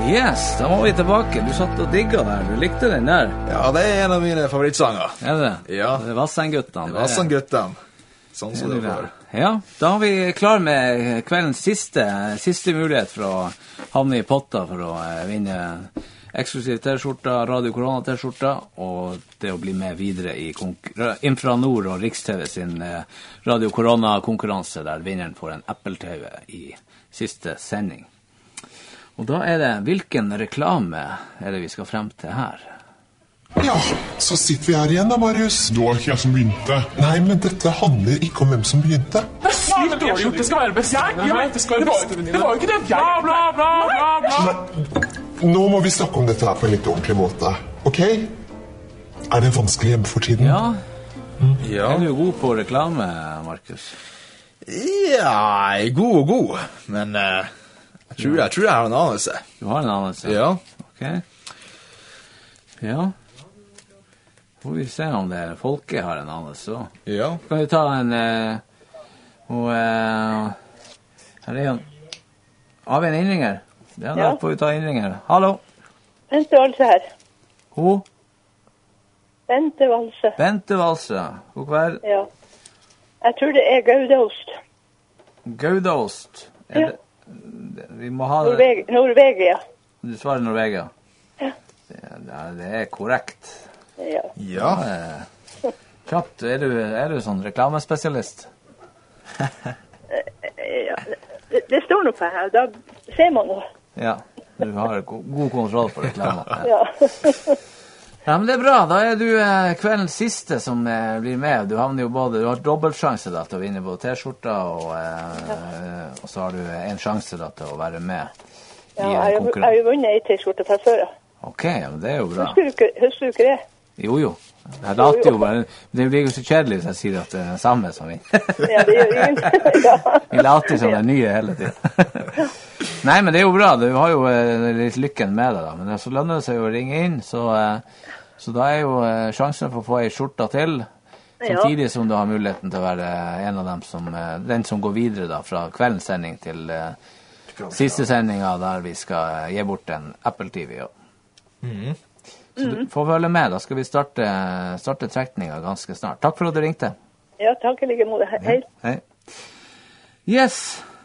Yes, da var vi tilbake. Du satt og digget der. Du likte den der. Ja, det er en av mine favorittsanger. Er det? Ja. Det er Vassendguttene. Det er Vassendguttene. Sånn som det var. Ja, da har vi klar med kveldens siste, siste mulighet for å havne i potta for å vinne eksklusiv T-skjorta, Radio Korona T-skjorta, og det å bli med videre i Infranord og Riks-TV sin Radio Korona-konkurranse, der vinneren får en Apple T V i siste sending. Og da er det, hvilken reklame er det vi skal frem til her? Ja, så sitter vi her igjen da, Marius. Det var ikke jeg som begynte. Nei, men dette handler ikke om hvem som begynte. Sykt dårlig gjort, det skal være best. Jeg vet, det skal være bestevenninne. Det var jo ikke det. Bla, bla, bla, bla, bla. Nå må vi snakke om dette her på en litt ordentlig måte, ok? Er det vanskelig hjemme for tiden? Ja. Mm. Ja. Er du god på reklame, Markus? Ja, jeg er god og god, men... Uh... Jeg tror, jeg tror jeg har en anelse. Du har en anelse? Ja. Ok. Ja. Får vi se om det er folket har en anelse også. Ja. Kan vi ta en... Uh, og... Uh, her er en... Har vi en innringer? Ja, da får vi ta innringer. Hallo? Bente Valse her. Ho? Bente Valse. Bente Valse. God kveld. Ja. Jeg tror det er Goudaost. Goudaost? Er ja. Det... Vi må ha Norveg Norvegia. Du svarer Norvegia? Ja. Det, det er korrekt. Ja. Ja. ja. Kjapt, er du, er du sånn reklamespesialist? ja, det, det står noe på her, da ser man noe. Ja, du har go god kontroll på reklame. Ja. Ja, men det er bra. Da er du eh, kveldens siste som eh, blir med. Du havner jo både, du har dobbeltsjanse da, til å vinne både T-skjorta, og, eh, ja. og så har du en sjanse da, til å være med ja, i en konkurranse. Ja, jeg har jo vunnet en T-skjorta fra før. Ok, ja, men det er jo bra. Husker du ikke det? Jo, jo. Jeg later jo bare, det blir jo så kjedelig hvis jeg sier at det er den samme som vi. Ja, det gjør vi. Ja. Vi later som det er nye hele tiden. Nei, men det er jo bra. Du har jo eh, litt lykken med det da. Men så lønner det seg jo å ringe inn, så... Eh, Så da er jo eh, sjansen for å få en skjorta til, samtidig som du har muligheten til å være en av dem som, eh, den som går videre da, fra kveldens sending til eh, siste sendinga der vi skal eh, gi bort en Apple T V. Ja. Mm. Så du får følge med, da skal vi starte, starte trekninga ganske snart. Takk for at du ringte. Ja, takk i like måte. Hei. Ja, hei. Yes.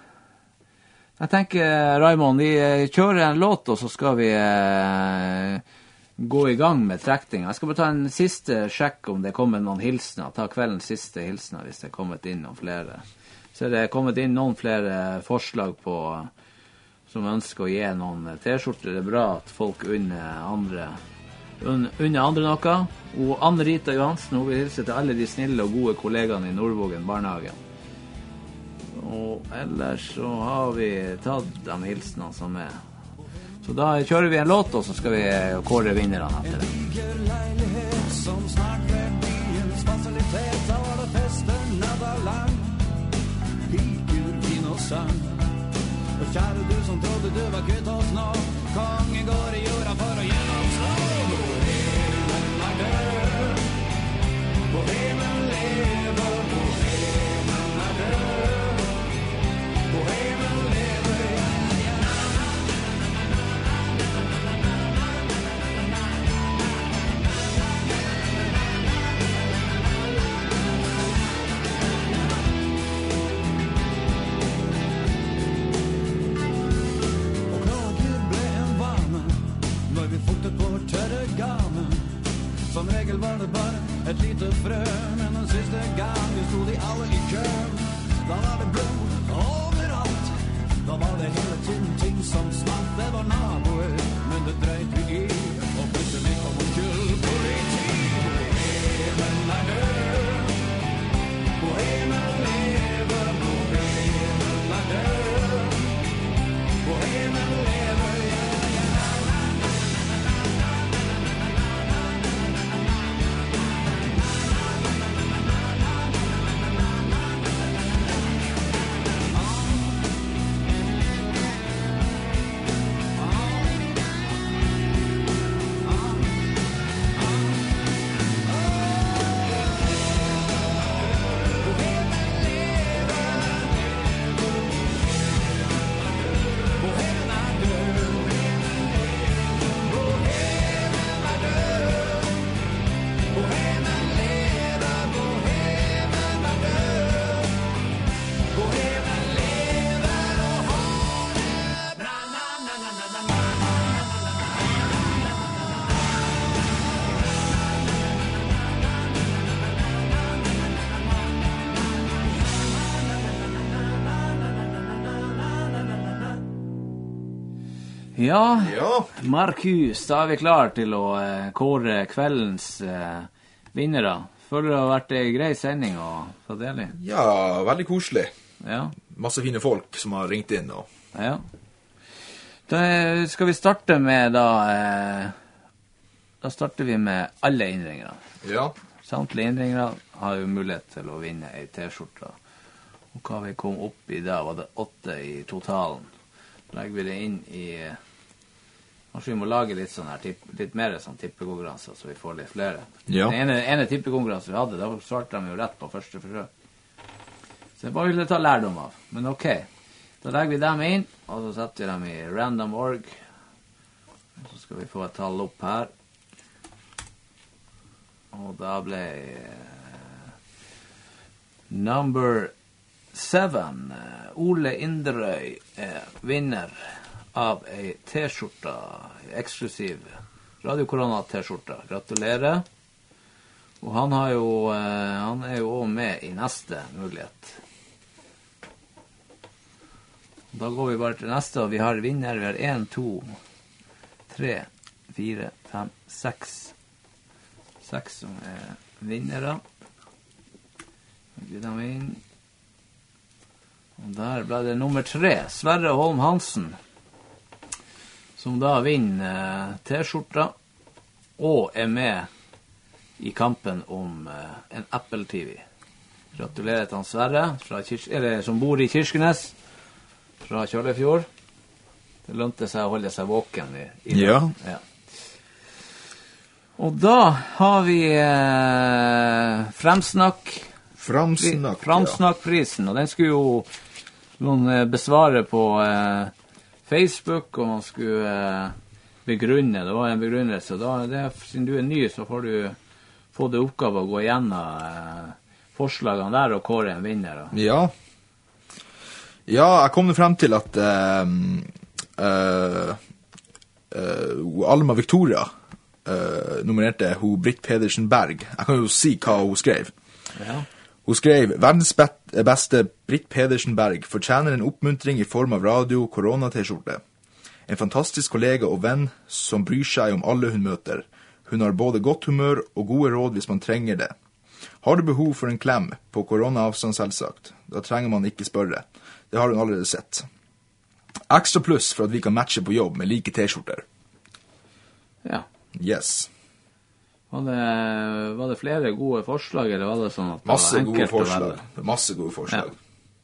Jeg tenker, Raimond, vi kjører en låt, og så skal vi... Eh, gå i gang med trekning. Jeg skal bare ta en siste sjekk om det kommer noen hilsner. Ta kveldens siste hilsner hvis det er kommet inn noen flere. Så er det kommet inn noen flere forslag på som ønsker å gi noen T-skjorter. Det er bra at folk unner andre, un, unner andre noe. Og Anne-Rita Johansen, hun vil hilse til alle de snille og gode kollegene i Nordvågen barnehagen. Og ellers så har vi tatt de hilsene som er. Så da kjører vi en låt, og så skal vi kåre vinnerne etter det. En diger leilighet som snart ble byens fasilitet. Da var det fester natta lang, piker, vin og sang. Og kjære du som trodde du var kvitt oss nå, kongen går i jorda for å gjennomslå. Bohemen er død, bohemen lever, bohemen er død, bohemen lever, ja, ja. Som regel var det bare et lite frø, men den siste gang vi stod de alle i kø. Da var det blod overalt, da var det hele tiden ting som smalt. Det var naboer, men det dreit vi i, og plutselig kom onkel politi. Bohemen er død, bohemen lever, bohemen er død, bohemen lever, ja, ja. Ja, ja. Markus, da er vi klar til å uh, kåre kveldens uh, vinnere. Føler det har vært en grei sending å få del i? Ja, veldig koselig. Ja. Masse fine folk som har ringt inn. Og... Ja. Da skal vi starte med da... Uh, da starter vi med alle innringere. Ja. Samtlige innringere har jo mulighet til å vinne en T-skjorte. Og hva vi kom opp i da, var det åtte i totalen. Legger vi det inn i... Kanskje vi må lage litt, sånn her, litt mer sånn tippekonkurranser, så vi får litt flere. Ja. Den ene, ene tippekonkurransen vi hadde, da svarte de jo rett på første forsøk. Så det bare ville ta lærdom av. Men ok, da legger vi dem inn, og så setter vi dem i random org. Så skal vi få et tall opp her. Og da ble... Number seven, Ole Inderøy, er vinner av ei T-skjorte, eksklusiv Radio Korona T-skjorte. Gratulerer. Og han har jo, han er jo også med i neste mulighet. Da går vi bare til neste, og vi har vinner. Vi har en, to, tre, fire, fem, seks. Seks som er vinnere. Legger dem inn. Og der ble det nummer tre, Sverre Holm Hansen, som da vinner T-skjorta og er med i kampen om en Apple T V. Gratulerer til han Sverre, fra Kirs- eller, som bor i Kirkenes, fra Kjølefjord. Det lønte seg å holde seg våken i, i ja. ja. Og da har vi eh, Fremsnakk. Fremsnakk, Fremsnakkprisen, og den skulle jo noen eh, besvare på eh, Facebook, og man skulle eh, begrunne, det var en begrunnelse. Da, det, siden du er ny, så får du få det oppgave å gå igjennom eh, forslagene der og kåre en vinner. Da. Ja. Ja, jeg kom frem til at uh, uh, uh, Alma Victoria uh, nominerte hun Britt Pedersen Berg. Jeg kan jo si hva hun skrev. Ja. Hun skrev, verdens beste Britt Pedersen Berg fortjener en oppmuntring i form av radio korona-T-skjorte. En fantastisk kollega og venn som bryr seg om alle hun møter. Hun har både godt humør og gode råd hvis man trenger det. Har du behov for en klem på korona-avstand selvsagt? Da trenger man ikke spørre. Det har hun allerede sett. Ekstra pluss for at vi kan matche på jobb med like T-skjorter. Ja. Yes. Var det, var det flere gode forslag, eller var det sånn at det Masse var enkelt gode å velge? forslag. Masse gode forslag.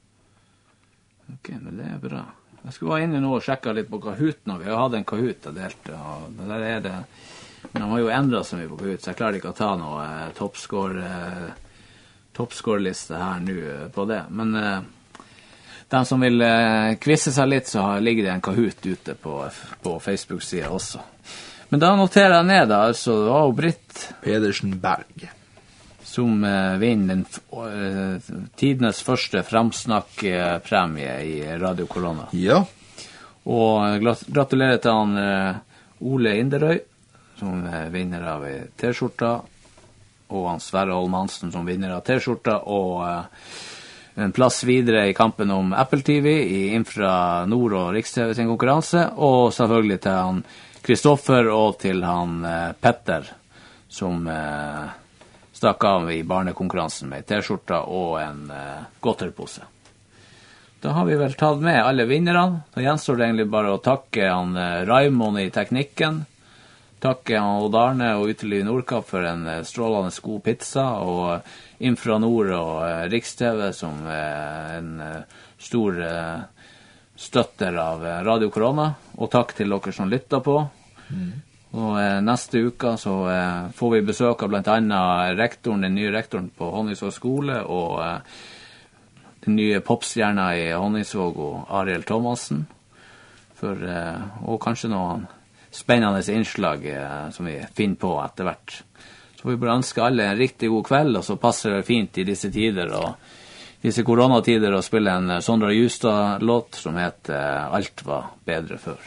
Ja. Ok, men det er bra. Jeg skulle være inne nå og sjekke litt på Kahoot nå. Vi har hatt en Kahoot og delt, og der er det... Men de har jo endret så mye på Kahoot, så jeg klarer ikke å ta noe eh, toppscore, eh, toppscore-liste her nå eh, på det. Men eh, de som vil eh, kvisse seg litt, så har, ligger det en Kahoot ute på, på Facebook-siden også. Men da noterer jeg ned da, altså det var jo Britt Pedersen Berg som eh, vinner den eh, tidenes første fremsnakkpremie i Radio Korona. Ja. Og gratulerer til han eh, Ole Inderøy, som er vinner av T-skjorta, og han Sverre Holm Hansen som vinner av T-skjorta, og eh, en plass videre i kampen om Apple T V i Infra Nord og Riks-TV sin konkurranse, og selvfølgelig til han Kristoffer og til han eh, Petter, som eh, stakk av i barnekonkurransen med T-skjorta og en eh, godterpose. Da har vi vel tatt med alle vinnerne. Da gjenstår det egentlig bare å takke han eh, Raimond i teknikken, takke han Odd Arne og Uteliv Nordkapp for en eh, strålende god pizza, og Infra Nord og eh, Riks-TV som er en eh, stor eh, støtter av eh, Radio Korona, og takk til dere som lytter på. Mm. Og eh, neste uke så eh, får vi besøk av blant annet rektoren, den nye rektoren på Honningsvåg skole, og eh, den nye popstjerna i Honningsvåg og Ariel Thomasen, for, eh, og kanskje noen spennende innslag eh, som vi finner på etter hvert. Så vi bare ønsker alle en riktig god kveld, og så passer det fint i disse tider og disse koronatider å spille en Sondra Justad-låt som heter eh, Alt var bedre før.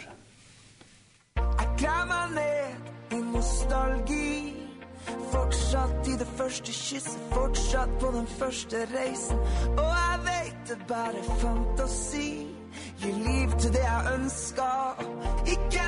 Jeg klemmer ned i nostalgi, fortsatt i det første kysset, fortsatt på den første reisen, og jeg vet det bare fantasi, gi liv til det jeg ønsker, ikke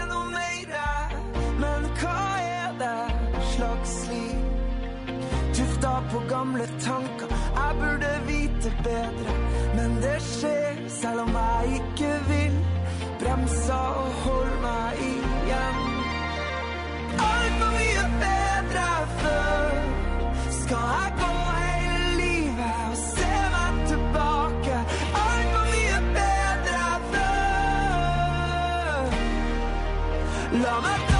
gamle tanker. Jeg burde vite bedre, men det skjer selv om jeg ikke vil. Bremsa og hold meg igjen. Alt var mye bedre før. Skal jeg gå hele livet og se meg tilbake? Alt var mye bedre før. La meg